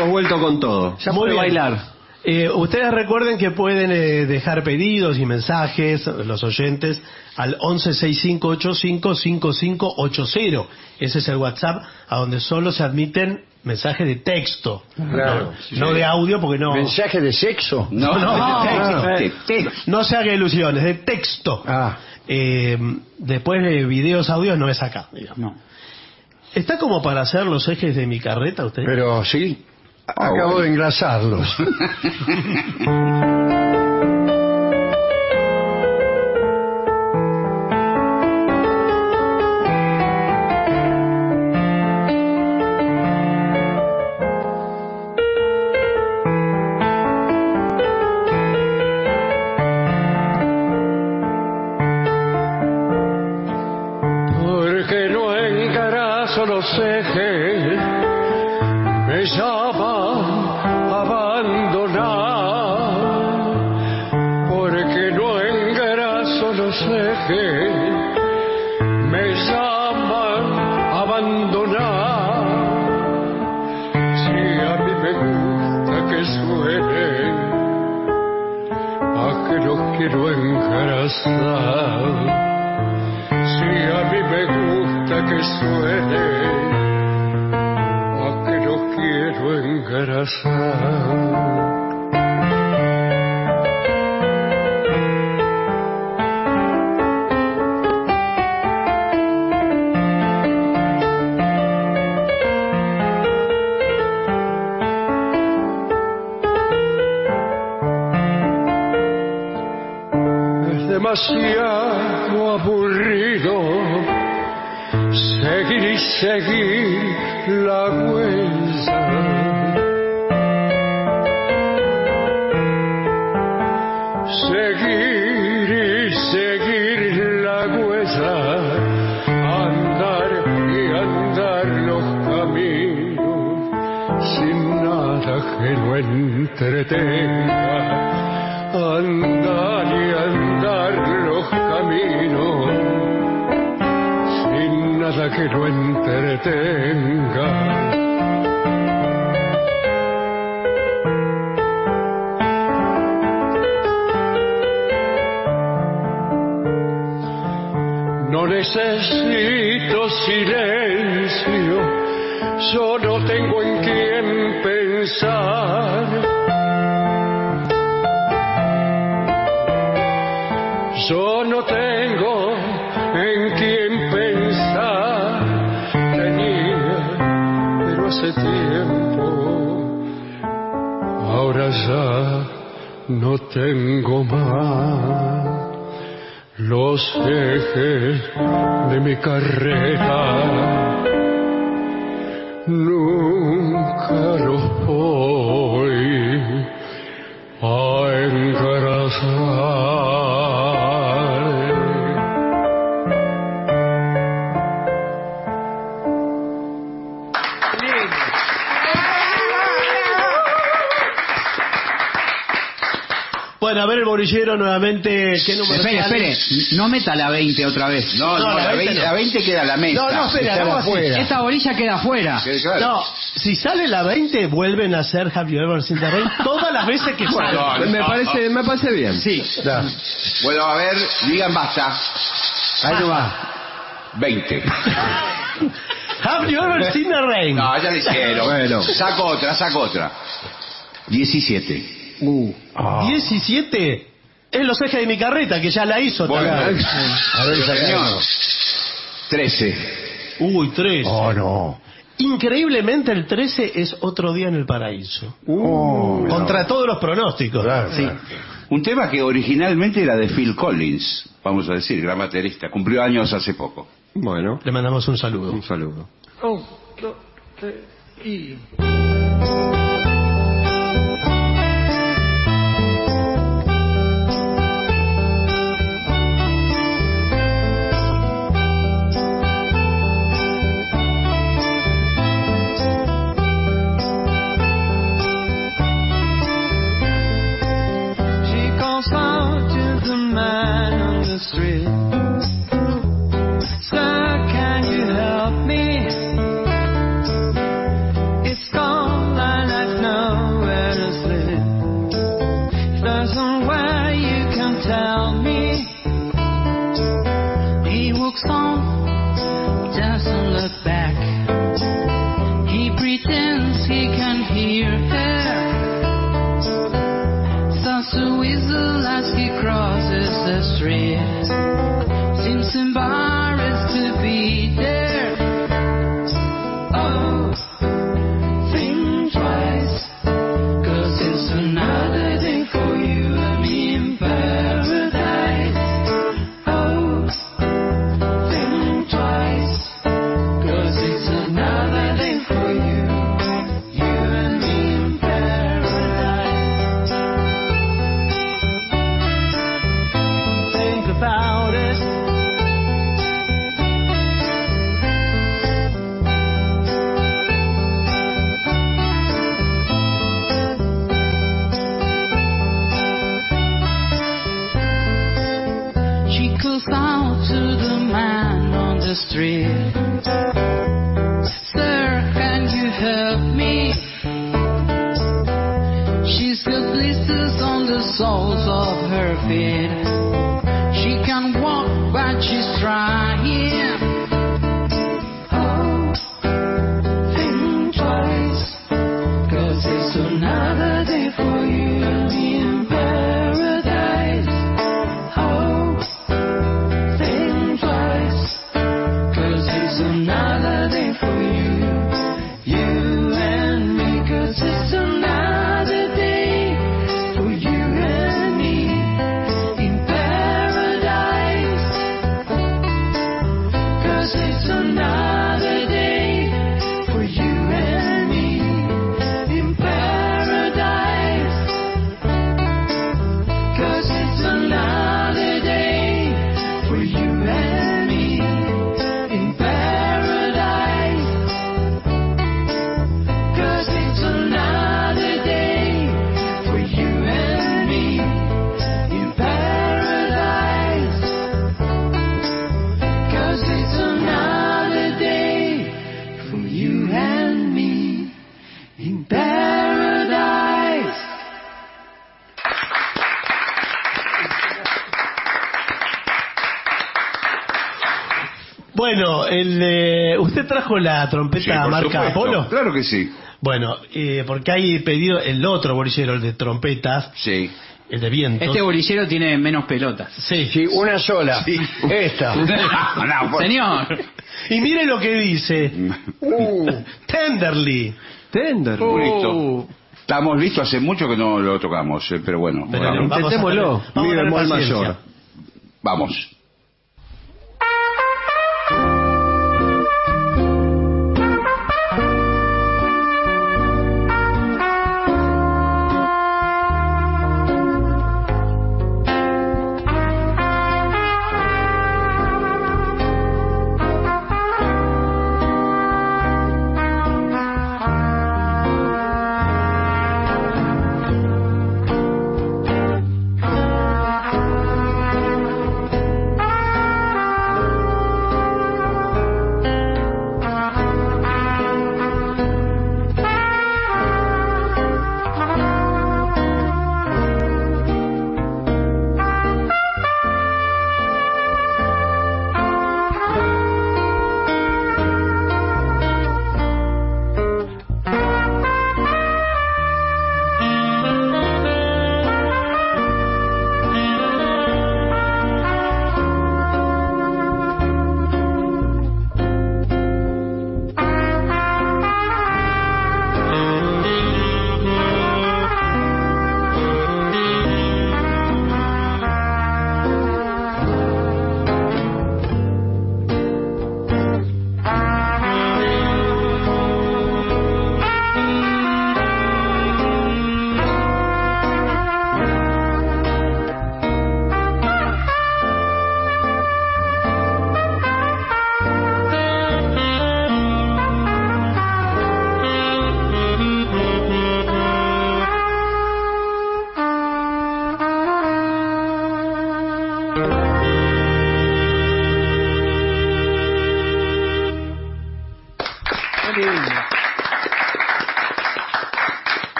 I: hemos vuelto con todo.
D: Ya puede bailar. Ustedes recuerden que pueden dejar pedidos y mensajes, los oyentes, al 1165855580. Ese es el WhatsApp a donde solo se admiten mensajes de texto.
C: Claro,
D: no de audio, porque no.
C: ¿Mensaje de sexo?
D: No, de texto. No se haga ilusiones, de texto. Después de videos, audios, no es acá. Digamos.
J: No.
D: ¿Está como para hacer los ejes de mi carreta usted?
C: Pero sí, acabo de engrasarlos.
K: Porque no engraso los ejes, me llaman a abandonar. Porque no engraso los ejes, me llaman a abandonar. Si a mí me gusta que suene, a que no quiero engrasar. Si a mí me gusta que suene, a que no quiero engrasar. Es demasiado aburrido seguir y seguir la huella. Seguir y seguir la huella, andar y andar los caminos sin nada que no entretenga. Andar y andar los caminos sin nada que lo entretenga. No necesito silencio, yo no tengo en quién pensar. Yo no tengo en quién pensar. Tenía, pero hace tiempo. Ahora ya no tengo más. Los ejes de mi carreta nunca los voy a engrasar.
D: Bueno, a ver el bolillero nuevamente. ¿Qué número
J: Espere, no meta la 20 otra vez.
E: No, la 20 queda a la mesa.
D: No, espera, no,
J: Esta bolilla queda afuera.
E: Claro.
D: No, si sale la 20, vuelven a hacer Have You Ever Seen the Rain todas las veces que salen.
I: Me parece bien.
D: Sí.
E: Bueno, a ver, digan basta.
C: Ahí no va.
E: 20.
D: Have You Ever Seen the Rain.
E: No, ya lo hicieron.
I: Bueno.
E: Saco otra. 17.
D: 17 es los ejes de mi carreta, que ya la hizo.
E: Bueno,
D: también.
C: A ver,
E: señor. 13.
D: Uy, 13.
C: Oh, no.
D: Increíblemente el 13 es Otro Día en el Paraíso. Contra todos los pronósticos.
C: Claro,
D: Sí.
C: claro.
E: Un tema que originalmente era de Phil Collins, vamos a decir, gran baterista. Cumplió años hace poco.
I: Bueno,
D: Le mandamos un saludo.
I: un saludo.
K: It's gone and I
L: There's some way you can tell me. He walks on, doesn't look back. He pretends he can hear her. Starts to whistle as he crosses the street. Seems embarrassed to be there. Oh, think twice, 'cause it's another day for you and me in paradise. Oh, think twice, 'cause it's another day for you and me in paradise. Think about it. She calls out to the man on the street. Sir, can you help me? She's got blisters on the soles of her feet. She can walk, but she's trying. Oh, think twice, 'cause it's another day for you and me in paradise. Oh, think twice, 'cause it's another day for you and me, 'cause it's another day for you and me in paradise. 'Cause it's another day for you and me in paradise. 'Cause it's another day for you and me in paradise. 'Cause it's another day for you and me in paradise. 'Cause it's another day for you and me in paradise.
D: Bueno, ¿usted trajo la trompeta
E: Sí, por
D: marca
E: supuesto.
D: Apolo?
E: Claro que sí.
D: Bueno, porque hay pedido el otro bolillero, el de trompetas,
E: Sí.
D: el de viento.
J: Este bolillero tiene menos pelotas.
D: Sí.
C: Sí, una sola.
E: Sí.
C: Esta.
J: Señor.
D: Y mire lo que dice. Tenderly.
I: Tender.
E: Listo. Estamos listos, hace mucho que no lo tocamos, pero bueno.
D: Pero
E: vamos.
D: vamos a
I: Intentémoslo.
D: tener- vamos a
I: Mi
D: tener
I: bemol
D: paciencia.
I: mayor.
E: Vamos.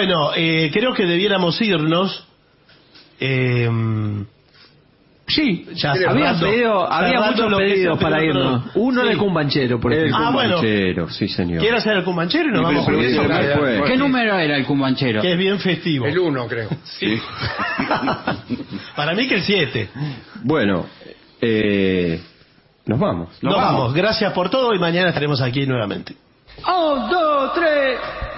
D: Bueno, creo que debiéramos irnos.
I: Sí,
D: ya
I: había muchos pedidos para irnos. Uno de Cumbanchero, por ejemplo.
D: Cumbanchero,
I: sí señor.
D: ¿Quiere hacer el Cumbanchero y nos vamos con eso?
J: ¿Qué número era el Cumbanchero?
D: Que es bien festivo.
C: El 1, creo.
E: Sí.
D: Para mí que el 7.
I: Bueno, nos vamos.
D: Nos vamos. Gracias por todo y mañana estaremos aquí nuevamente.
I: 1, 2, 3.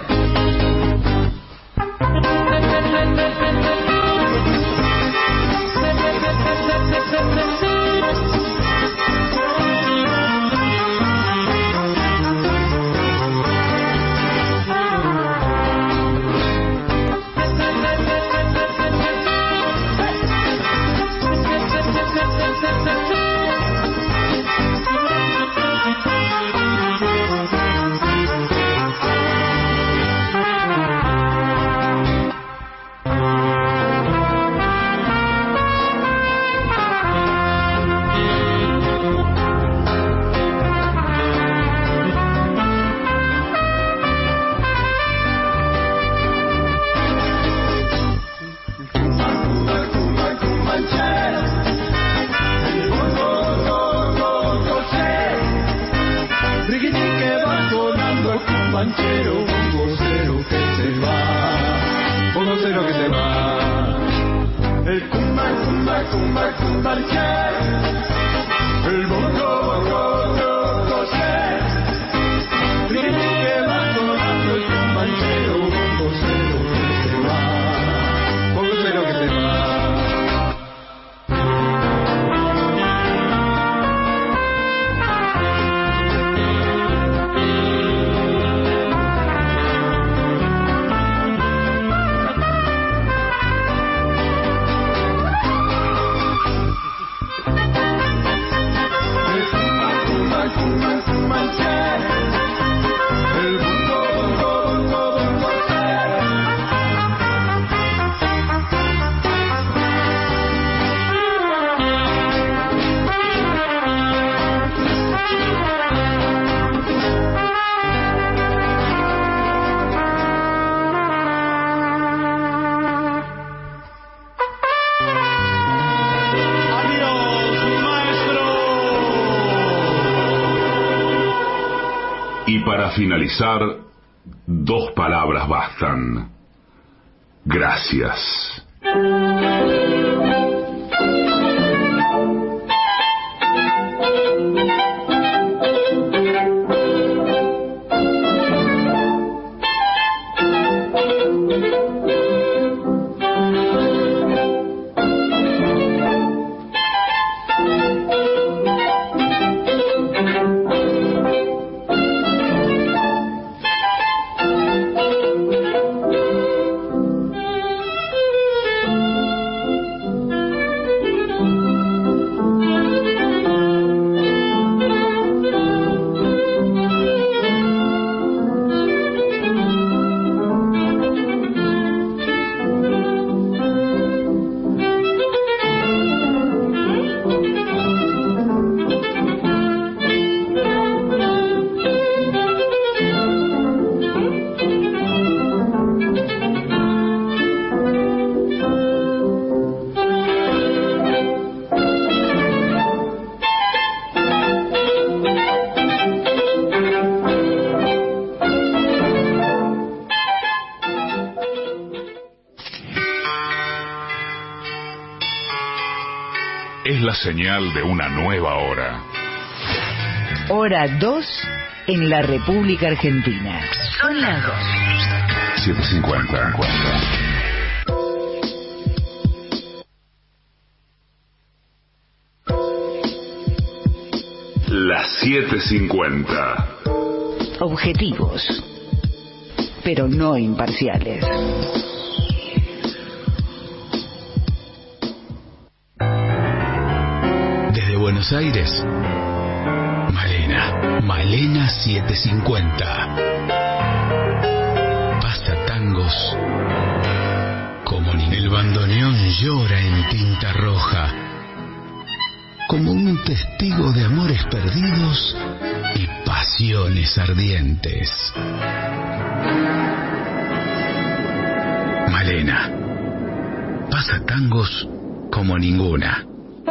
B: Para finalizar, 2 palabras bastan. Gracias. Es la señal de una nueva hora.
H: Hora 2 en la República Argentina. Son las 2.
B: 7:50. Las 7:50.
H: Objetivos, pero no imparciales.
A: Desde Buenos Aires, Malena 750. Pasa tangos como ni el bandoneón llora en tinta roja, como un testigo de amores perdidos y pasiones ardientes. Malena. Pasa tangos como ninguna.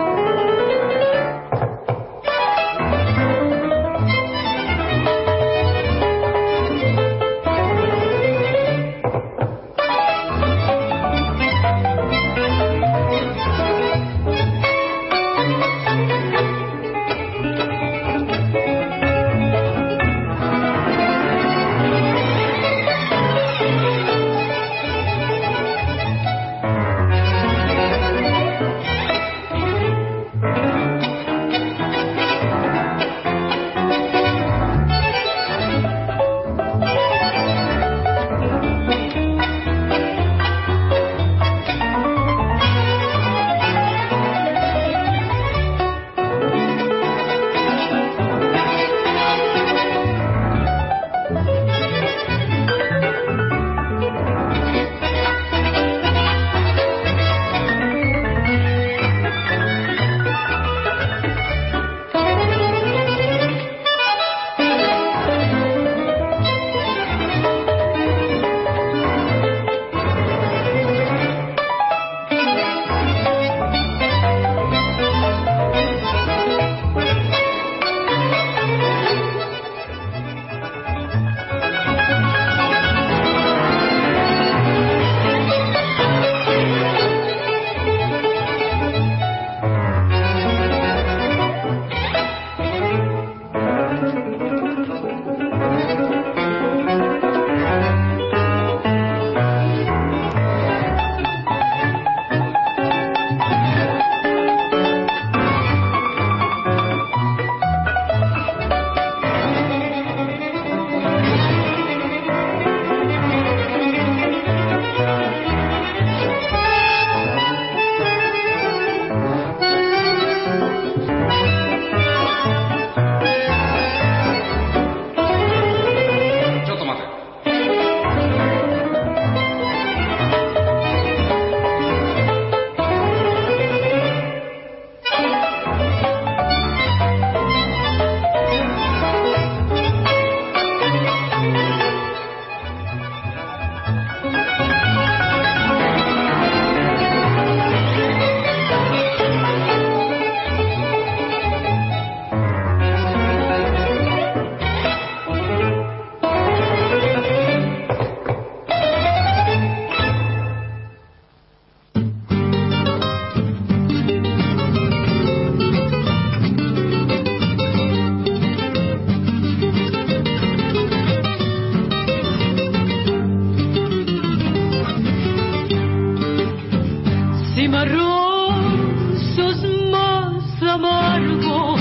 M: Cimarrón, sos más amargo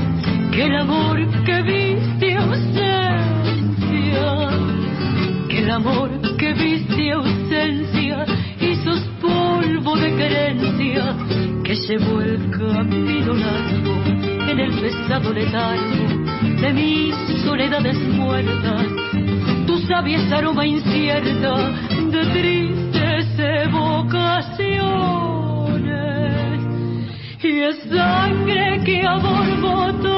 M: que el amor que viste ausencia, que el amor que viste ausencia, y sos polvo de querencia que llevó el camino largo en el pesado letargo de mis soledades muertas, tu sabia aroma incierta de tristes evocaciones, y es sangre que a borbotones